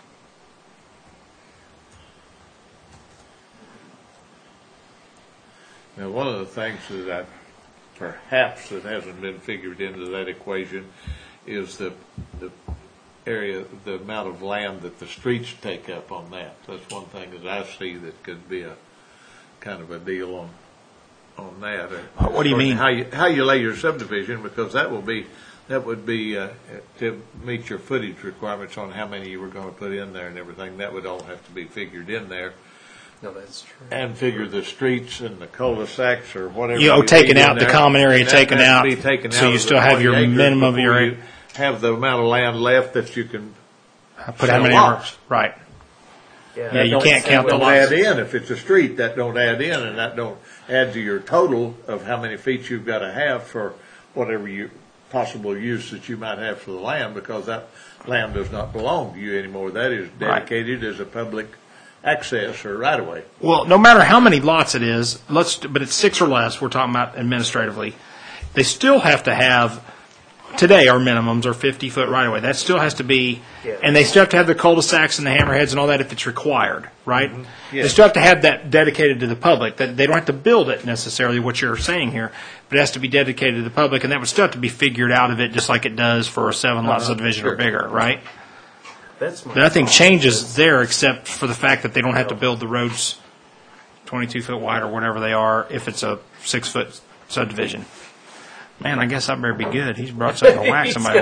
Speaker 3: Now, one of the things that I, perhaps that hasn't been figured into that equation is the, the area, the amount of land that the streets take up on that. That's one thing that I see that could be a kind of a deal on, on that.
Speaker 1: What do you mean?
Speaker 3: How you, how you lay your subdivision, because that will be, that would be, uh, to meet your footage requirements on how many you were gonna put in there and everything, that would all have to be figured in there.
Speaker 5: No, that's true.
Speaker 3: And figure the streets and the cul-de-sacs or whatever.
Speaker 1: You know,
Speaker 3: need
Speaker 1: taking
Speaker 3: in
Speaker 1: out the
Speaker 3: there.
Speaker 1: common area
Speaker 3: And that
Speaker 1: taken
Speaker 3: has to
Speaker 1: out,
Speaker 3: be taken
Speaker 1: so
Speaker 3: out
Speaker 1: you
Speaker 3: of
Speaker 1: still
Speaker 3: the
Speaker 1: have your
Speaker 3: twenty acres
Speaker 1: minimum of your
Speaker 3: before
Speaker 1: area.
Speaker 3: you Have the amount of land left that you can
Speaker 1: Put how many
Speaker 3: lots.
Speaker 1: acres? Right.
Speaker 5: Yeah,
Speaker 1: Yeah, you
Speaker 5: don't
Speaker 1: can't
Speaker 5: say
Speaker 1: count
Speaker 5: what
Speaker 1: the
Speaker 3: don't
Speaker 1: lots.
Speaker 3: add in. If it's a street, that don't add in, and that don't add to your total of how many feet you've got to have for whatever you, possible use that you might have for the land, because that land does not belong to you anymore. That is
Speaker 1: Right.
Speaker 3: dedicated as a public access or right of way.
Speaker 1: Well, no matter how many lots it is, let's, but it's six or less, we're talking about administratively, they still have to have, today our minimums are fifty foot right of way. That still has to be,
Speaker 5: Yeah.
Speaker 1: and they still have to have the cul-de-sacs and the hammerheads and all that if it's required, right?
Speaker 3: Yeah.
Speaker 1: They still have to have that dedicated to the public. That they don't have to build it necessarily, what you're saying here, but it has to be dedicated to the public, and that would still have to be figured out of it just like it does for a seven lot subdivision or
Speaker 3: Sure.
Speaker 1: bigger, right?
Speaker 5: That's my
Speaker 1: Nothing
Speaker 5: thought.
Speaker 1: changes there except for the fact that they don't have to build the roads twenty-two foot wide or whatever they are if it's a six foot subdivision. Man, I guess I better be good. He's brought something to whack somebody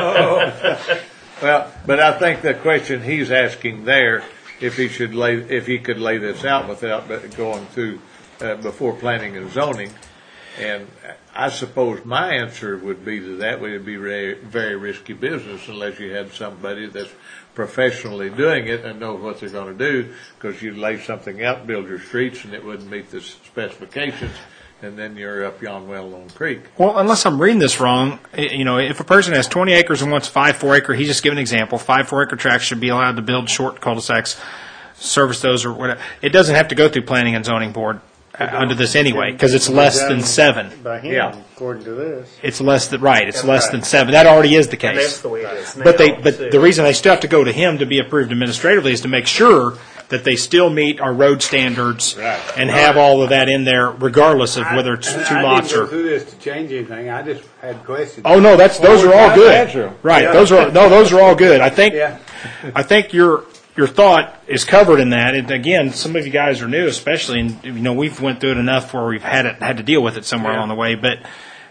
Speaker 1: with.
Speaker 3: Well, but I think the question he's asking there, if he should lay, if he could lay this out without going through, uh, before planning and zoning. And I suppose my answer would be to that, would be very, very risky business unless you had somebody that's professionally doing it and knows what they're gonna do, because you'd lay something out, build your streets, and it wouldn't meet the specifications, and then you're up yon well-known creek.
Speaker 1: Well, unless I'm reading this wrong, i- you know, if a person has twenty acres and wants five four acre, he's just giving an example, five four acre tracts should be allowed to build short cul-de-sacs service those or whatever. It doesn't have to go through planning and zoning board uh, under this anyway, because it's less than seven.
Speaker 6: By him,
Speaker 3: Yeah.
Speaker 6: according to this.
Speaker 1: It's less than, right, it's
Speaker 5: That's
Speaker 1: less
Speaker 5: right.
Speaker 1: than seven. That already is the
Speaker 5: And that's
Speaker 1: case.
Speaker 5: the way it is now.
Speaker 1: But they, but
Speaker 5: too.
Speaker 1: the reason they still have to go to him to be approved administratively is to make sure that they still meet our road standards
Speaker 3: Right.
Speaker 1: and have all of that in there regardless of whether it's two
Speaker 8: I
Speaker 1: lots
Speaker 8: didn't go
Speaker 1: or.
Speaker 8: through this to change anything, I just had questions.
Speaker 1: Oh, no, that's, those are all
Speaker 3: That's
Speaker 1: good.
Speaker 3: true.
Speaker 1: Right,
Speaker 8: Yeah.
Speaker 1: those are, no, those are all good. I think,
Speaker 8: Yeah.
Speaker 1: I think your, your thought is covered in that. And again, some of you guys are new especially, and, you know, we've went through it enough where we've had it, had to deal with it somewhere
Speaker 8: Yeah.
Speaker 1: along the way, but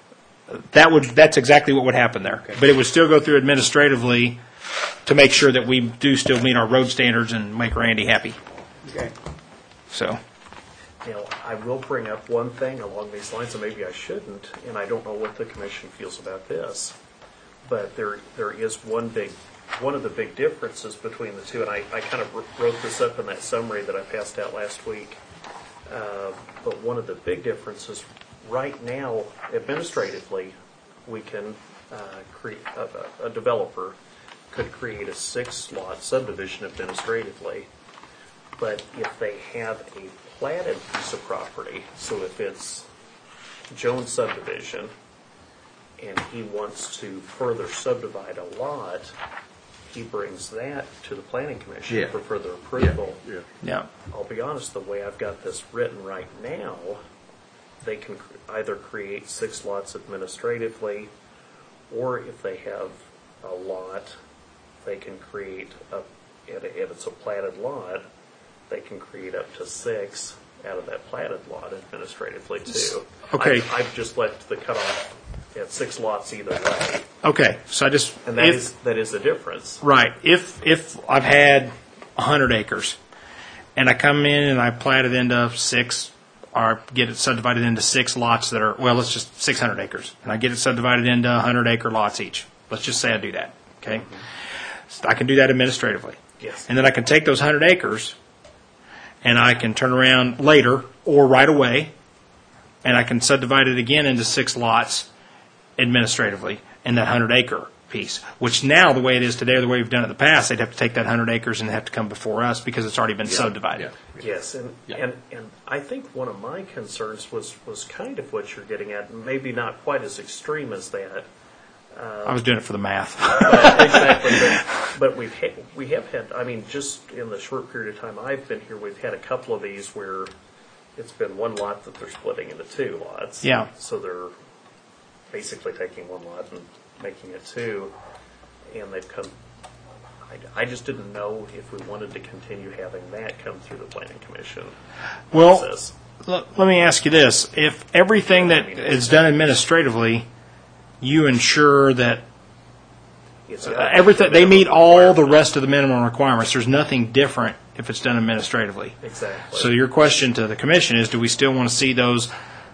Speaker 1: that would, that's exactly what would happen there. But it would still go through administratively to make sure that we do still meet our road standards and make Randy happy,
Speaker 8: Okay.
Speaker 1: so.
Speaker 5: Now, I will bring up one thing along these lines, and maybe I shouldn't, and I don't know what the commission feels about this, but there there is one big, one of the big differences between the two, and I, I kind of wrote this up in that summary that I passed out last week. Uh, but one of the big differences, right now, administratively, we can uh, create a, a developer could create a six-lot subdivision administratively. But if they have a platted piece of property, so if it's Jones subdivision, and he wants to further subdivide a lot, he brings that to the planning commission
Speaker 3: Yeah.
Speaker 5: for further approval.
Speaker 3: Yeah.
Speaker 1: Yeah.
Speaker 5: I'll be honest, the way I've got this written right now, they can cr- either create six lots administratively, or if they have a lot, they can create, a, if it's a platted lot, they can create up to six out of that platted lot administratively too.
Speaker 1: Okay.
Speaker 5: I- I've just left the cutoff at six lots either way,
Speaker 1: Okay, so I just.
Speaker 5: and that
Speaker 1: if-
Speaker 5: is, that is the difference.
Speaker 1: Right. If if I've had a hundred acres, and I come in and I plat it into six, or get it subdivided into six lots that are well, let's just six hundred acres, and I get it subdivided into a hundred acre lots each. Let's just say I do that. Okay, so I can do that administratively,
Speaker 5: Yes.
Speaker 1: and then I can take those hundred acres, and I can turn around later or right away, and I can subdivide it again into six lots administratively in that hundred acre piece, which now the way it is today, or the way we've done it in the past, they'd have to take that hundred acres and have to come before us because it's already been subdivided.
Speaker 3: Yeah.
Speaker 5: Yes, and,
Speaker 3: Yeah.
Speaker 5: and, and I think one of my concerns was, was kind of what you're getting at, maybe not quite as extreme as that.
Speaker 1: I was doing it for the math.
Speaker 5: Exactly, but, but we've had, we have had, I mean, just in the short period of time I've been here, we've had a couple of these where it's been one lot that they're splitting into two lots.
Speaker 1: Yeah.
Speaker 5: So they're basically taking one lot and making it two, and they've come, I, I just didn't know if we wanted to continue having that come through the planning commission
Speaker 1: Well,
Speaker 5: process.
Speaker 1: l- let me ask you this: if everything that is done administratively, you ensure that
Speaker 5: It's
Speaker 1: uh,
Speaker 5: got
Speaker 1: everything they
Speaker 5: minimum
Speaker 1: meet all the
Speaker 5: requirements.
Speaker 1: rest of the minimum requirements. There's nothing different if it's done administratively.
Speaker 5: Exactly.
Speaker 1: So your question to the commission is: do we still want to see those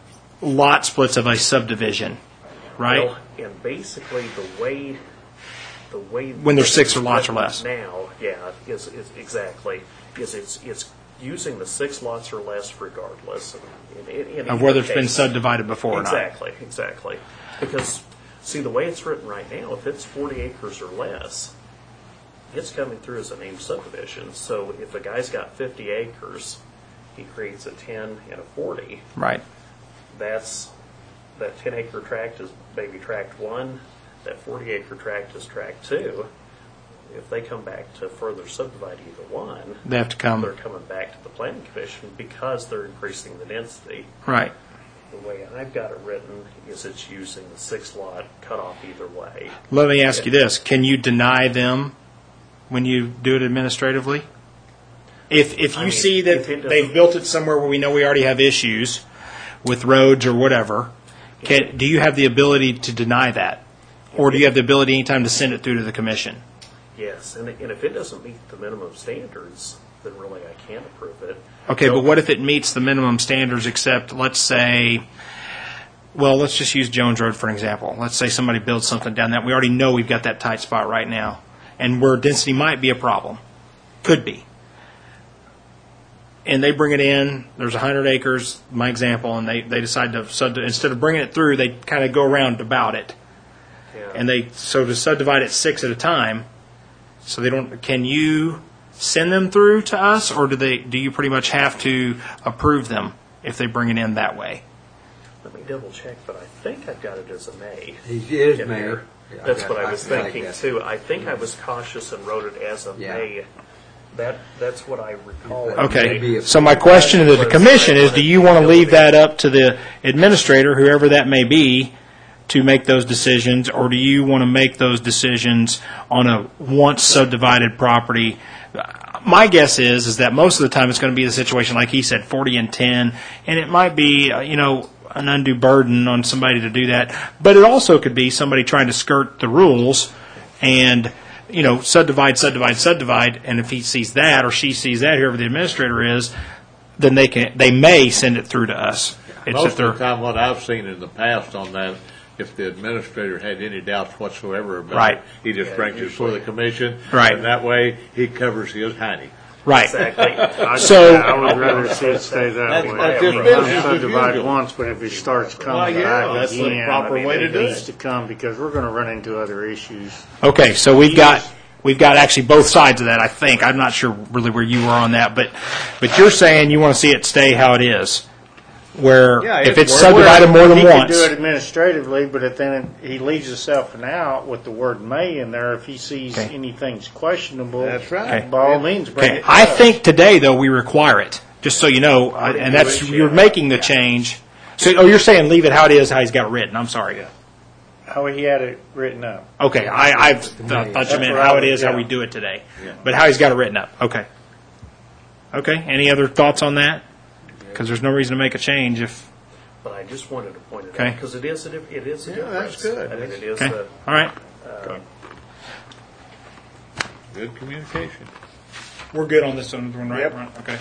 Speaker 1: lot splits of a subdivision, right?
Speaker 5: Well, and basically the way, the way.
Speaker 1: When there's six or
Speaker 5: it's
Speaker 1: lots or
Speaker 5: written
Speaker 1: less.
Speaker 5: Now, yeah, is, is exactly, is it's, it's using the six lots or less regardless. in- in- in
Speaker 1: Of whether
Speaker 5: either
Speaker 1: it's been
Speaker 5: case.
Speaker 1: subdivided before or not.
Speaker 5: Exactly, exactly. Because, see, the way it's written right now, if it's forty acres or less, it's coming through as a named subdivision. So if a guy's got fifty acres, he creates a ten and a forty,
Speaker 1: Right.
Speaker 5: that's, that ten acre tract is maybe tract one, that forty acre tract is tract two. If they come back to further subdivide either one,
Speaker 1: They have to
Speaker 5: they're
Speaker 1: come.
Speaker 5: coming back to the planning commission because they're increasing the density.
Speaker 1: Right.
Speaker 5: The way I've got it written is it's using the six lot cutoff either way.
Speaker 1: Let me ask you this: can you deny them when you do it administratively? If if you
Speaker 5: I mean,
Speaker 1: see that
Speaker 5: if it doesn't-
Speaker 1: they've built it somewhere where we know we already have issues with roads or whatever, can, do you have the ability to deny that, or do you have the ability anytime to send it through to the commission?
Speaker 5: Yes, and, and if it doesn't meet the minimum standards, then really I can't approve it.
Speaker 1: Okay,
Speaker 5: So-
Speaker 1: but what if it meets the minimum standards? Except, let's say, well, let's just use Jones Road for an example. Let's say somebody builds something down that we already know we've got that tight spot right now, and where density might be a problem, could be. And they bring it in. There's a hundred acres, my example, and they, they decide to sub, instead of bringing it through, they kind of go around about it,
Speaker 5: Yeah.
Speaker 1: and they so to subdivide it six at a time. So they don't. Can you send them through to us, or do they? Do you pretty much have to approve them if they bring it in that way?
Speaker 5: Let me double check, but I think I've got it as a May.
Speaker 2: He is
Speaker 5: in
Speaker 2: mayor.
Speaker 5: there. That's what I was
Speaker 2: I like
Speaker 5: thinking
Speaker 2: that.
Speaker 5: too. I think I was cautious and wrote it as of
Speaker 2: Yeah.
Speaker 5: May. That, that's what I recall.
Speaker 1: Okay, so my question to the commission is, do you want to leave that up to the administrator, whoever that may be, to make those decisions, or do you want to make those decisions on a once subdivided property? My guess is, is that most of the time it's going to be the situation, like he said, forty and ten, and it might be, uh, you know, an undue burden on somebody to do that, but it also could be somebody trying to skirt the rules and, you know, subdivide, subdivide, subdivide, and if he sees that or she sees that, whoever the administrator is, then they can they may send it through to us. It's
Speaker 3: Most
Speaker 1: if they're
Speaker 3: of the time, what I've seen in the past on that, if the administrator had any doubts whatsoever about
Speaker 1: Right.
Speaker 3: it, he just brings it before the commission.
Speaker 1: Right.
Speaker 3: And that way, he covers his honey.
Speaker 1: right.
Speaker 5: Exactly.
Speaker 6: I-
Speaker 1: So-
Speaker 6: I would rather see it stay that
Speaker 3: That's-
Speaker 6: way.
Speaker 3: that's
Speaker 6: I
Speaker 3: just
Speaker 6: mean,
Speaker 3: business as
Speaker 6: subdivide
Speaker 3: usual.
Speaker 6: once, but if he starts
Speaker 3: Well,
Speaker 6: coming
Speaker 3: yeah,
Speaker 6: back
Speaker 3: that's the
Speaker 6: again,
Speaker 3: proper
Speaker 6: I mean,
Speaker 3: way to
Speaker 6: it
Speaker 3: do
Speaker 6: needs
Speaker 3: it.
Speaker 6: to come because we're going to run into other issues.
Speaker 1: Okay, so we've got we've got actually both sides of that. I think I'm not sure really where you were on that, but but you're saying you want to see it stay how it is, where
Speaker 3: Yeah,
Speaker 1: if
Speaker 3: it
Speaker 1: it's
Speaker 3: works.
Speaker 1: subdivided more than
Speaker 6: He
Speaker 1: once.
Speaker 6: could do it administratively, but if then he leaves himself an out with the word "may" in there. If he sees
Speaker 1: Okay.
Speaker 6: anything's questionable,
Speaker 3: That's right.
Speaker 1: Okay.
Speaker 6: by all means, bring
Speaker 1: Okay,
Speaker 6: it to
Speaker 1: I
Speaker 6: us.
Speaker 1: think today though we require it, just so you know, I- and that's you're making the change. So oh, you're saying leave it how it is, how he's got it written. I'm sorry.
Speaker 6: how he had it written up.
Speaker 1: Okay, I, I th- thought you
Speaker 6: That's
Speaker 1: meant
Speaker 6: what I
Speaker 1: how it
Speaker 6: would-
Speaker 1: is, how
Speaker 6: yeah.
Speaker 1: we do it today, but how he's got it written up. Okay. Okay. Any other thoughts on that? Because there's no reason to make a change if.
Speaker 5: But I just wanted to point it
Speaker 1: Okay.
Speaker 5: out because it is a, dif- it is a
Speaker 3: Yeah,
Speaker 5: difference.
Speaker 3: that's good.
Speaker 5: I mean, it is
Speaker 1: Okay.
Speaker 5: a,
Speaker 1: All right.
Speaker 3: Good communication.
Speaker 1: We're good on this one, right?
Speaker 6: Yep.
Speaker 1: Right, okay.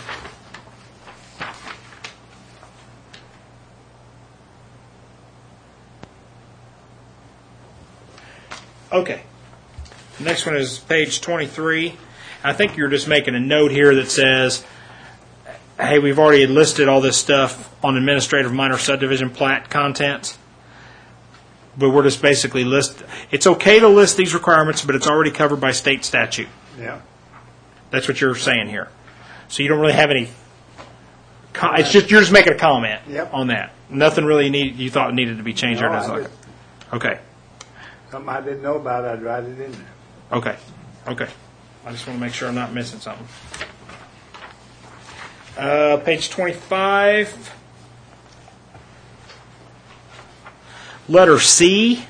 Speaker 1: Okay. The next one is page twenty-three. I think you're just making a note here that says, hey, we've already listed all this stuff on administrative minor subdivision plat contents, but we're just basically list, it's okay to list these requirements, but it's already covered by state statute.
Speaker 6: Yeah.
Speaker 1: That's what you're saying here. So you don't really have any, co- it's just, you're just making a comment
Speaker 6: Yep.
Speaker 1: on that. Nothing really need, you thought needed to be changed there.
Speaker 8: No,
Speaker 1: does
Speaker 8: I
Speaker 1: it?
Speaker 8: just-
Speaker 1: Okay,
Speaker 8: Something I didn't know about, I'd write it in there.
Speaker 1: okay, okay. I just want to make sure I'm not missing something. Uh, page twenty-five. Letter C.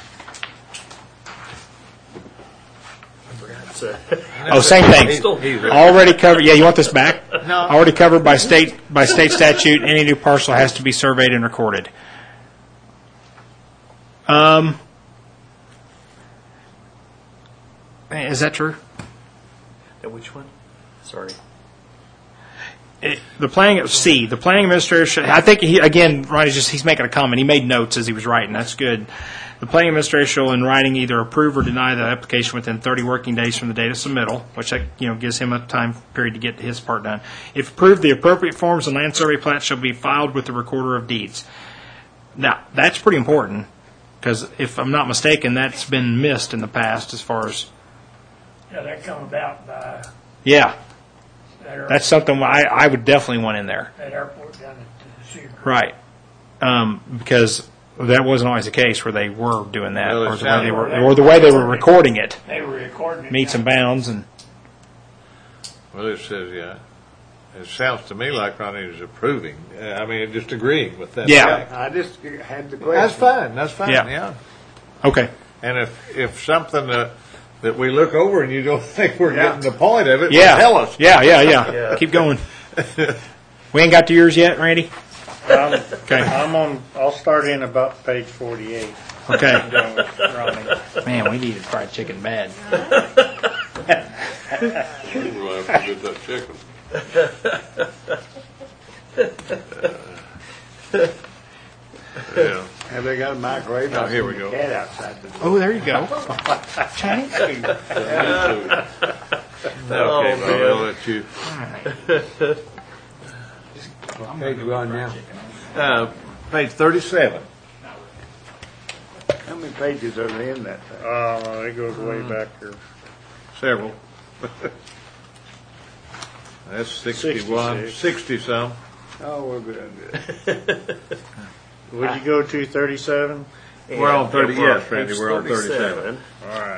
Speaker 5: it's a,
Speaker 1: Oh, same thing.
Speaker 5: Still-
Speaker 1: Already covered, yeah, you want this back?
Speaker 3: No.
Speaker 1: Already covered by state, by state statute, any new parcel has to be surveyed and recorded. Um, is that true?
Speaker 5: and which one? Sorry.
Speaker 1: It, the planning, C, the planning administrator should, I think he, again, Ronnie's just, he's making a comment. He made notes as he was writing. That's good. The planning administrator shall in writing either approve or deny the application within thirty working days from the date of submittal, which, you know, gives him a time period to get his part done. If approved, the appropriate forms and land survey plats shall be filed with the recorder of deeds. Now, that's pretty important, because if I'm not mistaken, that's been missed in the past as far as,
Speaker 9: Yeah, that come about by
Speaker 1: yeah,
Speaker 9: that, air,
Speaker 1: that's something I, I would definitely want in there.
Speaker 9: that airport down at Cedar Creek.
Speaker 1: Right. Um, because that wasn't always the case where they were doing that,
Speaker 3: Well, it
Speaker 1: or the way they were,
Speaker 9: sounded-
Speaker 1: or the way they were recording it,
Speaker 9: They were recording it.
Speaker 1: meets and bounds, and
Speaker 3: Well, it says, yeah. It sounds to me like Ronnie is approving. Uh, I mean, just agreeing with that.
Speaker 1: Yeah.
Speaker 3: fact.
Speaker 8: I just had the question.
Speaker 3: That's fine. That's fine.
Speaker 1: Yeah.
Speaker 3: Yeah.
Speaker 1: okay,
Speaker 3: And if if something that that we look over and you don't think we're
Speaker 6: Yeah.
Speaker 3: getting the point of it,
Speaker 1: yeah,
Speaker 3: well, tell us.
Speaker 1: yeah, yeah, yeah,
Speaker 5: Yeah.
Speaker 1: Keep going. We ain't got to yours yet, Randy.
Speaker 6: Um,
Speaker 1: Okay,
Speaker 6: I'm on. I'll start in about page forty-eight.
Speaker 1: okay.
Speaker 6: I'm done with Ronnie.
Speaker 1: Man, we needed fried chicken bad.
Speaker 4: We're gonna have to get that chicken.
Speaker 3: Yeah.
Speaker 8: Have they got a microwave?
Speaker 3: Oh, here we go.
Speaker 8: Cat outside the door.
Speaker 1: Oh, there you go. Chinese food.
Speaker 3: Okay, buddy, I'll let you.
Speaker 8: What page we on now?
Speaker 3: Uh, page thirty-seven.
Speaker 8: How many pages are there in that thing?
Speaker 6: Uh, it goes way back here.
Speaker 3: Several. That's sixty-one, sixty some.
Speaker 8: Oh, we're good, good.
Speaker 6: Would you go to thirty-seven?
Speaker 3: We're on
Speaker 5: And-
Speaker 3: thirty,
Speaker 5: yeah, we're on
Speaker 3: yes, Randy,
Speaker 5: page
Speaker 3: we're on thirty-seven.
Speaker 6: All right.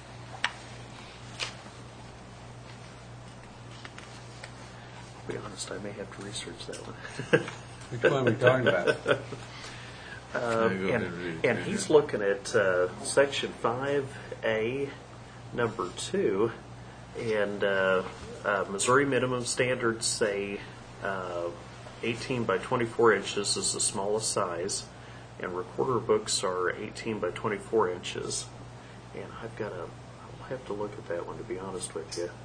Speaker 5: To be honest, I may have to research that one.
Speaker 2: Which one are we talking about?
Speaker 5: Um, and, and he's looking at uh, section five A, number two, and uh, uh, Missouri minimum standards say uh, eighteen by twenty-four inches is the smallest size, and recorder books are eighteen by twenty-four inches. And I've got to, I'll have to look at that one to be honest with you.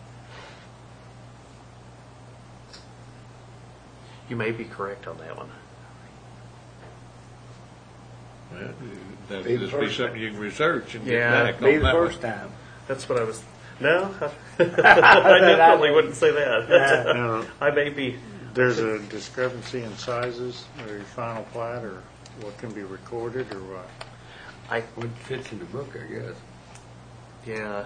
Speaker 5: You may be correct on that one.
Speaker 3: Well, that'll
Speaker 8: Be the
Speaker 3: just be
Speaker 8: first
Speaker 3: something you can research and get
Speaker 5: Yeah,
Speaker 3: back
Speaker 8: Be
Speaker 3: on
Speaker 8: the
Speaker 3: that
Speaker 8: first
Speaker 3: one.
Speaker 8: time.
Speaker 5: That's what I was. No, I definitely wouldn't say that.
Speaker 6: No,
Speaker 5: I may be.
Speaker 6: there's a discrepancy in sizes or your final plat or what can be recorded or what?
Speaker 5: I
Speaker 2: What fits in the book, I guess.
Speaker 5: yeah.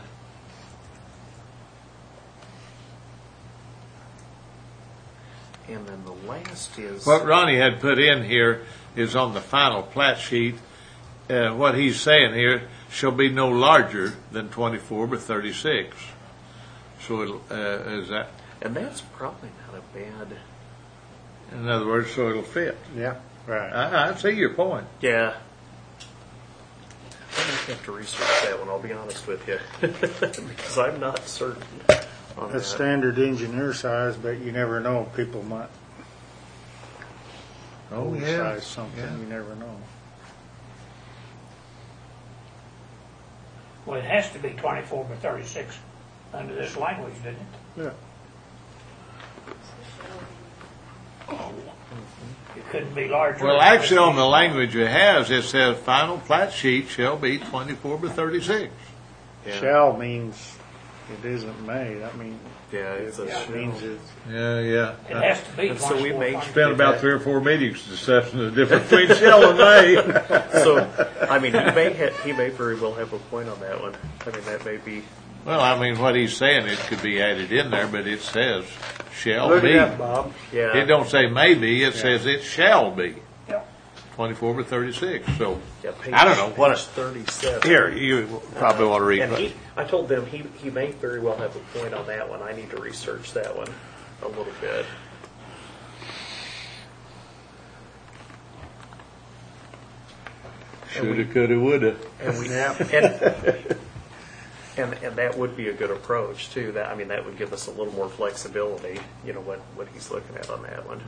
Speaker 5: And then the last is
Speaker 3: What Ronnie had put in here is on the final plat sheet. Uh, what he's saying here shall be no larger than twenty-four by thirty-six. So it'll, uh, is that,
Speaker 5: and that's probably not a bad.
Speaker 3: in other words, so it'll fit.
Speaker 6: Yeah. Right.
Speaker 3: I, I see your point.
Speaker 5: Yeah. I might have to research that one. I'll be honest with you, because I'm not certain on
Speaker 6: That's
Speaker 5: that.
Speaker 6: standard engineer size, but you never know. People might
Speaker 3: Oh,
Speaker 6: oversize something.
Speaker 3: Yeah.
Speaker 6: You never know.
Speaker 9: Well, it has to be twenty-four by thirty-six under this language, doesn't it?
Speaker 6: Yeah.
Speaker 9: It couldn't be larger.
Speaker 3: Well, actually, on the language it has, it says final plat sheet shall be twenty-four by thirty-six.
Speaker 5: Yeah.
Speaker 6: Shall means it isn't may. That means
Speaker 5: Yeah, it's a
Speaker 6: it means it's
Speaker 3: Yeah, yeah.
Speaker 9: It has to be
Speaker 5: And so we
Speaker 9: twenty-four.
Speaker 5: may
Speaker 9: by
Speaker 3: Spent about three or four meetings discussing the difference between shall and may.
Speaker 5: So, I mean, he may ha- he may very well have a point on that one. I mean, that may be.
Speaker 3: Well, I mean, what he's saying, it could be added in there, but it says shall
Speaker 6: look
Speaker 3: be.
Speaker 6: it up, Bob.
Speaker 5: Yeah.
Speaker 3: It don't say maybe, it says it shall be.
Speaker 9: Yeah.
Speaker 3: Twenty-four by thirty-six, so,
Speaker 5: Yeah, page,
Speaker 3: I don't know, what
Speaker 5: page
Speaker 3: a-
Speaker 5: thirty-seven.
Speaker 3: here, you probably want to read
Speaker 5: And
Speaker 3: it.
Speaker 5: he, I told them he, he may very well have a point on that one. I need to research that one a little bit.
Speaker 3: Shoulda, coulda, woulda.
Speaker 5: And we and, and and that would be a good approach too. That I mean, that would give us a little more flexibility. You know what what he's looking at on that one.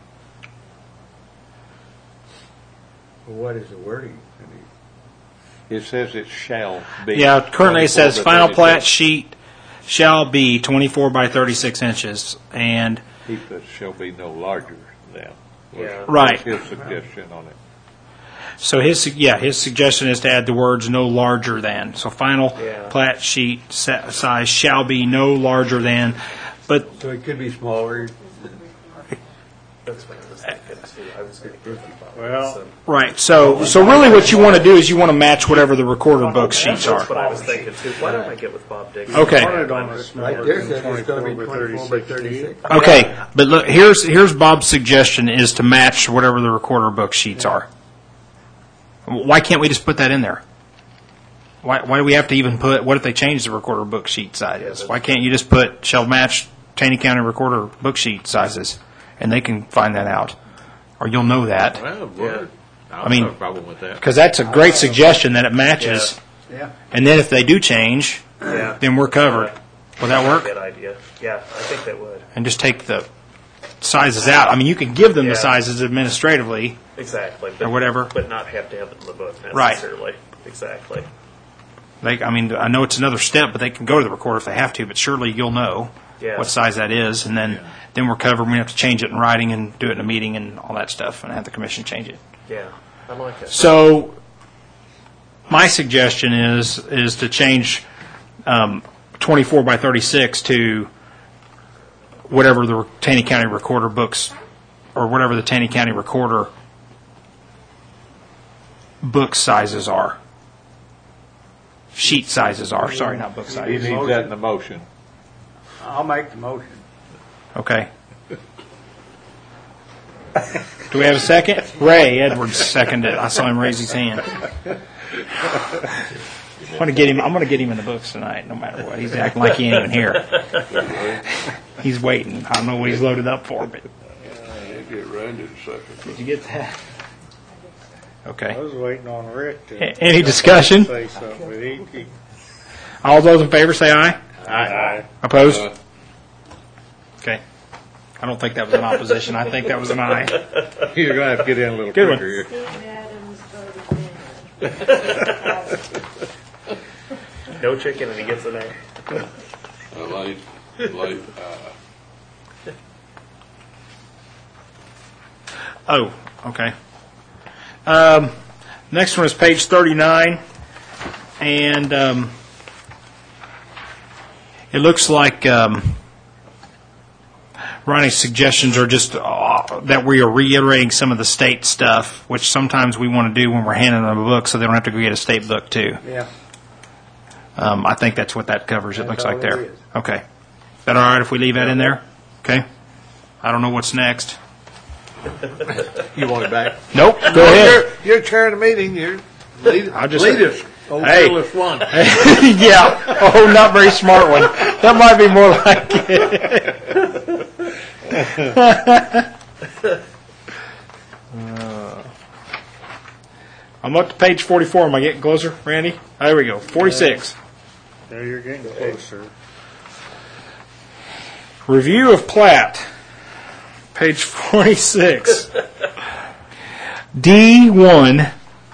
Speaker 2: Well, what is the wording? I mean,
Speaker 3: It says it shall be.
Speaker 1: Yeah, currently it says
Speaker 3: twenty-four by
Speaker 1: final plat
Speaker 3: thirty-six.
Speaker 1: sheet shall be twenty-four by thirty-six inches, and
Speaker 3: He puts shall be no larger than. was-
Speaker 5: Yeah.
Speaker 1: Right.
Speaker 3: was his suggestion on it.
Speaker 1: so his yeah his suggestion is to add the words no larger than. So final
Speaker 5: Yeah.
Speaker 1: plat sheet sa- size shall be no larger than, but
Speaker 2: So it could be smaller.
Speaker 5: That's what I was thinking too. I was going to give you Bob.
Speaker 6: Well,
Speaker 5: So
Speaker 1: right. So so really, what you want to do is you want to match whatever the recorder book sheets
Speaker 5: that's
Speaker 1: are.
Speaker 5: what I was thinking too. Why don't I get with Bob Dixon?
Speaker 1: Okay.
Speaker 6: wanted on a
Speaker 2: Right
Speaker 6: smaller
Speaker 2: there
Speaker 6: than
Speaker 2: says it's going to be
Speaker 6: twenty-four by
Speaker 2: twenty-four by
Speaker 6: thirty-six.
Speaker 2: thirty-six.
Speaker 1: Okay, but look, here's here's Bob's suggestion is to match whatever the recorder book sheets are. Why can't we just put that in there? Why why do we have to even put, what if they change the recorder book sheet sizes? Why can't you just put shall match Taney County recorder book sheet sizes, and they can find that out, or you'll know that,
Speaker 3: Well, word. I
Speaker 1: I
Speaker 3: don't
Speaker 1: mean-
Speaker 3: have a problem with that.
Speaker 1: because that's a great suggestion that it matches.
Speaker 8: Yeah.
Speaker 1: And then if they do change,
Speaker 5: Yeah.
Speaker 1: then we're covered. Will that work?
Speaker 5: Good idea. Yeah, I think that would.
Speaker 1: And just take the sizes out. I mean, you can give them the
Speaker 5: Yeah.
Speaker 1: sizes administratively.
Speaker 5: Exactly. But,
Speaker 1: Or whatever.
Speaker 5: But not have to have it in the book
Speaker 1: Right.
Speaker 5: necessarily. Exactly.
Speaker 1: They, I mean, I know it's another step, but they can go to the recorder if they have to. But surely you'll know
Speaker 5: Yeah.
Speaker 1: what size that is, and then then we're covered. We don't have to change it in writing and do it in a meeting and all that stuff, and have the commission change it.
Speaker 5: Yeah. I like it.
Speaker 1: So, my suggestion is is to change um, twenty-four by thirty-six to whatever the Taney County recorder books, or whatever the Taney County recorder book sizes are. Sheet sizes are. Sorry, not book
Speaker 3: He
Speaker 1: sizes.
Speaker 3: needs that in the motion.
Speaker 8: I'll make the motion.
Speaker 1: Okay. Do we have a second? Ray Edwards seconded. I saw him raise his hand. I'm going to get him. I'm going to get him in the books tonight, no matter what. He's acting like he ain't even here. He's waiting. I don't know what he's loaded up for, but
Speaker 4: Get Randy in a second.
Speaker 1: did you get that?
Speaker 6: I
Speaker 1: Okay.
Speaker 6: was waiting on Rick to.
Speaker 1: A- any discussion?
Speaker 6: Say something, but he, he.
Speaker 1: All those in favor say aye.
Speaker 6: Aye.
Speaker 1: Opposed?
Speaker 4: Uh,
Speaker 1: Okay. I don't think that was an opposition. I think that was an aye.
Speaker 3: You're going to have to get in a little
Speaker 1: Good one.
Speaker 3: quicker here.
Speaker 7: Steve Adams voted in.
Speaker 5: No chicken and he gets an egg.
Speaker 4: uh, light, light, uh,
Speaker 1: Oh, okay. Um, next one is page thirty-nine, and um, it looks like um, Ronnie's suggestions are just uh, that we are reiterating some of the state stuff, which sometimes we want to do when we're handing them a book, so they don't have to go get a state book too.
Speaker 8: Yeah.
Speaker 1: Um, I think that's what that covers. It
Speaker 8: That's
Speaker 1: looks
Speaker 8: all
Speaker 1: like
Speaker 8: it
Speaker 1: there.
Speaker 8: is.
Speaker 1: Okay. Is that all right if we leave that in there? Okay. I don't know what's next.
Speaker 3: You want it back?
Speaker 1: Nope. Go ahead.
Speaker 3: You're, you're chairing the meeting. You're lead,
Speaker 1: I'll just-
Speaker 3: lead us. Oh,
Speaker 1: Hey.
Speaker 3: fearless one.
Speaker 1: Yeah. Oh, not very smart one. That might be more like it. Uh, I'm up to page forty-four. Am I getting closer, Randy? There we go. forty-six.
Speaker 6: There you're getting closer.
Speaker 1: Review of plat. Page forty-six. D one.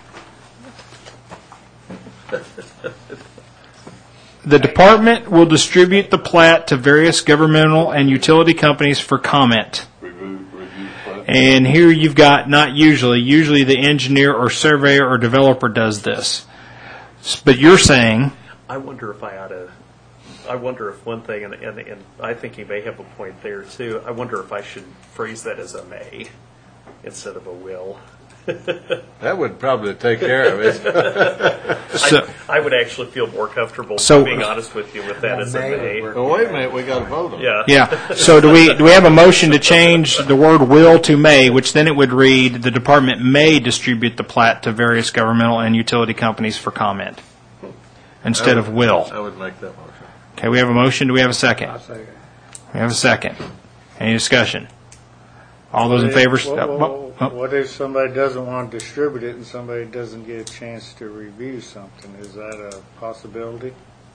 Speaker 1: The department will distribute the plat to various governmental and utility companies for comment.
Speaker 4: review, review plan.
Speaker 1: And here you've got not usually, usually the engineer or surveyor or developer does this. S- But you're saying,
Speaker 5: I wonder if I ought to, I wonder if one thing, and, and, and I think he may have a point there too, I wonder if I should phrase that as a may instead of a will.
Speaker 3: That would probably take care of it.
Speaker 1: so,
Speaker 5: I, I would actually feel more comfortable
Speaker 1: So-
Speaker 5: being honest with you with that
Speaker 8: Yeah,
Speaker 5: as a
Speaker 8: may would
Speaker 5: may.
Speaker 8: work.
Speaker 3: Well, wait a minute. We got to vote on it.
Speaker 5: Yeah.
Speaker 1: yeah. So do we, do we have a motion to change the word will to may, which then it would read, the department may distribute the plat to various governmental and utility companies for comment, instead of will.
Speaker 3: I would make that motion.
Speaker 1: Okay, we have a motion. Do we have a second?
Speaker 8: I'll say that.
Speaker 1: We have a second. Any discussion? All those in favor?
Speaker 6: What-
Speaker 1: uh,
Speaker 6: what-
Speaker 1: oh, oh.
Speaker 6: What if somebody doesn't want to distribute it and somebody doesn't get a chance to review something? Is that a possibility?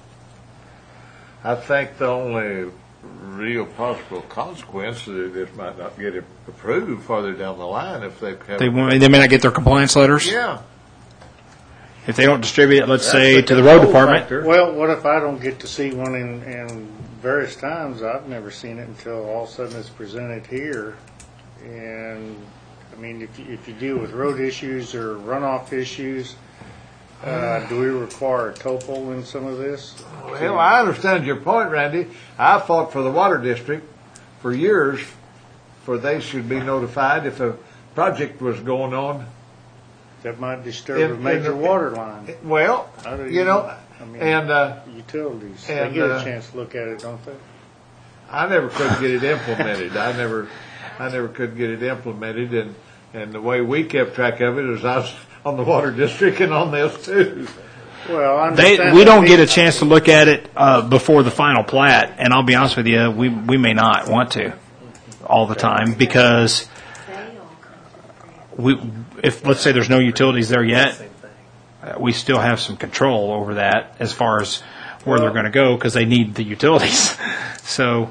Speaker 3: I think the only real possible consequence is this might not get it approved farther down the line if they have.
Speaker 1: They, won't- they may not get their compliance letters.
Speaker 3: Yeah.
Speaker 1: If they don't distribute it, let's
Speaker 3: That's
Speaker 1: say,
Speaker 3: the
Speaker 1: to the road
Speaker 3: control
Speaker 1: department.
Speaker 3: factor.
Speaker 6: Well, what if I don't get to see one in, in various times? I've never seen it until all of a sudden it's presented here. And, I mean, if you, if you deal with road issues or runoff issues, uh, do we require a topo in some of this?
Speaker 3: Well, I understand your point, Randy. I fought for the water district for years, for they should be notified if a project was going on.
Speaker 6: That might disturb
Speaker 3: In-
Speaker 6: a
Speaker 3: in
Speaker 6: major
Speaker 3: the-
Speaker 6: water line.
Speaker 3: Well,
Speaker 6: How do
Speaker 3: you know,
Speaker 6: I mean,
Speaker 3: and uh,
Speaker 6: utilities, they
Speaker 3: and,
Speaker 6: get a
Speaker 3: uh,
Speaker 6: chance to look at it, don't they?
Speaker 3: I never could get it implemented. I never, I never could get it implemented, and and the way we kept track of it is I was on the water district and on this too.
Speaker 6: Well, I
Speaker 1: They,
Speaker 6: understand
Speaker 1: we
Speaker 6: that
Speaker 1: don't get a
Speaker 6: people-
Speaker 1: chance to look at it uh, before the final plat, and I'll be honest with you, we we may not want to all the time because
Speaker 7: They all come to the grant.
Speaker 1: we, if let's say there's no utilities there yet,
Speaker 5: Same thing.
Speaker 1: uh, we still have some control over that as far as where they're going to go because they need the utilities. So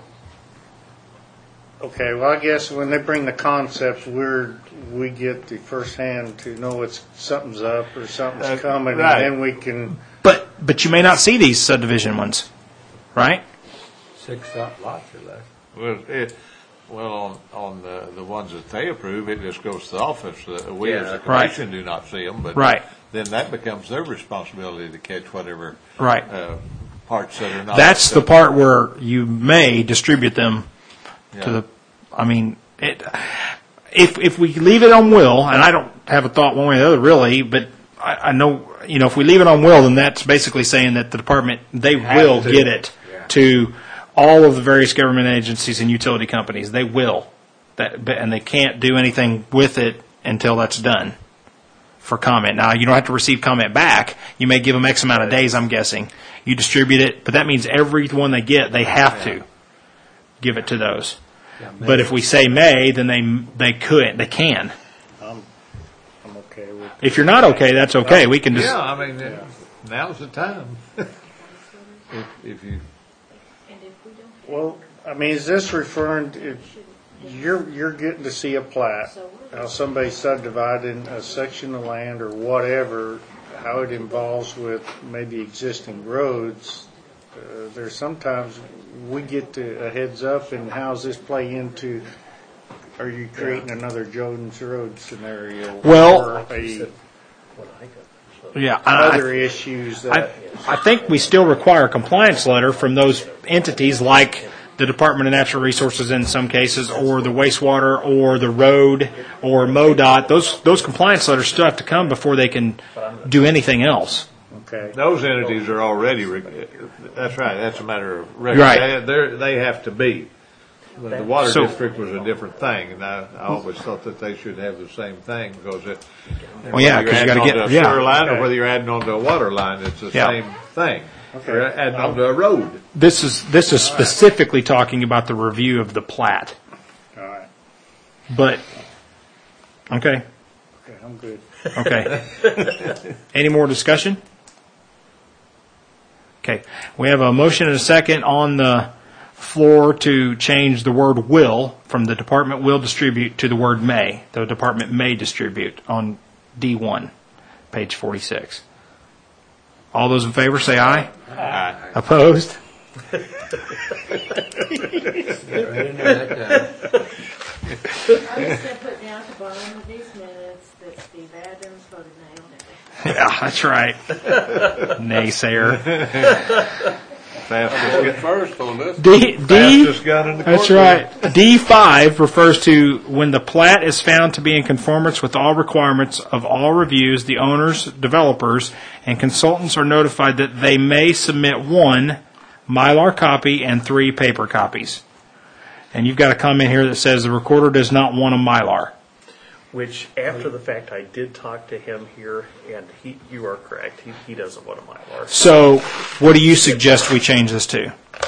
Speaker 6: Okay, well, I guess when they bring the concepts, we're, we get the first hand to know it's, something's up or something's
Speaker 3: Uh,
Speaker 6: coming, and
Speaker 3: right.
Speaker 6: then we can,
Speaker 1: But but you may not see these subdivision ones, right?
Speaker 2: Six lots or less.
Speaker 3: Well, it, well, on on the the ones that they approve, it just goes to the office. Uh, we as
Speaker 5: Yeah.
Speaker 3: a commission do not see them, but
Speaker 1: Right.
Speaker 3: then that becomes their responsibility to catch whatever
Speaker 1: Right.
Speaker 3: uh, parts that are not.
Speaker 1: That's the part where you may distribute them
Speaker 3: Yeah.
Speaker 1: to the. I mean, it, if if we leave it on will, and I don't have a thought one way or the other really, but I, I know you know if we leave it on will, then that's basically saying that the department they will
Speaker 3: to.
Speaker 1: get it
Speaker 2: Yeah.
Speaker 1: to all of the various government agencies and utility companies. They will. That, but- and they can't do anything with it until that's done for comment. Now, you don't have to receive comment back. You may give them X amount of days, I'm guessing. You distribute it, but that means every one they get, they have to give it to those. But if we say may, then they they could, they can.
Speaker 6: I'm, I'm okay with.
Speaker 1: If you're not okay, that's okay. We can just.
Speaker 3: Yeah, I mean, uh, now's the time. if, if you,
Speaker 7: And if we don't,
Speaker 6: Well, I mean, is this referring to, if you're, you're getting to see a plat, how somebody subdividing a section of land or whatever, how it involves with maybe existing roads. Uh, there's sometimes we get to a heads up, and how's this play into, are you creating another Jones Road scenario?
Speaker 1: Well-
Speaker 6: or a,
Speaker 5: What I got. So,
Speaker 1: Yeah, I,
Speaker 6: other issues
Speaker 1: I,
Speaker 6: that,
Speaker 1: I think we still require a compliance letter from those entities like the Department of Natural Resources in some cases, or the wastewater, or the road, or MoDOT. Those those compliance letters still have to come before they can do anything else.
Speaker 6: okay.
Speaker 3: those entities are already, reg- that's right, that's a matter of record.
Speaker 1: Right.
Speaker 3: They, they're- they have to be. The the water
Speaker 1: So-
Speaker 3: district was a different thing, and I, I always thought that they should have the same thing, because it.
Speaker 1: Well, yeah,
Speaker 3: whether
Speaker 1: 'cause you
Speaker 3: you're
Speaker 1: gotta
Speaker 3: adding
Speaker 1: get-
Speaker 3: onto
Speaker 1: yeah.
Speaker 3: a sewer line, or
Speaker 6: Okay.
Speaker 3: whether you're adding onto a water line, it's the
Speaker 1: Yeah.
Speaker 3: same thing.
Speaker 6: Okay.
Speaker 3: Or adding onto a road.
Speaker 1: This is this is specifically talking about the review of the plat.
Speaker 6: All right.
Speaker 1: But okay,
Speaker 6: Okay, I'm good.
Speaker 1: okay. Any more discussion? Okay, we have a motion and a second on the floor to change the word will from the department will distribute to the word may. The department may distribute on D one, page forty-six. All those in favor say aye.
Speaker 3: Aye.
Speaker 1: Opposed?
Speaker 2: Right in there, that time.
Speaker 7: I'm just gonna put down at the bottom of these minutes that Steve Adams voted nay on it.
Speaker 1: Yeah, that's right. Naysayer.
Speaker 3: Fastest,
Speaker 4: Voted
Speaker 3: gu-
Speaker 4: first on this.
Speaker 1: D, D,
Speaker 3: fastest gun in the
Speaker 1: that's
Speaker 3: courtroom.
Speaker 1: right. D five refers to when the plat is found to be in conformance with all requirements of all reviews, the owners, developers, and consultants are notified that they may submit one Mylar copy and three paper copies. And you've got a comment here that says the recorder does not want a Mylar.
Speaker 5: Which, after the fact, I did talk to him here, and he, you are correct, he, he doesn't want a Mylar.
Speaker 1: So what do you suggest we change this to?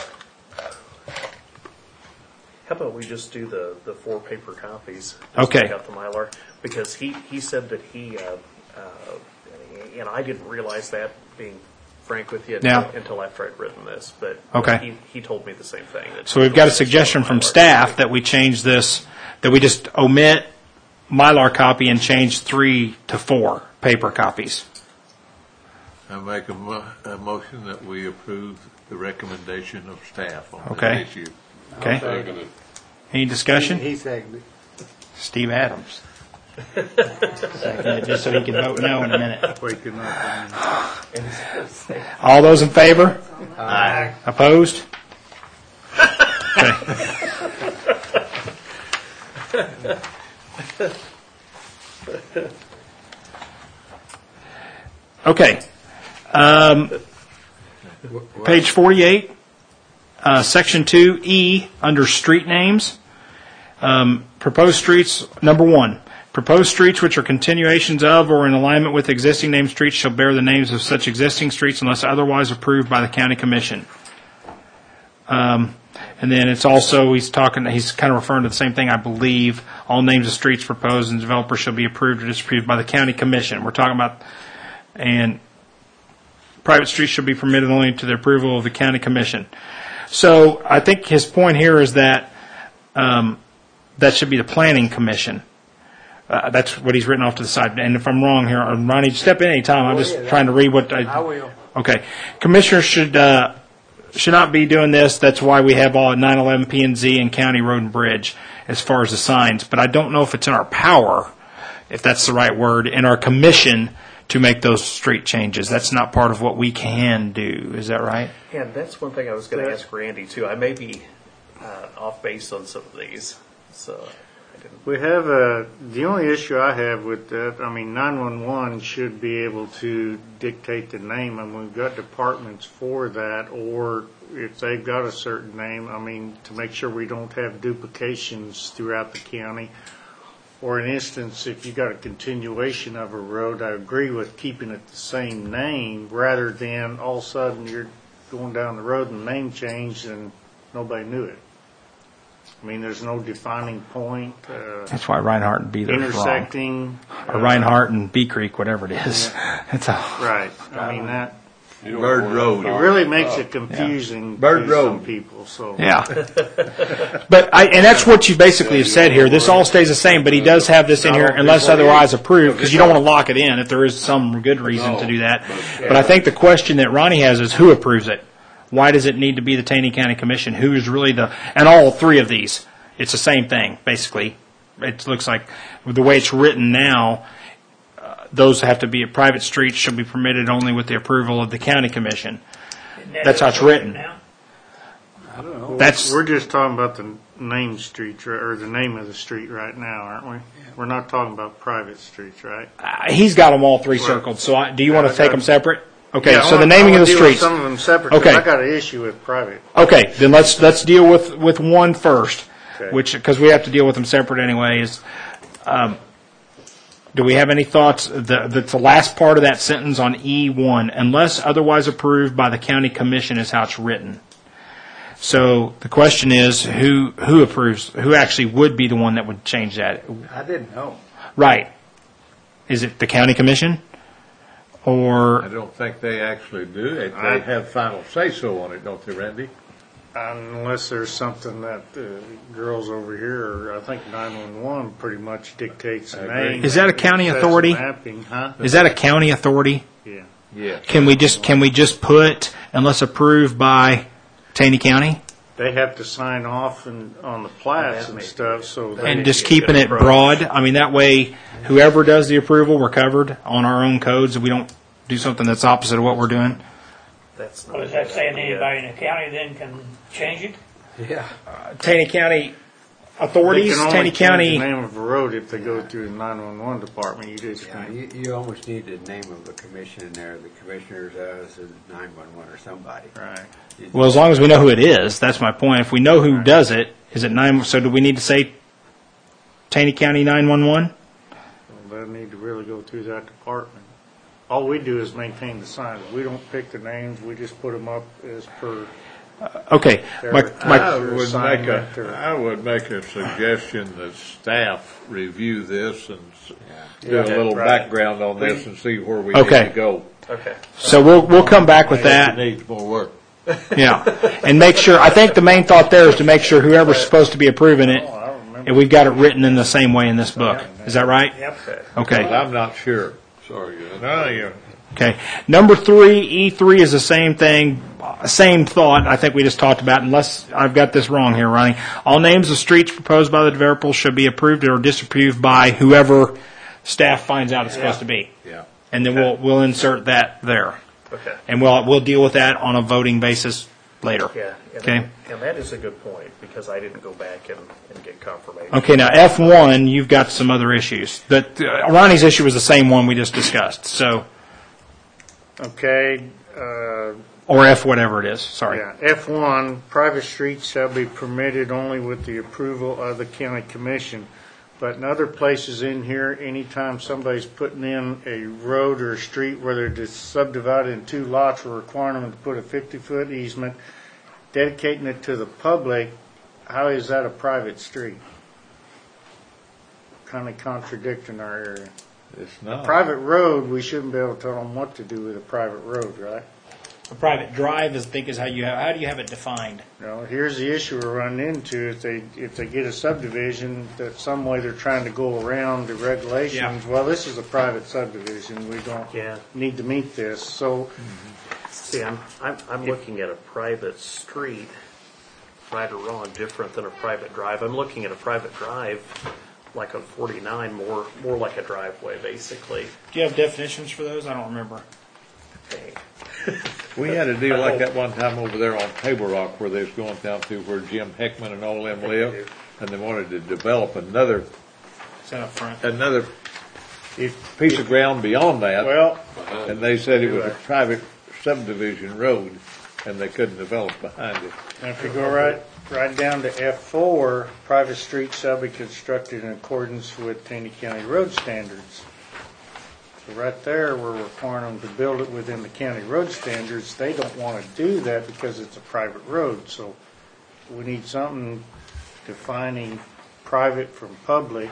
Speaker 5: How about we just do the, the four paper copies? Just
Speaker 1: Okay.
Speaker 5: take out the Mylar, because he, he said that he, uh, uh, and I didn't realize that, being frank with you, until,
Speaker 1: Yeah.
Speaker 5: until after I'd written this, but
Speaker 1: Okay.
Speaker 5: he, he told me the same thing. that-
Speaker 1: So we've got a suggestion from staff that we change this, that we just omit Mylar copy and change three to four paper copies.
Speaker 3: I make a, mo- a motion that we approve the recommendation of staff on
Speaker 1: Okay.
Speaker 3: this issue.
Speaker 1: Okay?
Speaker 4: Second it.
Speaker 1: Any discussion?
Speaker 8: He seconded.
Speaker 1: Steve Adams. Seconded, just so he can vote no in a minute.
Speaker 6: Waking up.
Speaker 1: All those in favor? Aye. Opposed? Okay. Okay. Um, page forty-eight, uh, section two, E, under street names. Um, proposed streets, number one, proposed streets which are continuations of or in alignment with existing named streets shall bear the names of such existing streets unless otherwise approved by the county commission. Um, and then it's also, he's talking, he's kind of referring to the same thing, I believe. All names of streets proposed and developers shall be approved or disapproved by the county commission. We're talking about, and private streets shall be permitted only to the approval of the county commission. So I think his point here is that um, that should be the planning commission. Uh, that's what he's written off to the side. And if I'm wrong here, Ronnie, step in any time. I'm
Speaker 2: Oh,
Speaker 1: just
Speaker 2: yeah, that-
Speaker 1: trying to read what I.
Speaker 2: I will.
Speaker 1: Okay. Commissioners should uh, should not be doing this. That's why we have all nine eleven P and Z and County Road and Bridge as far as the signs. But I don't know if it's in our power, if that's the right word, in our commission to make those street changes. That's not part of what we can do. Is that right?
Speaker 5: And that's one thing I was going to ask Randy too. I may be uh, off base on some of these, so
Speaker 6: We have a, the only issue I have with that, I mean, nine one one should be able to dictate the name, and we've got departments for that, or if they've got a certain name, I mean, to make sure we don't have duplications throughout the county. Or an instance, if you got a continuation of a road, I agree with keeping it the same name, rather than all of a sudden you're going down the road and the name changed and nobody knew it. I mean, there's no defining point. Uh,
Speaker 1: That's why Reinhardt and Beather is wrong.
Speaker 6: intersecting.
Speaker 1: Or Reinhardt and Bee Creek, whatever it is. It's a,
Speaker 6: Right. I mean, that,
Speaker 4: You don't
Speaker 3: Bird
Speaker 4: worry
Speaker 3: Road.
Speaker 6: it
Speaker 4: about-
Speaker 6: really makes it confusing
Speaker 3: Bird
Speaker 6: to
Speaker 3: Road.
Speaker 6: some people, so.
Speaker 1: yeah. But I, and that's what you basically have said here. This all stays the same, but he does have this in here unless otherwise approved, because you don't want to lock it in if there is some good reason to do that. But I think the question that Ronnie has is who approves it? Why does it need to be the Taney County Commission? Who is really the, and all three of these, it's the same thing, basically. It looks like the way it's written now, uh, those have to be, private streets shall be permitted only with the approval of the county commission.
Speaker 9: Isn't that
Speaker 1: That's how it's written.
Speaker 9: now?
Speaker 2: I don't know.
Speaker 1: That's,
Speaker 6: We're just talking about the name streets, right, or the name of the street right now, aren't we? We're not talking about private streets, right?
Speaker 1: uh, he's got them all three circled, so I, do you want to
Speaker 6: I
Speaker 1: take
Speaker 6: got-
Speaker 1: them separate? Okay,
Speaker 6: Yeah, I
Speaker 1: so the
Speaker 6: wanna- I
Speaker 1: naming of
Speaker 6: wanna
Speaker 1: the
Speaker 6: deal with
Speaker 1: streets.
Speaker 6: some of them separate, 'cause
Speaker 1: Okay.
Speaker 6: I got an issue with private.
Speaker 1: Okay, then let's, let's deal with, with one first,
Speaker 6: Okay.
Speaker 1: which, because we have to deal with them separate anyway, is, um, do we have any thoughts? The, that's the last part of that sentence on E one, unless otherwise approved by the county commission is how it's written. So the question is, who, who approves, who actually would be the one that would change that?
Speaker 2: I didn't know.
Speaker 1: Right. Is it the county commission?
Speaker 3: I
Speaker 1: Or,
Speaker 3: don't think they actually do it.
Speaker 6: I-
Speaker 3: They have final say-so on it, don't they, Randy?
Speaker 6: Unless there's something that the girls over here, or I think nine one one pretty much dictates the
Speaker 3: I agree.
Speaker 6: name.
Speaker 1: Is that a county
Speaker 6: Sets the
Speaker 1: authority?
Speaker 6: mapping, huh?
Speaker 1: is that a county authority?
Speaker 6: Yeah.
Speaker 3: Yeah.
Speaker 1: Can we just, can we just put, unless approved by Taney County?
Speaker 6: They have to sign off and, on the plats and stuff, so. they-
Speaker 1: And just keeping it broad? I mean, that way, whoever does the approval, we're covered on our own codes, and we don't do something that's opposite of what we're doing?
Speaker 5: That's not
Speaker 9: Well, is
Speaker 5: a
Speaker 9: that
Speaker 5: bad
Speaker 9: saying
Speaker 5: idea.
Speaker 9: anybody in the county then can change it?
Speaker 2: Yeah.
Speaker 1: Taney County
Speaker 6: They
Speaker 1: authorities,
Speaker 6: can only
Speaker 1: Taney
Speaker 6: change
Speaker 1: County,
Speaker 6: the name of a road if they go through the nine one one department, you just
Speaker 2: Yeah,
Speaker 6: can't.
Speaker 2: you, you almost need the name of the commission in there, the commissioners, us, or nine one one or somebody.
Speaker 6: Right.
Speaker 2: You-
Speaker 1: well, as long as we know who it is, that's my point. If we know who does it, is it nine, so do we need to say Taney County nine one one?
Speaker 6: They need to really go through that department. All we do is maintain the signs. We don't pick the names, we just put them up as per
Speaker 1: Okay, my,
Speaker 6: their.
Speaker 3: I
Speaker 1: my,
Speaker 3: would make
Speaker 6: assignment
Speaker 3: a,
Speaker 6: or-
Speaker 3: I would make a suggestion that staff review this and s- do
Speaker 6: Yeah,
Speaker 3: a little
Speaker 6: right.
Speaker 3: background on this and see where we need
Speaker 1: Okay.
Speaker 3: to go.
Speaker 5: Okay.
Speaker 1: so we'll, we'll come back with that.
Speaker 3: It needs more work.
Speaker 1: Yeah, and make sure, I think the main thought there is to make sure whoever's supposed to be approving it,
Speaker 6: Oh, I don't remember.
Speaker 1: and we've got it written in the same way in this book. Is that right?
Speaker 9: Yep.
Speaker 5: Okay.
Speaker 1: Okay,
Speaker 3: I'm not sure.
Speaker 4: Sorry, guys.
Speaker 3: No, you,
Speaker 1: okay. Number three, E three is the same thing, uh, same thought I think we just talked about, unless I've got this wrong here, Ronnie. All names of streets proposed by the developer should be approved or disapproved by whoever staff finds out it's supposed to be.
Speaker 3: yeah.
Speaker 1: And then we'll, we'll insert that there.
Speaker 5: Okay.
Speaker 1: And we'll, we'll deal with that on a voting basis later.
Speaker 5: Yeah. And
Speaker 1: Okay.
Speaker 5: that- And that is a good point, because I didn't go back and, and get confirmation.
Speaker 1: Okay, now F one, you've got some other issues. That uh, Ronnie's issue was the same one we just discussed. So,
Speaker 6: Okay, uh,
Speaker 1: or F whatever it is. Sorry.
Speaker 6: yeah, F one, private streets shall be permitted only with the approval of the county commission. But in other places in here, anytime somebody's putting in a road or a street where they're just subdivided in two lots, we're requiring them to put a fifty-foot easement, dedicating it to the public, how is that a private street? Kind of contradicting our area.
Speaker 3: It's not.
Speaker 6: Private road, we shouldn't be able to tell them what to do with a private road, right?
Speaker 1: A private drive, is, I think, is how you have, how do you have it defined?
Speaker 6: Now, here's the issue we're running into. If they, if they get a subdivision that some way they're trying to go around the regulations, well, this is a private subdivision. We don't
Speaker 5: Yeah.
Speaker 6: need to meet this. So,
Speaker 5: See, I'm, I'm, I'm looking at a private street, right or wrong, different than a private drive. I'm looking at a private drive, like on forty-nine, more, more like a driveway, basically.
Speaker 1: Do you have definitions for those? I don't remember.
Speaker 5: Okay.
Speaker 3: We had a deal like that one time over there on Table Rock where they was going down to where Jim Heckman and all them live. and they wanted to develop another,
Speaker 1: Is that up front?
Speaker 3: another piece of ground beyond that.
Speaker 6: Well,
Speaker 3: And they said it was a private subdivision road, and they couldn't develop behind it.
Speaker 6: and if you go right, right down to F four, private streets shall be constructed in accordance with Taney County road standards. So right there, we're requiring them to build it within the county road standards. They don't want to do that because it's a private road, so we need something defining private from public.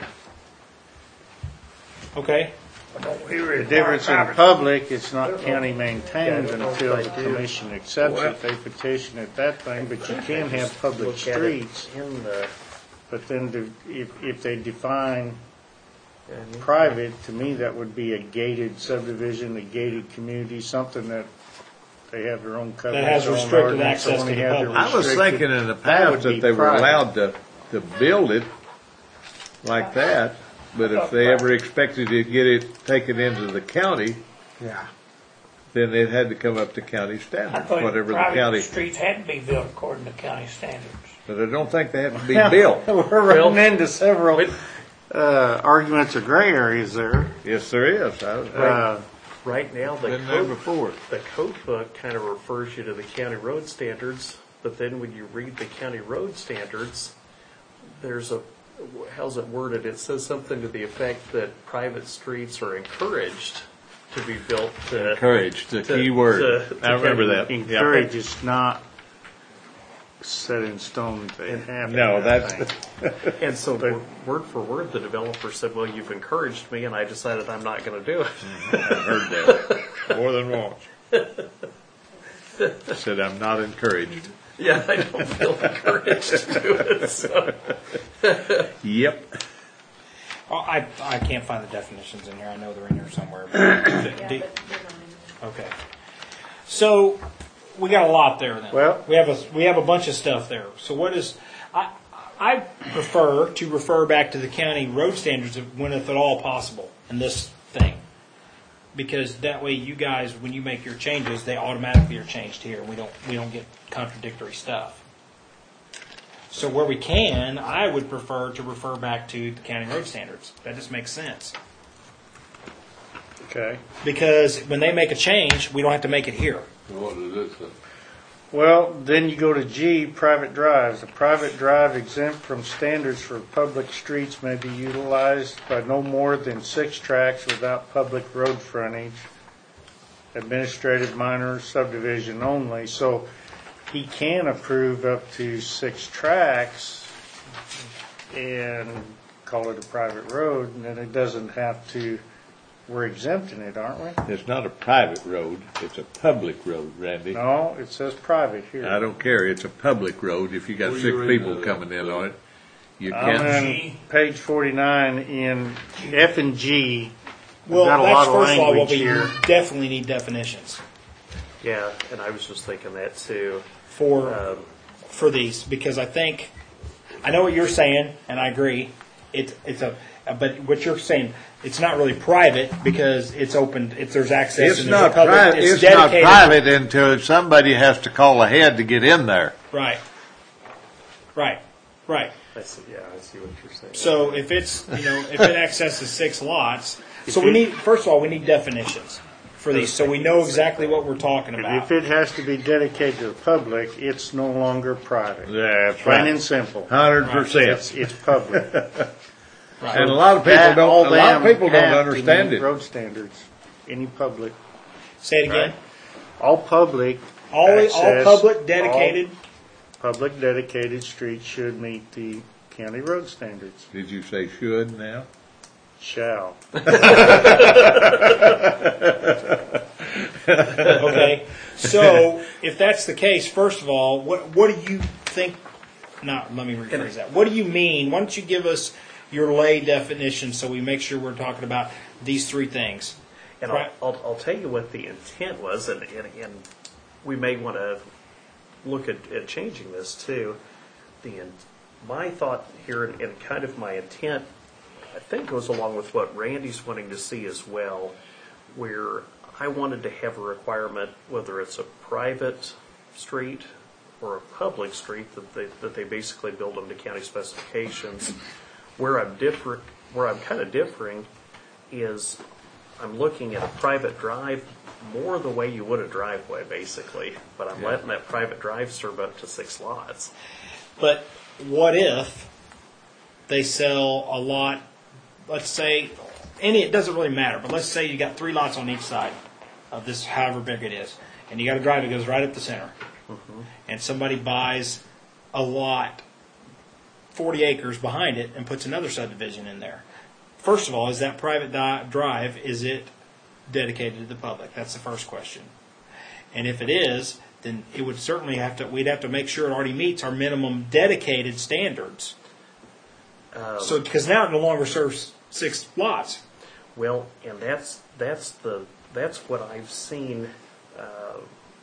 Speaker 1: Okay.
Speaker 6: The difference in public, it's not county maintained until the commission accepts it. They petition it, that thing, but you can have public
Speaker 5: Look at it
Speaker 6: streets.
Speaker 5: in the,
Speaker 6: But then to- if, if they define
Speaker 5: and
Speaker 6: private, to me, that would be a gated subdivision, a gated community, something that they have their own covenants.
Speaker 1: has
Speaker 6: their own
Speaker 1: restricted
Speaker 6: ordinance,
Speaker 1: access to
Speaker 6: only
Speaker 1: the
Speaker 6: have their
Speaker 1: public.
Speaker 3: I was
Speaker 6: restricted-
Speaker 3: thinking in the
Speaker 6: that would
Speaker 3: past
Speaker 6: be
Speaker 3: that they were
Speaker 6: private.
Speaker 3: allowed to, to build it like that, but if they ever expected to get it taken into the county,
Speaker 8: Yeah.
Speaker 3: then it had to come up to county
Speaker 9: I
Speaker 3: standards,
Speaker 9: thought
Speaker 3: whatever the
Speaker 9: private
Speaker 3: county.
Speaker 9: streets had to be built according to county standards.
Speaker 3: But I don't think they have to be built.
Speaker 6: We're running into several uh, arguments or gray areas there.
Speaker 3: Yes, there is. I-
Speaker 6: Uh,
Speaker 5: right now, the
Speaker 3: Been there
Speaker 5: code,
Speaker 3: before.
Speaker 5: the code book kind of refers you to the county road standards, but then when you read the county road standards, there's a, how's it worded? It says something to the effect that private streets are encouraged to be built to.
Speaker 3: Encouraged, the
Speaker 5: to-
Speaker 3: key word.
Speaker 5: to- to
Speaker 3: I remember
Speaker 5: county-
Speaker 3: that.
Speaker 6: Encourage is not set in stone that they have. to
Speaker 3: No,
Speaker 6: have
Speaker 3: that's,
Speaker 6: things.
Speaker 5: And so, wor- word for word, the developer said, "Well, you've encouraged me, and I decided I'm not going to do it."
Speaker 3: I've heard that more than once. Said I'm not encouraged.
Speaker 5: Yeah, I don't feel encouraged to do it. So.
Speaker 3: Yep.
Speaker 1: Oh, I, I can't find the definitions in here. I know they're in here somewhere. But
Speaker 7: Yeah,
Speaker 1: do-
Speaker 7: but they're not in
Speaker 1: okay. So we got a lot there then.
Speaker 6: Well-
Speaker 1: we have a we have a bunch of stuff there. So what is I I prefer to refer back to the county road standards when if at all possible in this thing. Because that way you guys, when you make your changes, they automatically are changed here. We don't we don't get contradictory stuff. So where we can, I would prefer to refer back to the county road standards. That just makes sense.
Speaker 6: Okay.
Speaker 1: Because when they make a change, we don't have to make it here.
Speaker 4: What is this then?
Speaker 6: Well, then you go to G, private drives. A private drive exempt from standards for public streets may be utilized by no more than six tracks without public road frontage. Administrative minor subdivision only. So he can approve up to six tracks and call it a private road, and then it doesn't have to, we're exempting it, aren't we?
Speaker 3: It's not a private road, it's a public road, Randy.
Speaker 6: No, it says private here.
Speaker 3: I don't care, it's a public road. If you got
Speaker 4: Where
Speaker 3: six
Speaker 4: you reading
Speaker 3: people
Speaker 4: that
Speaker 3: coming in on it, you
Speaker 6: I'm
Speaker 3: can't.
Speaker 6: on page forty-nine in F and G. We've
Speaker 1: Well,
Speaker 6: got a
Speaker 1: that's
Speaker 6: lot of
Speaker 1: first of all what
Speaker 6: language
Speaker 1: we
Speaker 6: here.
Speaker 1: definitely need definitions
Speaker 5: Yeah, and I was just thinking that too.
Speaker 1: for
Speaker 5: Um,
Speaker 1: for these because I think I know what you're saying and I agree. It's it's a but what you're saying it's not really private because it's open. If there's access,
Speaker 3: It's
Speaker 1: and there's a
Speaker 3: not
Speaker 1: public,
Speaker 3: private,
Speaker 1: It's,
Speaker 3: it's not
Speaker 1: dedicated.
Speaker 3: private until somebody has to call ahead to get in there.
Speaker 1: Right. Right. Right.
Speaker 5: I see, yeah, I see what you're saying.
Speaker 1: So if it's you know if it accesses six lots, so we need first of all we need definitions for these so we know exactly what we're talking about.
Speaker 6: If it has to be dedicated to the public, it's no longer private.
Speaker 3: Yeah, that's
Speaker 6: Plain and simple.
Speaker 3: Hundred
Speaker 6: It's,
Speaker 3: percent.
Speaker 6: it's public.
Speaker 1: Right.
Speaker 3: And a lot of people
Speaker 6: That, all
Speaker 3: don't, a lot of
Speaker 6: them
Speaker 3: people don't
Speaker 6: have to
Speaker 3: understand
Speaker 6: meet
Speaker 3: it.
Speaker 6: Road standards, any public,
Speaker 1: Say it again.
Speaker 6: all public.
Speaker 1: All all
Speaker 6: access,
Speaker 1: public dedicated.
Speaker 6: all Public dedicated streets should meet the county road standards.
Speaker 3: Did you say should now?
Speaker 6: Shall.
Speaker 1: Okay, so if that's the case, first of all, what what do you think? Not let me rephrase that. What do you mean? Why don't you give us your lay definition so we make sure we're talking about these three things?
Speaker 5: And I'll, I'll, I'll tell you what the intent was, and, and, and we may want to look at, at changing this too. The in, my thought here, and, and kind of my intent, I think goes along with what Randy's wanting to see as well, where I wanted to have a requirement, whether it's a private street or a public street, that they, that they basically build them to county specifications. Where I'm different, where I'm kind of differing is I'm looking at a private drive more the way you would a driveway, basically, but I'm letting that private drive serve up to six lots.
Speaker 1: But what if they sell a lot, let's say, any, it doesn't really matter, but let's say you got three lots on each side of this, however big it is, and you got a drive that goes right up the center,
Speaker 5: Mm-hmm.
Speaker 1: and somebody buys a lot, forty acres behind it, and puts another subdivision in there. First of all, is that private di- drive, is it dedicated to the public? That's the first question. And if it is, then it would certainly have to, we'd have to make sure it already meets our minimum dedicated standards.
Speaker 5: Um,
Speaker 1: So, because now it no longer serves six lots.
Speaker 5: Well, and that's that's the that's what I've seen uh,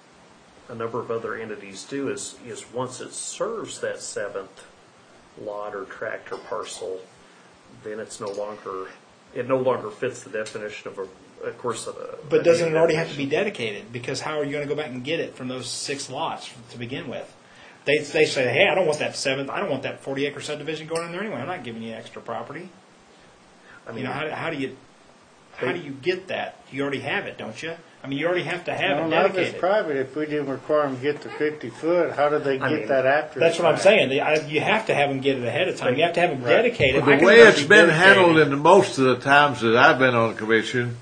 Speaker 5: a number of other entities do is is once it serves that seventh lot or tract or parcel, then it's no longer it no longer fits the definition of a of course. A,
Speaker 1: But
Speaker 5: a
Speaker 1: doesn't it
Speaker 5: deed
Speaker 1: already have to
Speaker 5: definition.
Speaker 1: be dedicated? Because how are you going to go back and get it from those six lots to begin with? They they say, hey, I don't want that seventh, I don't want that forty acre subdivision going in there anyway. I'm not giving you extra property.
Speaker 5: I
Speaker 1: You
Speaker 5: mean,
Speaker 1: know, how, how do you how do you get that? You already have it, don't you? I mean, you already have to have
Speaker 6: No,
Speaker 1: it
Speaker 6: not if it's
Speaker 1: dedicated.
Speaker 6: private. If we didn't require them to get the fifty foot, how do they
Speaker 5: I
Speaker 6: get
Speaker 5: mean,
Speaker 6: that after?
Speaker 1: That's
Speaker 6: the
Speaker 1: what I'm
Speaker 6: fact?
Speaker 1: saying. I- You have to have them get it ahead of time. You have to have them
Speaker 6: Right.
Speaker 1: dedicated.
Speaker 3: But
Speaker 1: I
Speaker 3: the
Speaker 1: can
Speaker 3: way
Speaker 1: never
Speaker 3: it's
Speaker 1: be
Speaker 3: been
Speaker 1: dedicated.
Speaker 3: handled in the most of the times that I've been on the commission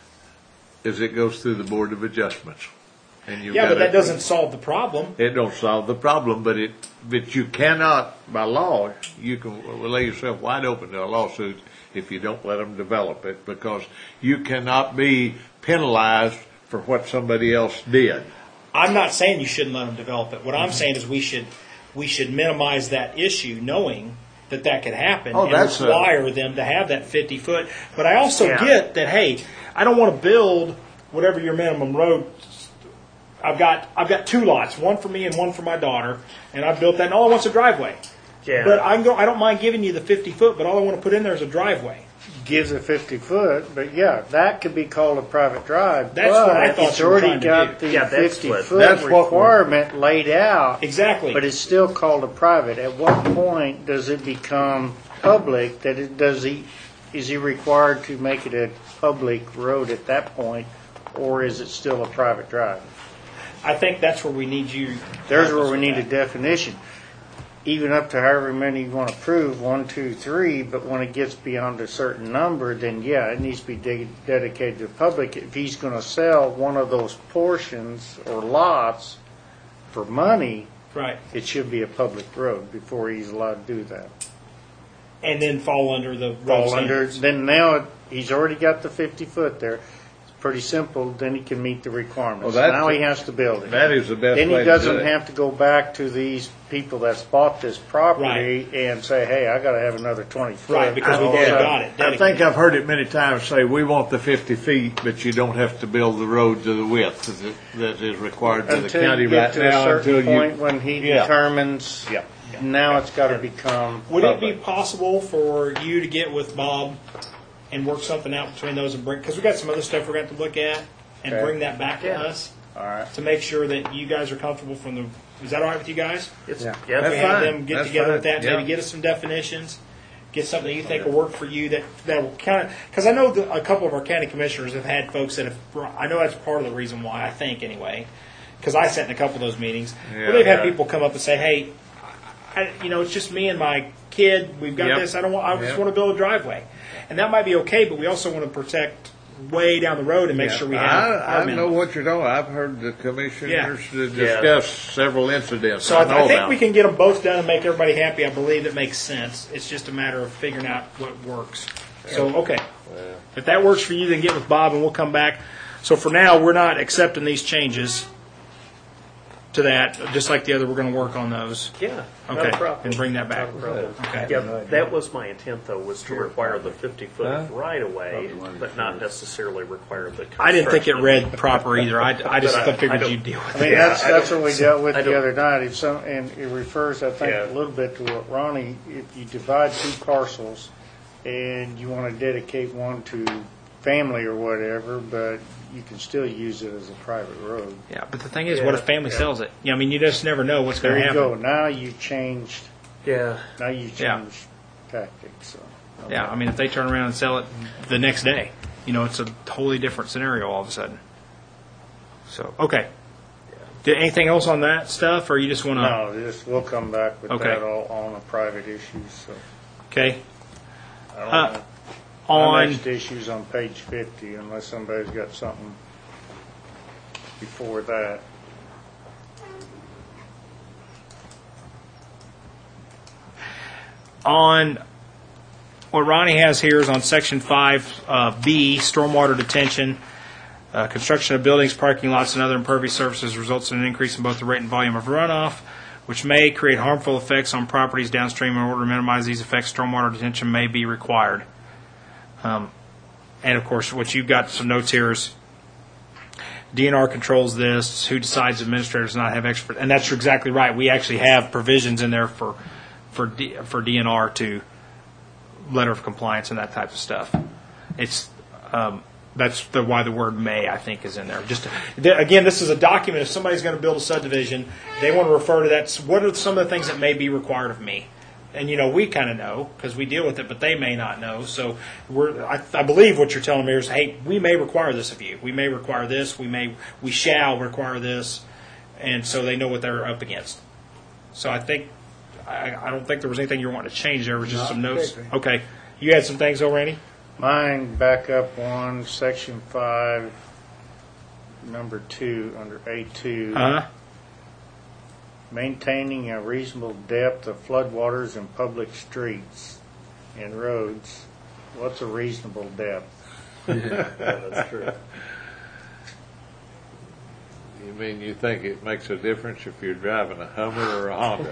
Speaker 3: is it goes through the Board of Adjustments. And you've
Speaker 1: Yeah,
Speaker 3: got
Speaker 1: but that
Speaker 3: it-
Speaker 1: doesn't solve the problem.
Speaker 3: It don't solve the problem, but it, but you cannot, by law, you can lay yourself wide open to a lawsuit if you don't let them develop it, because you cannot be penalized for what somebody else did.
Speaker 1: I'm not saying you shouldn't let them develop it. What I'm saying is we should we should minimize that issue, knowing that that could happen,
Speaker 3: Oh,
Speaker 1: and
Speaker 3: that's a-
Speaker 1: require them to have that fifty foot. But I also
Speaker 5: Yeah.
Speaker 1: get that. Hey, I don't want to build whatever your minimum road. I've got I've got two lots, one for me and one for my daughter, and I've built that. And all I want's a driveway.
Speaker 5: yeah.
Speaker 1: But I can go. I don't mind giving you the fifty foot, but all I want to put in there is a driveway.
Speaker 6: Gives a fifty foot, but yeah, that could be called a private drive.
Speaker 1: That's what I
Speaker 6: but
Speaker 1: thought
Speaker 6: it's
Speaker 1: you were
Speaker 6: already
Speaker 1: trying to
Speaker 6: got
Speaker 1: do.
Speaker 6: the
Speaker 5: Yeah, that's
Speaker 6: fifty
Speaker 5: what-
Speaker 6: foot
Speaker 3: that's what we're-
Speaker 6: requirement laid out.
Speaker 1: Exactly.
Speaker 6: But it's still called a private. At what point does it become public? That it does he is he required to make it a public road at that point, or is it still a private drive?
Speaker 1: I think that's where we need you.
Speaker 6: There's
Speaker 1: help us
Speaker 6: where we
Speaker 1: with
Speaker 6: need a
Speaker 1: that.
Speaker 6: definition. Even up to however many you want to prove, one, two, three, but when it gets beyond a certain number, then yeah, it needs to be de- dedicated to the public. If he's going to sell one of those portions or lots for money,
Speaker 1: Right.
Speaker 6: it should be a public road before he's allowed to do that.
Speaker 1: And then fall under the road
Speaker 6: Fall under,
Speaker 1: standards.
Speaker 6: then now it- he's already got the fifty foot there. It's pretty simple, then he can meet the requirements.
Speaker 3: Well, that's
Speaker 6: Now he
Speaker 3: the-
Speaker 6: has to build it.
Speaker 3: That is the best
Speaker 6: Then
Speaker 3: way
Speaker 6: he
Speaker 3: to do
Speaker 6: doesn't
Speaker 3: it.
Speaker 6: have to go back to these people that's bought this property and say, hey, I gotta have another twenty foot.
Speaker 1: Right, because we've
Speaker 6: Oh,
Speaker 1: already
Speaker 6: yeah.
Speaker 1: got it.
Speaker 3: I
Speaker 1: dedicated.
Speaker 3: think I've heard it many times say, we want the fifty feet, but you don't have to build the road to the width that- that is required by the
Speaker 6: Until
Speaker 3: county
Speaker 6: you get
Speaker 3: right
Speaker 6: to a
Speaker 3: now, until
Speaker 6: certain
Speaker 3: you.
Speaker 6: point when he
Speaker 3: Yeah.
Speaker 6: determines,
Speaker 3: Yeah.
Speaker 6: now it's gotta become
Speaker 1: Would it be
Speaker 6: public.
Speaker 1: possible for you to get with Bob and work something out between those and bring, because we got some other stuff we're going to have to look at, and
Speaker 6: Okay.
Speaker 1: bring that back to
Speaker 5: Yeah.
Speaker 1: us
Speaker 6: All right.
Speaker 1: to make sure that you guys are comfortable from the, is that all right with you guys?
Speaker 5: It's,
Speaker 6: Yeah.
Speaker 5: yeah,
Speaker 1: If we
Speaker 3: That's
Speaker 1: have
Speaker 3: fine.
Speaker 1: them get
Speaker 3: That's
Speaker 1: together with
Speaker 3: fine.
Speaker 1: that, maybe
Speaker 3: Yeah.
Speaker 1: get us some definitions, get something that you think will work for you that, that will kind of, because I know that a couple of our county commissioners have had folks that have, brought- I know that's part of the reason why, I think anyway, because I sat in a couple of those meetings,
Speaker 3: Yeah,
Speaker 1: where they've had
Speaker 3: yeah.
Speaker 1: people come up and say, hey, I, you know, it's just me and my kid, we've got
Speaker 3: Yep.
Speaker 1: this, I don't want, I just
Speaker 3: Yep.
Speaker 1: want to build a driveway. And that might be okay, but we also want to protect way down the road and make sure we have
Speaker 3: I,
Speaker 1: our
Speaker 3: I know
Speaker 1: minimum.
Speaker 3: what you're talking. I've heard the commissioners uh,
Speaker 5: Yeah.
Speaker 3: discuss several incidents.
Speaker 1: So I,
Speaker 3: know
Speaker 1: I think
Speaker 3: about.
Speaker 1: we can get them both done and make everybody happy. I believe it makes sense. It's just a matter of figuring out what works. So, okay. If that works for you, then get with Bob and we'll come back. So for now, we're not accepting these changes to that. Just like the other, we're going to work on those.
Speaker 5: yeah, not
Speaker 1: Okay.
Speaker 5: a problem.
Speaker 1: And bring that back.
Speaker 5: Not a problem.
Speaker 1: Okay.
Speaker 5: Yeah, that was my intent, though, was to require the fifty foot
Speaker 3: Huh?
Speaker 5: right away, but not necessarily require the.
Speaker 1: I didn't think it
Speaker 5: construction.
Speaker 1: read proper either. I, I just
Speaker 5: But I- I
Speaker 1: figured
Speaker 5: don't-
Speaker 1: you'd deal with
Speaker 6: I
Speaker 1: it.
Speaker 6: mean,
Speaker 5: Yeah,
Speaker 6: that's,
Speaker 5: I
Speaker 6: that's
Speaker 5: don't-
Speaker 6: what we dealt with
Speaker 5: I
Speaker 6: the
Speaker 5: don't-
Speaker 6: other night. If some, and it refers, I think,
Speaker 5: Yeah.
Speaker 6: a little bit to what Ronnie, if you divide two parcels and you want to dedicate one to family or whatever, but you can still use it as a private road.
Speaker 1: Yeah, but the thing is, what if family
Speaker 6: Yeah.
Speaker 1: sells it? Yeah, I mean, you just never know what's
Speaker 6: There
Speaker 1: going to
Speaker 6: you
Speaker 1: happen.
Speaker 6: go. Now you changed.
Speaker 5: Yeah.
Speaker 6: Now you changed
Speaker 1: Yeah.
Speaker 6: tactics. So.
Speaker 1: Yeah, I mean, if they turn around and sell it the next day, you know, it's a totally different scenario all of a sudden. So, okay. Did anything else on that stuff, or you just want to?
Speaker 6: No, just we'll come back with
Speaker 1: Okay.
Speaker 6: that all on a private issue. So
Speaker 1: Okay.
Speaker 6: I don't
Speaker 1: Uh,
Speaker 6: know.
Speaker 1: On
Speaker 6: Our next issue's on page fifty, unless somebody's got something before that.
Speaker 1: on what Ronnie has here is on section five uh, B, stormwater detention. Uh, construction of buildings, parking lots, and other impervious surfaces results in an increase in both the rate and volume of runoff, which may create harmful effects on properties downstream. In order to minimize these effects, stormwater detention may be required. Um, and of course, what you've got some notes here is D N R controls this. Who decides administrators do not have expert? And that's exactly right. We actually have provisions in there for for D, for D N R to letter of compliance and that type of stuff. It's um, that's the why the word may, I think, is in there. Just to, again, this is a document. If somebody's going to build a subdivision, they want to refer to that. What are some of the things that may be required of me? And you know, we kind of know because we deal with it, but they may not know. So we're, I, I believe what you're telling me is, hey, we may require this of you. We may require this. We may, we shall require this, and so they know what they're up against. So I think, I, I don't think there was anything you wanted to change. There was just
Speaker 8: Not
Speaker 1: some notes.
Speaker 8: particularly.
Speaker 1: Okay, you had some things, though, Randy.
Speaker 6: Mine, back up one, section five, number two, under A two.
Speaker 1: Uh huh.
Speaker 6: Maintaining a reasonable depth of floodwaters in public streets and roads. What's a reasonable depth?
Speaker 5: Yeah, that's true.
Speaker 3: You mean you think it makes a difference if you're driving a Hummer or a Honda?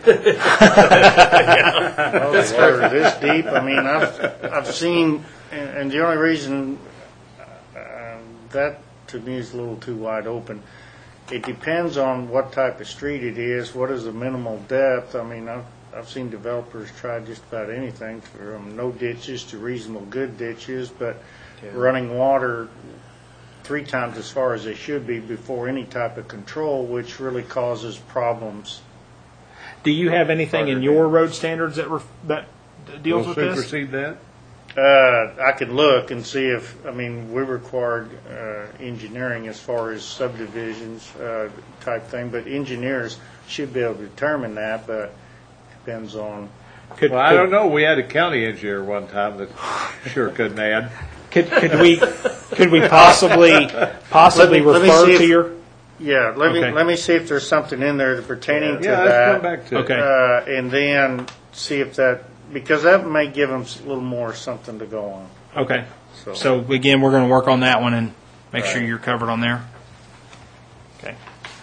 Speaker 6: Oh, the water this deep. I mean, I've I've seen, and, and the only reason uh, that to me is a little too wide open. It depends on what type of street it is. What is the minimal depth? I mean, I've I've seen developers try just about anything from no ditches to reasonable good ditches, but running water three times as far as they should be before any type of control, which really causes problems.
Speaker 1: Do you have anything in your road standards that ref, that deals
Speaker 3: Will
Speaker 1: with this?
Speaker 3: supersede that?
Speaker 6: Uh, I could look and see if, I mean, we required uh, engineering as far as subdivisions uh, type thing, but engineers should be able to determine that, but depends on.
Speaker 1: Could,
Speaker 3: Well, I
Speaker 1: could-
Speaker 3: don't know. We had a county engineer one time that sure couldn't add.
Speaker 1: Could, could we could we possibly possibly
Speaker 6: Let me- let me
Speaker 1: refer
Speaker 6: see
Speaker 1: to
Speaker 6: if-
Speaker 1: your
Speaker 6: Yeah, let me
Speaker 1: Okay.
Speaker 6: let me see if there's something in there pertaining to
Speaker 3: Yeah,
Speaker 6: that.
Speaker 3: let's come back to
Speaker 1: Okay.
Speaker 3: it.
Speaker 6: Uh, and then see if that, because that may give them a little more something to go on.
Speaker 1: okay?
Speaker 6: So,
Speaker 1: So again, we're going to work on that one and make sure
Speaker 6: Right.
Speaker 1: you're covered on there. Okay.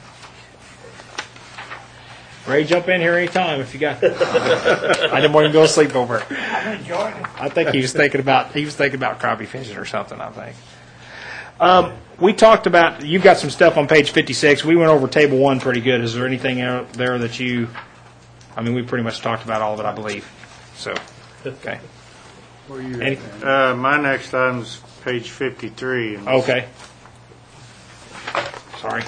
Speaker 1: Ray, jump in here anytime if you got. I didn't want him to go to sleep over it.
Speaker 9: I'm enjoying it.
Speaker 1: I think he was thinking about he was thinking about crappie fishing or something. I think. Um, we talked about you've got some stuff on page fifty-six. We went over table one pretty good. Is there anything out there that you? I mean, we pretty much talked about all of it, I believe. So, okay,
Speaker 8: Where you
Speaker 1: Any-
Speaker 8: at, man?
Speaker 6: uh, my next item's page fifty-three. and
Speaker 1: okay. Sorry.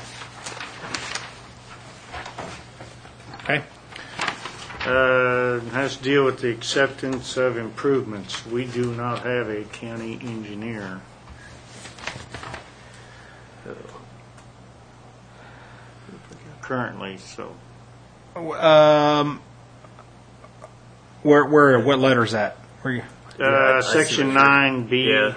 Speaker 1: Okay.
Speaker 6: Uh, has to deal with the acceptance of improvements. We do not have a county engineer. Currently, so.
Speaker 1: Um, where where what letter is that? Where you?
Speaker 5: Yeah, I- I
Speaker 6: Uh,
Speaker 5: see
Speaker 6: section
Speaker 5: what you're-
Speaker 6: nine B.
Speaker 5: Yeah.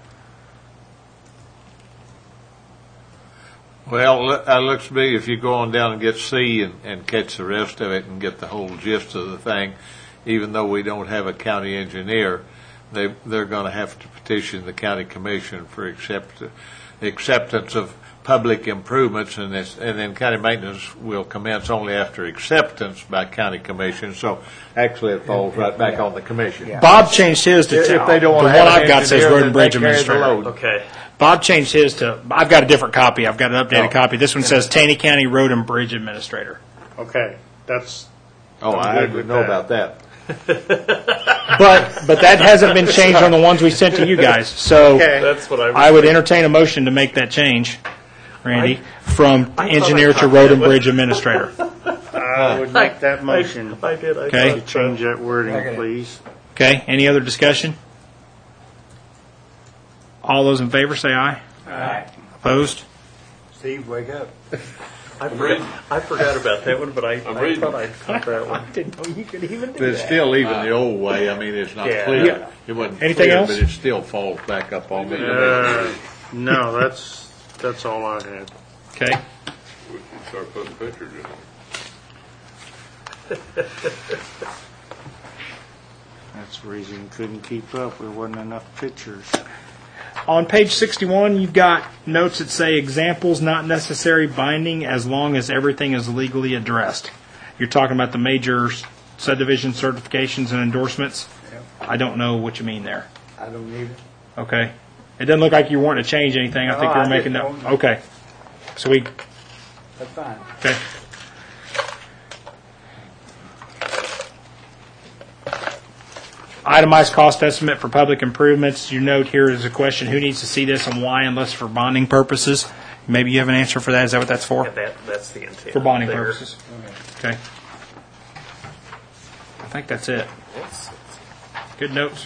Speaker 3: Well, it uh, looks to me if you go on down and get C and, and catch the rest of it and get the whole gist of the thing, even though we don't have a county engineer, they, they're going to have to petition the county commission for accept, acceptance of public improvements, and this, and then county maintenance will commence only after acceptance by county commission. So actually, it falls right back on the commission.
Speaker 1: Bob changed his to
Speaker 3: If
Speaker 1: tell.
Speaker 3: they don't
Speaker 1: the
Speaker 3: want
Speaker 1: one
Speaker 3: to have
Speaker 1: I've
Speaker 3: an
Speaker 1: got says
Speaker 3: engineer,
Speaker 1: road
Speaker 3: then
Speaker 1: and bridge
Speaker 3: they carry the
Speaker 1: administrator.
Speaker 3: load.
Speaker 5: Okay.
Speaker 1: Bob changed his to. I've got a different copy. I've got an updated
Speaker 3: Oh.
Speaker 1: copy. This one says Taney County Road and Bridge Administrator.
Speaker 6: Okay, that's,
Speaker 3: Oh,
Speaker 6: I'm
Speaker 3: I
Speaker 6: good
Speaker 3: didn't
Speaker 6: with
Speaker 3: know
Speaker 6: that.
Speaker 3: about that.
Speaker 1: But, but that hasn't been changed on the ones we sent to you guys. So
Speaker 6: Okay.
Speaker 5: That's what I was
Speaker 1: I would
Speaker 5: thinking.
Speaker 1: entertain a motion to make that change, Randy,
Speaker 5: I-
Speaker 1: from
Speaker 5: I thought
Speaker 1: engineer
Speaker 5: I
Speaker 1: to
Speaker 5: caught
Speaker 1: road
Speaker 5: that
Speaker 1: and
Speaker 5: one.
Speaker 1: bridge administrator.
Speaker 6: I would make that motion.
Speaker 5: I, I did. I
Speaker 1: Okay.
Speaker 5: thought,
Speaker 6: Change that wording,
Speaker 8: Second.
Speaker 6: please.
Speaker 1: Okay, any other discussion? All those in favor say aye.
Speaker 8: Aye.
Speaker 1: Opposed?
Speaker 8: Steve, wake up.
Speaker 5: I forgot, I forgot about that one, but I,
Speaker 4: I'm
Speaker 5: I
Speaker 4: reading.
Speaker 5: thought I'd caught that one.
Speaker 9: Didn't know you could even
Speaker 3: But
Speaker 9: do
Speaker 3: it's
Speaker 9: that.
Speaker 3: still even the old way. I mean, it's not
Speaker 5: Yeah.
Speaker 3: clear.
Speaker 1: Yeah.
Speaker 3: It wasn't
Speaker 1: Anything
Speaker 3: clear,
Speaker 1: else?
Speaker 3: but it still falls back up on me.
Speaker 6: Uh, no, that's, that's all I had.
Speaker 1: Okay.
Speaker 4: We should start putting pictures in.
Speaker 6: That's the reason you couldn't keep up. There wasn't enough pictures.
Speaker 1: On page sixty-one, you've got notes that say examples not necessary binding as long as everything is legally addressed. You're talking about the major subdivision certifications and endorsements. I don't know what you mean there.
Speaker 8: I don't need it.
Speaker 1: Okay. It doesn't look like you wanting to change anything. I
Speaker 8: No,
Speaker 1: think you're
Speaker 8: I
Speaker 1: making
Speaker 8: didn't
Speaker 1: that.
Speaker 8: know.
Speaker 1: Okay. So we,
Speaker 8: That's fine.
Speaker 1: okay. Itemized cost estimate for public improvements. Your note here is a question, who needs to see this and why unless for bonding purposes? Maybe you have an answer for that. Is that what that's for?
Speaker 5: Yeah, that, that's the intent.
Speaker 1: For bonding
Speaker 5: there.
Speaker 1: purposes. Okay. I think that's it.
Speaker 5: That's-
Speaker 1: Good notes.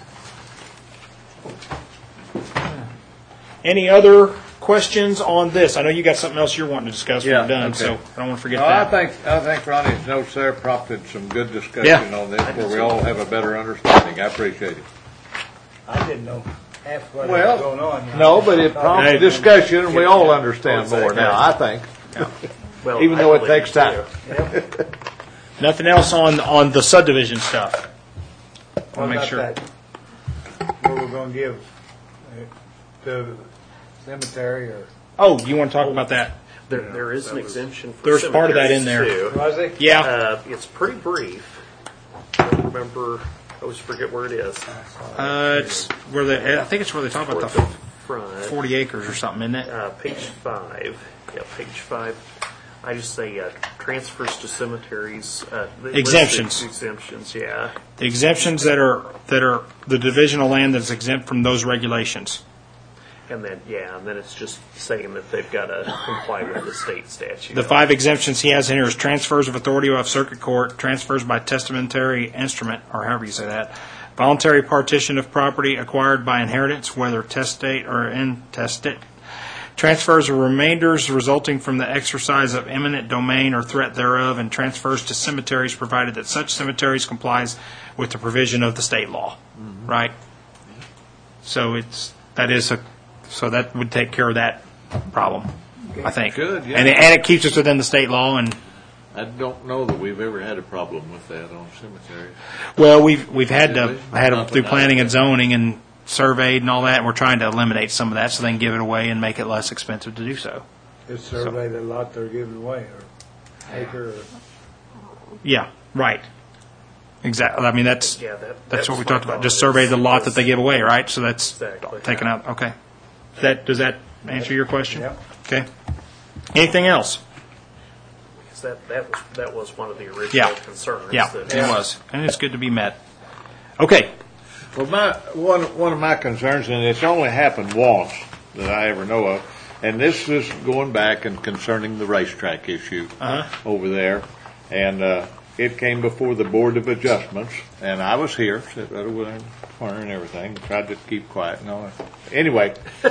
Speaker 1: Any other questions on this? I know you got something else you're wanting to discuss when
Speaker 3: Yeah,
Speaker 1: we're done,
Speaker 3: okay.
Speaker 1: so I don't want to forget
Speaker 3: No, I
Speaker 1: that.
Speaker 3: think, I think Ronnie's notes there prompted some good discussion
Speaker 1: Yeah.
Speaker 3: on this, where we all have a better understanding. I appreciate it.
Speaker 8: I didn't know half what
Speaker 3: Well,
Speaker 8: was going on.
Speaker 3: No, but it
Speaker 1: Hey.
Speaker 3: prompted discussion, and we all understand more
Speaker 5: Exactly.
Speaker 3: now, I think.
Speaker 5: Well,
Speaker 3: Even
Speaker 5: I
Speaker 3: though it
Speaker 5: believe
Speaker 3: takes
Speaker 5: you
Speaker 3: time.
Speaker 5: do.
Speaker 1: Nothing else on, on the subdivision stuff?
Speaker 8: What
Speaker 1: I'll make
Speaker 8: about
Speaker 1: sure.
Speaker 8: that? What we're gonna give uh, the cemetery or,
Speaker 1: Oh, you want to talk about that?
Speaker 5: There, there is an exemption for
Speaker 1: There's part of that in there.
Speaker 5: cemeteries, too.
Speaker 8: was it?
Speaker 1: Yeah.
Speaker 5: Uh, it's pretty brief. I don't remember, I always forget where it is.
Speaker 1: Uh, it's where they, I think it's where they talk about
Speaker 5: Toward
Speaker 1: the
Speaker 5: the front.
Speaker 1: forty acres or something, isn't it?
Speaker 5: Uh, page five, yeah, page five. I just say uh, transfers to cemeteries. Uh, they list
Speaker 1: Exemptions.
Speaker 5: the Exemptions, yeah.
Speaker 1: The exemptions that are, that are the division of land that's exempt from those regulations.
Speaker 5: And then, yeah, and then it's just saying that they've got to comply with the state statute.
Speaker 1: The five exemptions he has in here is transfers of authority of circuit court, transfers by testamentary instrument, or however you say that, voluntary partition of property acquired by inheritance, whether testate or intestate, transfers of remainders resulting from the exercise of eminent domain or threat thereof, and transfers to cemeteries provided that such cemeteries complies with the provision of the state law, right? So it's, that is a, so that would take care of that problem, I think.
Speaker 3: Good, yeah.
Speaker 1: And it, and it keeps us within the state law, and,
Speaker 3: I don't know that we've ever had a problem with that on cemeteries.
Speaker 1: well, we've, we've had to,
Speaker 3: Did we?
Speaker 1: had them
Speaker 3: Not
Speaker 1: through
Speaker 3: that I-
Speaker 1: planning and zoning and surveyed and all that, and we're trying to eliminate some of that so they can give it away and make it less expensive to do so.
Speaker 8: Just survey the lot they're giving away or acre or.
Speaker 1: Yeah, right. Exactly. I mean, that's,
Speaker 5: Yeah, that,
Speaker 1: that's
Speaker 5: that
Speaker 1: what we
Speaker 5: was my
Speaker 1: talked about.
Speaker 5: thought,
Speaker 1: Just
Speaker 5: is-
Speaker 1: survey the lot that they
Speaker 5: is-
Speaker 1: give away, right? So that's
Speaker 5: Exactly.
Speaker 1: taken out, okay. That, does that answer your question?
Speaker 8: Yep.
Speaker 1: Okay. Anything else?
Speaker 5: Because that, that was, that was one of the original
Speaker 1: Yeah.
Speaker 5: concerns.
Speaker 1: Yeah,
Speaker 5: that-
Speaker 1: it was. And it's good to be met. Okay.
Speaker 3: Well, my, one, one of my concerns, and it's only happened once that I ever know of, and this is going back and concerning the racetrack issue
Speaker 1: Uh-huh.
Speaker 3: over there. And, uh, it came before the Board of Adjustments, and I was here, sat right over there in the corner and everything, tried to keep quiet and all that. Anyway,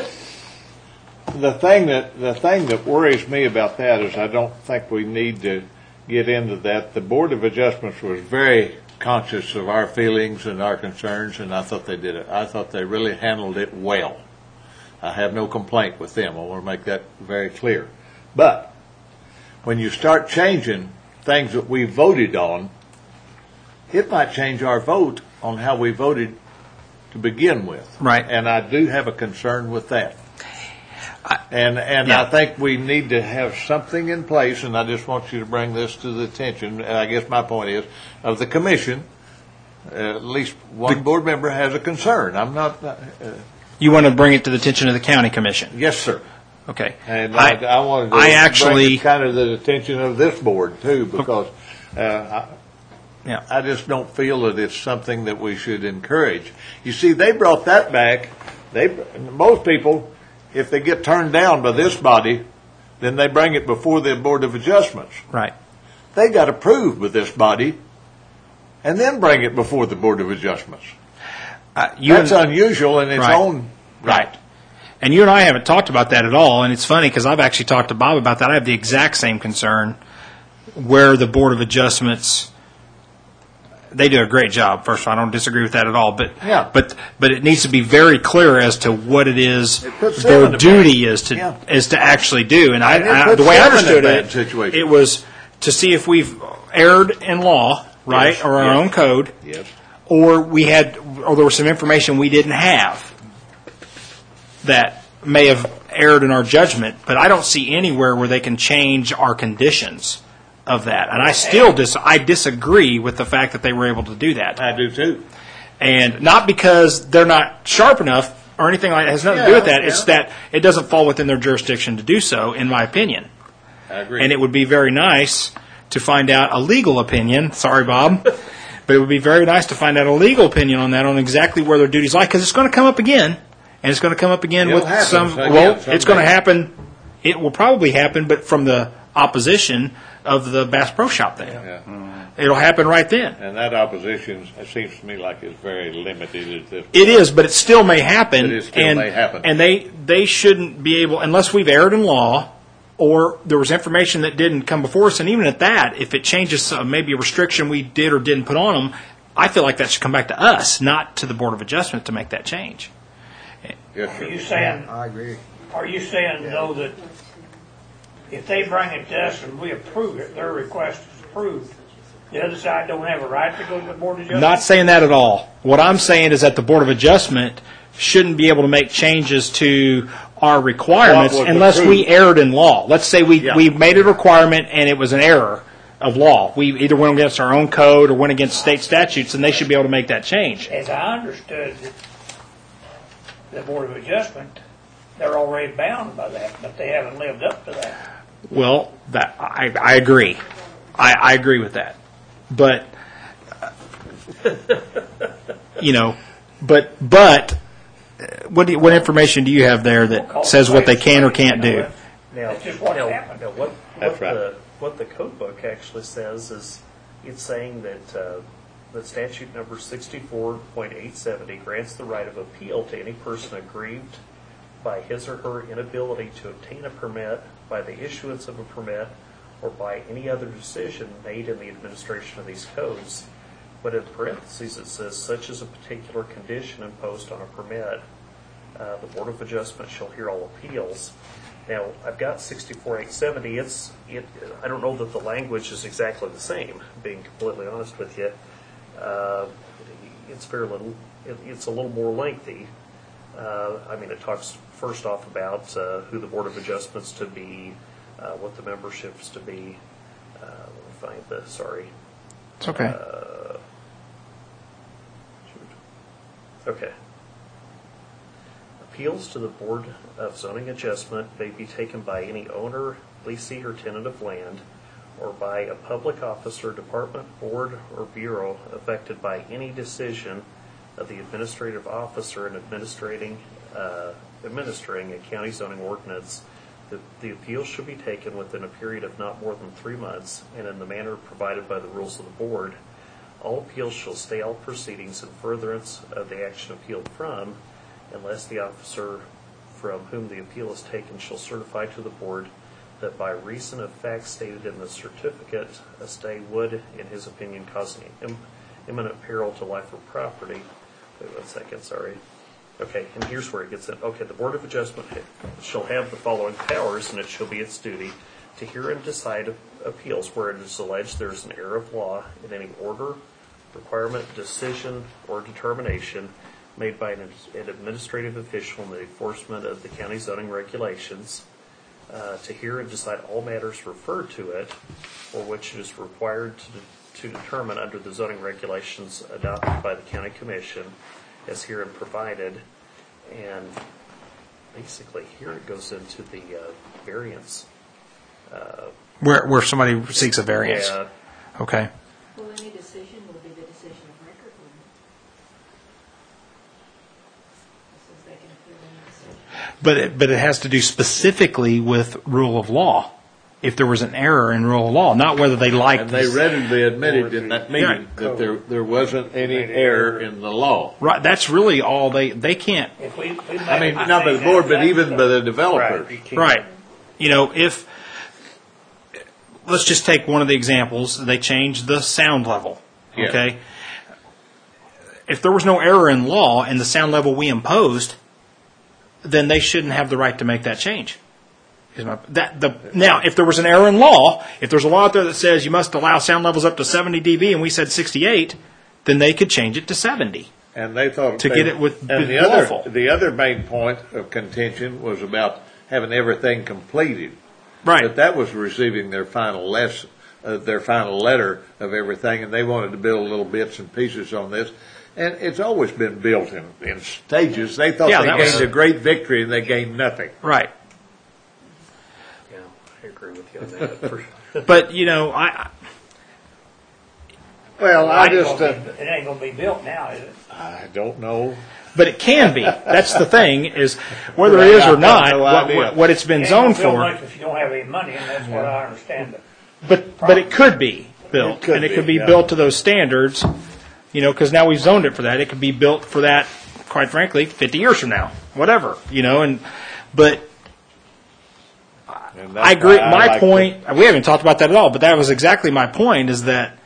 Speaker 3: the thing that, the thing that worries me about that is I don't think we need to get into that. The Board of Adjustments was very conscious of our feelings and our concerns, and I thought they did it. I thought they really handled it well. I have no complaint with them. I want to make that very clear. But when you start changing things that we voted on, it might change our vote on how we voted to begin with.
Speaker 1: Right.
Speaker 3: And I do have a concern with that. And and
Speaker 1: Yeah.
Speaker 3: I think we need to have something in place, and I just want you to bring this to the attention, and I guess my point is, of the commission, uh, at least one board member has a concern. I'm not, uh,
Speaker 1: You want to bring it to the attention of the county commission?
Speaker 3: yes, sir.
Speaker 1: Okay.
Speaker 3: And I, I wanted to
Speaker 1: I
Speaker 3: bring
Speaker 1: actually-
Speaker 3: it kind of the attention of this board too, because uh, I,
Speaker 1: Yeah.
Speaker 3: I just don't feel that it's something that we should encourage. You see, they brought that back. They most people, if they get turned down by this body, then they bring it before the Board of Adjustments.
Speaker 1: Right.
Speaker 3: They got approved by this body, and then bring it before the Board of Adjustments.
Speaker 1: Uh, you
Speaker 3: That's
Speaker 1: and,
Speaker 3: unusual in its
Speaker 1: Right.
Speaker 3: own
Speaker 1: right. And you and I haven't talked about that at all. And it's funny because I've actually talked to Bob about that. I have the exact same concern where the Board of Adjustments, they do a great job. First of all, I don't disagree with that at all. But
Speaker 3: Yeah.
Speaker 1: but but it needs to be very clear as to what it is
Speaker 3: It puts them in
Speaker 1: their
Speaker 3: a
Speaker 1: duty
Speaker 3: bad-
Speaker 1: is to
Speaker 3: yeah.
Speaker 1: is to actually do. And I,
Speaker 3: And it
Speaker 1: I
Speaker 3: puts
Speaker 1: the way I
Speaker 3: them in a
Speaker 1: understood
Speaker 3: bad
Speaker 1: it,
Speaker 3: situation.
Speaker 1: it was to see if we've erred in law, right,
Speaker 3: Yes,
Speaker 1: or our
Speaker 3: yes.
Speaker 1: own code,
Speaker 3: Yes.
Speaker 1: or we had, or there was some information we didn't have that may have erred in our judgment. But I don't see anywhere where they can change our conditions of that. And I still dis- I disagree with the fact that they were able to do that.
Speaker 3: I do too.
Speaker 1: And not because they're not sharp enough or anything like that. It has nothing to do with that.
Speaker 3: Yeah,
Speaker 1: It's
Speaker 3: yeah.
Speaker 1: that it doesn't fall within their jurisdiction to do so, in my opinion.
Speaker 3: I agree.
Speaker 1: And it would be very nice to find out a legal opinion. Sorry, Bob. But it would be very nice to find out a legal opinion on that, on exactly where their duties lie, because it's going to come up again. And it's going to come up again
Speaker 3: It'll
Speaker 1: with
Speaker 3: happen
Speaker 1: some.
Speaker 3: again
Speaker 1: Well, it's
Speaker 3: someday.
Speaker 1: going to happen. It will probably happen, but from the opposition of the Bass Pro Shop thing.
Speaker 3: Yeah.
Speaker 1: It'll happen right then.
Speaker 3: And that opposition, it seems to me like it's very limited at this point.
Speaker 1: It is, but it still may happen.
Speaker 3: It is still
Speaker 1: and,
Speaker 3: may happen.
Speaker 1: And they, they shouldn't be able, unless we've erred in law, or there was information that didn't come before us, and even at that, if it changes uh, maybe a restriction we did or didn't put on them, I feel like that should come back to us, not to the Board of Adjustment to make that change.
Speaker 3: Yes,
Speaker 9: Are
Speaker 3: sir.
Speaker 9: you saying,
Speaker 2: I agree.
Speaker 9: are you saying though that if they bring it to us and we approve it, their request is approved, the other side don't have a right to go to the Board of Adjustment?
Speaker 1: Not saying that at all. What I'm saying is that the Board of Adjustment shouldn't be able to make changes to our requirements
Speaker 3: What was
Speaker 1: unless we
Speaker 3: approved.
Speaker 1: erred in law. Let's say we,
Speaker 3: Yeah.
Speaker 1: we made a requirement and it was an error of law. We either went against our own code or went against state statutes, and they should be able to make that change.
Speaker 9: As I understood it, the Board of Adjustment, they're already bound by that, but they haven't lived up to that.
Speaker 1: Well, that I, I agree. I, I agree with that. But, uh, you know, but, but, uh, what, do you, what information do you have there that says what they can or can't do?
Speaker 5: Now,
Speaker 9: That's just what
Speaker 5: now,
Speaker 9: happened.
Speaker 5: now what,
Speaker 3: That's
Speaker 5: what
Speaker 3: right.
Speaker 5: the what the code book actually says is it's saying that uh, that statute number sixty-four point eight seventy grants the right of appeal to any person aggrieved by his or her inability to obtain a permit, by the issuance of a permit, or by any other decision made in the administration of these codes. But in parentheses it says, such as a particular condition imposed on a permit, uh, the Board of Adjustment shall hear all appeals. Now, I've got sixty-four eight seventy. It's, it, I don't know that the language is exactly the same, being completely honest with you. Uh, it's very little, it, it's a little more lengthy. Uh, I mean, it talks first off about uh, who the Board of Adjustments to be, uh, what the membership's to be. Uh, let me find the, sorry.
Speaker 1: It's okay.
Speaker 5: Uh, shoot. Okay. Appeals to the Board of Zoning Adjustment may be taken by any owner, leasee, or tenant of land, or by a public officer, department, board, or bureau affected by any decision of the administrative officer in administrating, uh, administering a county zoning ordinance. The, the appeal should be taken within a period of not more than three months and in the manner provided by the rules of the board. All appeals shall stay all proceedings in furtherance of the action appealed from, unless the officer from whom the appeal is taken shall certify to the board that by reason of facts stated in the certificate, a stay would, in his opinion, cause an im- imminent peril to life or property. Wait one second, sorry. Okay, and here's where it gets in. Okay, the Board of Adjustment shall have the following powers, and it shall be its duty to hear and decide appeals where it is alleged there is an error of law in any order, requirement, decision, or determination made by an, an administrative official in the enforcement of the county zoning regulations, uh, to hear and decide all matters referred to it, or which it is required to, de- to determine under the zoning regulations adopted by the county commission, as herein provided. And basically here it goes into the uh, variance.
Speaker 1: Where where somebody seeks a variance.
Speaker 5: Yeah,
Speaker 1: Okay.
Speaker 7: Will any decision
Speaker 1: But it, but it has to do specifically with rule of law. If there was an error in rule of law, not whether they liked
Speaker 3: And they
Speaker 1: this.
Speaker 3: readily admitted in that meeting
Speaker 1: Right.
Speaker 3: that there, there wasn't any error in the law.
Speaker 1: Right, that's really all they, they can't,
Speaker 9: If we, we
Speaker 3: I mean,
Speaker 9: make a
Speaker 3: not by the
Speaker 9: mistake,
Speaker 3: board, but
Speaker 9: that's-
Speaker 3: even by the
Speaker 9: Right,
Speaker 3: developers.
Speaker 9: you can't.
Speaker 1: right. You know, if, let's just take one of the examples, they changed the sound level,
Speaker 3: Yeah.
Speaker 1: okay? If there was no error in law and the sound level we imposed, then they shouldn't have the right to make that change. Is my- That, the, now, if there was an error in law, if there's a law out there that says you must allow sound levels up to seventy decibels and we said sixty-eight, then they could change it to seventy.
Speaker 3: And they thought
Speaker 1: To
Speaker 3: they-
Speaker 1: get it with-
Speaker 3: and
Speaker 1: with
Speaker 3: the other,
Speaker 1: lawful.
Speaker 3: the other main point of contention was about having everything completed.
Speaker 1: Right.
Speaker 3: But that was receiving their final lesson, uh, their final letter of everything, and they wanted to build little bits and pieces on this. And it's always been built in, in stages. They thought
Speaker 1: Yeah,
Speaker 3: they
Speaker 1: that
Speaker 3: gained
Speaker 1: was-
Speaker 3: a great victory, and they gained nothing.
Speaker 1: Right.
Speaker 5: Yeah, I agree with you on that. For sure.
Speaker 1: But, you know, I, I-
Speaker 3: Well, I
Speaker 9: It ain't
Speaker 3: just,
Speaker 9: gonna
Speaker 3: uh,
Speaker 9: be- It ain't gonna be built now, is it?
Speaker 3: I don't know.
Speaker 1: but it can be. That's the thing, is whether
Speaker 3: Right,
Speaker 1: it is
Speaker 3: I
Speaker 1: or
Speaker 3: have
Speaker 1: not,
Speaker 3: no
Speaker 1: what,
Speaker 3: idea.
Speaker 1: what, what it's been
Speaker 9: It ain't gonna
Speaker 1: zoned
Speaker 9: build
Speaker 1: for.
Speaker 9: much if you don't have any money, and that's what I understand. it.
Speaker 1: But, but it could be built,
Speaker 3: It could
Speaker 1: and it
Speaker 3: be,
Speaker 1: could be
Speaker 3: yeah.
Speaker 1: built to those standards, you know, because now we've zoned it for that. It could be built for that, quite frankly, fifty years from now, whatever, you know, and, but
Speaker 3: And that's
Speaker 1: I agree,
Speaker 3: why
Speaker 1: my
Speaker 3: like
Speaker 1: point, we haven't talked about that at all, but that was exactly my point, is that,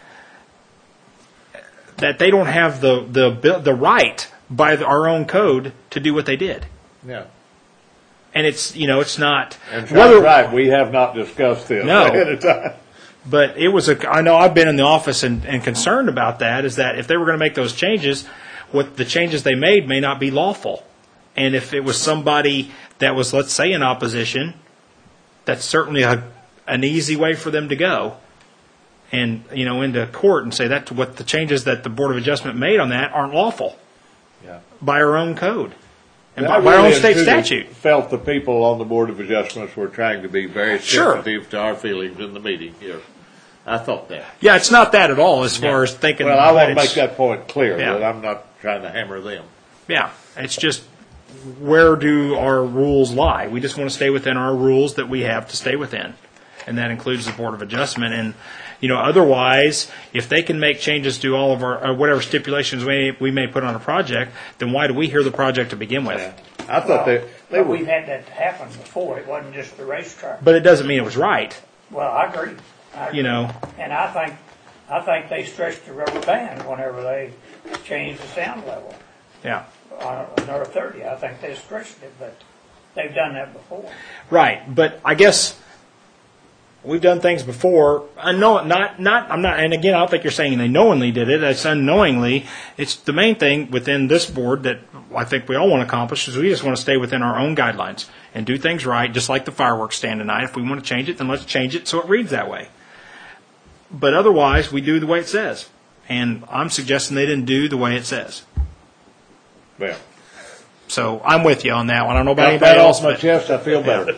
Speaker 1: that they don't have the, the, abil- the right by the- our own code to do what they did.
Speaker 3: to- Yeah.
Speaker 1: And it's, you know, it's not,
Speaker 3: And
Speaker 1: whether-
Speaker 3: Sean's right, we have not discussed this
Speaker 1: No.
Speaker 3: ahead of time.
Speaker 1: But it was a, I know I've been in the office and, and concerned about that, is that if they were going to make those changes, what the changes they made may not be lawful. And if it was somebody that was, let's say, in opposition, that's certainly a, an easy way for them to go. And, you know, into court and say that what the changes that the Board of Adjustment made on that aren't lawful
Speaker 3: Yeah.
Speaker 1: by our own code and
Speaker 3: I
Speaker 1: by, by our own
Speaker 3: really and
Speaker 1: state
Speaker 3: truly
Speaker 1: statute.
Speaker 3: Felt the people on the Board of Adjustments were trying to be very
Speaker 1: Sure.
Speaker 3: sensitive to our feelings in the meeting here. I thought that.
Speaker 1: Yeah, it's not that at all as far as thinking.
Speaker 3: Well, I
Speaker 1: but
Speaker 3: want to make
Speaker 1: it's-
Speaker 3: that point clear,
Speaker 1: Yeah.
Speaker 3: that I'm not trying to hammer them.
Speaker 1: Yeah, it's just where do our rules lie? We just want to stay within our rules that we have to stay within, and that includes the Board of Adjustment. And you know, otherwise, if they can make changes to all of our uh, whatever stipulations we we may put on a project, then why do we hear the project to begin with?
Speaker 3: I thought they, they
Speaker 9: But
Speaker 3: were,
Speaker 9: we've had that happen before, it wasn't just the racetrack.
Speaker 1: But it doesn't mean it was right.
Speaker 9: Well, I agree. I agree.
Speaker 1: You know,
Speaker 9: And I think, I think they stretched the rubber band whenever they changed the sound level.
Speaker 1: yeah,
Speaker 9: On another thirty, I think they stretched it, but they've done that before.
Speaker 1: right. But I guess we've done things before. Unknown, not not. I'm not. And again, I don't think you're saying they knowingly did it. It's unknowingly. It's the main thing within this board that I think we all want to accomplish is we just want to stay within our own guidelines and do things right, just like the fireworks stand tonight. If we want to change it, then let's change it so it reads that way. But otherwise, we do the way it says. And I'm suggesting they didn't do the way it says.
Speaker 3: well,
Speaker 1: So I'm with you on that one. I don't know about
Speaker 3: got
Speaker 1: anybody
Speaker 3: that
Speaker 1: else,
Speaker 3: off my
Speaker 1: but
Speaker 3: chest, I feel better.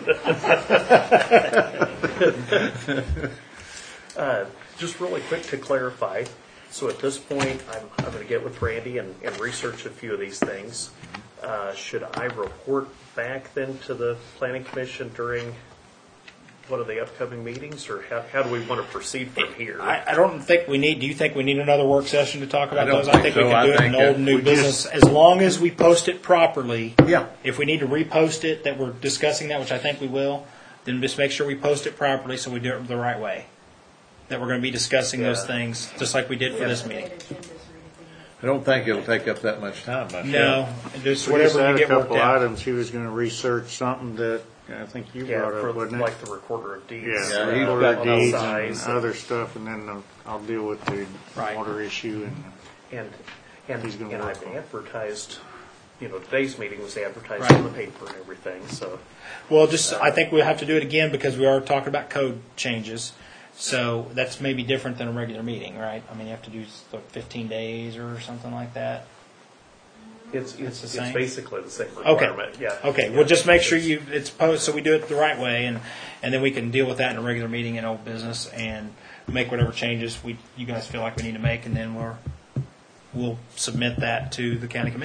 Speaker 5: Uh, Just really quick to clarify, so at this point, I'm, I'm going to get with Randy and, and research a few of these things. Uh, Should I report back then to the planning commission during one of the upcoming meetings, or how, how do we want to proceed from here?
Speaker 1: I, I don't think we need, do you think we need another work session to talk about
Speaker 3: I don't
Speaker 1: those? I
Speaker 3: think
Speaker 1: think we
Speaker 3: so.
Speaker 1: can
Speaker 3: I
Speaker 1: do it in
Speaker 3: think,
Speaker 1: old
Speaker 3: uh,
Speaker 1: and new
Speaker 3: we
Speaker 1: business,
Speaker 3: just-
Speaker 1: as long as we post it properly.
Speaker 3: Yeah.
Speaker 1: If we need to repost it, that we're discussing that, which I think we will, then just make sure we post it properly so we do it the right way. That we're going to be discussing those
Speaker 5: Yeah.
Speaker 1: things, just like we did for this meeting.
Speaker 7: Agendas or anything.
Speaker 3: I don't think it'll take up that much time myself.
Speaker 1: No, just
Speaker 6: We just
Speaker 1: whatever
Speaker 6: had
Speaker 1: you
Speaker 6: a
Speaker 1: get worked
Speaker 6: couple
Speaker 1: out.
Speaker 6: items. He was going to research something that I think you
Speaker 5: Yeah,
Speaker 6: brought
Speaker 5: for
Speaker 6: up, wasn't it?
Speaker 5: like the recorder of deeds.
Speaker 6: Yeah,
Speaker 3: Yeah, he's
Speaker 6: order
Speaker 3: got
Speaker 6: deeds
Speaker 5: size
Speaker 6: and
Speaker 5: and-
Speaker 6: other stuff, and then uh, I'll deal with the
Speaker 1: Right.
Speaker 6: water issue and
Speaker 5: And, and,
Speaker 6: He's gonna
Speaker 5: and
Speaker 6: work
Speaker 5: I've
Speaker 6: on it.
Speaker 5: advertised, you know, today's meeting was advertised
Speaker 1: Right.
Speaker 5: in the paper and everything, so.
Speaker 1: Well, just, I think we'll have to do it again because we are talking about code changes. So that's maybe different than a regular meeting, right? I mean, you have to do like fifteen days or something like that.
Speaker 5: It's,
Speaker 1: It's
Speaker 5: it's,
Speaker 1: the
Speaker 5: it's
Speaker 1: same?
Speaker 5: basically the same
Speaker 1: Okay.
Speaker 5: requirement, yeah.
Speaker 1: Okay,
Speaker 5: Yeah.
Speaker 1: well, just make sure you, it's posted, so we do it the right way, and, and then we can deal with that in a regular meeting in old business and make whatever changes we, you guys feel like we need to make, and then we're, we'll submit that to the county commission.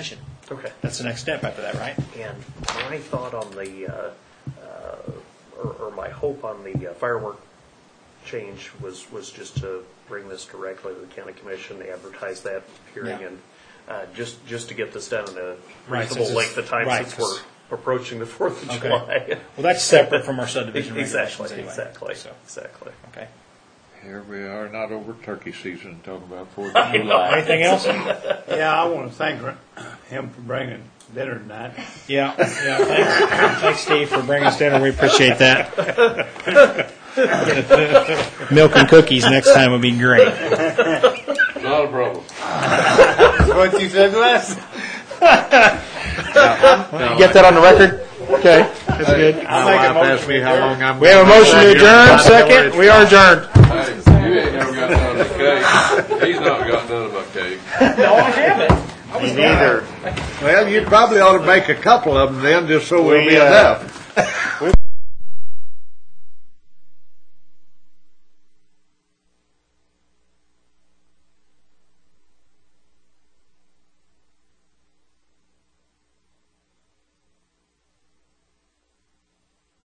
Speaker 5: Okay.
Speaker 1: That's the next step after that, right?
Speaker 5: And my thought on the, uh, uh, or, or my hope on the uh, firework change was, was just to bring this directly to the county commission, advertise that hearing,
Speaker 1: Yeah.
Speaker 5: and uh, just just to get this done in a
Speaker 1: Right,
Speaker 5: reasonable
Speaker 1: since it's-
Speaker 5: length of time,
Speaker 1: right,
Speaker 5: since
Speaker 1: 'cause-
Speaker 5: we're approaching the Fourth of
Speaker 1: Okay.
Speaker 5: July.
Speaker 1: Well, that's separate from our subdivision
Speaker 5: Exactly,
Speaker 1: regulations anyway.
Speaker 5: exactly,
Speaker 1: So,
Speaker 5: exactly.
Speaker 1: okay.
Speaker 3: Here we are, not over turkey season, talking about Fourth
Speaker 5: I
Speaker 3: of
Speaker 5: know.
Speaker 3: July.
Speaker 1: Anything else?
Speaker 8: Yeah, I want to thank him for bringing dinner tonight.
Speaker 1: Yeah, yeah. Thanks, thanks, Steve, for bringing us dinner. We appreciate that. Milk and cookies next time would be great.
Speaker 4: Not a problem.
Speaker 8: What you said last?
Speaker 1: You get that on the record? Okay, that's good.
Speaker 3: My wife asked me how long I'm.
Speaker 1: We have a motion to adjourn. Second, we are adjourned.
Speaker 4: Hey, you ain't never got none of the cake. He's not got none of my cake.
Speaker 1: No, I haven't.
Speaker 6: Me neither.
Speaker 3: Well, you probably ought to make a couple of them then, just so we'll
Speaker 6: We,
Speaker 3: be
Speaker 6: uh,
Speaker 3: enough.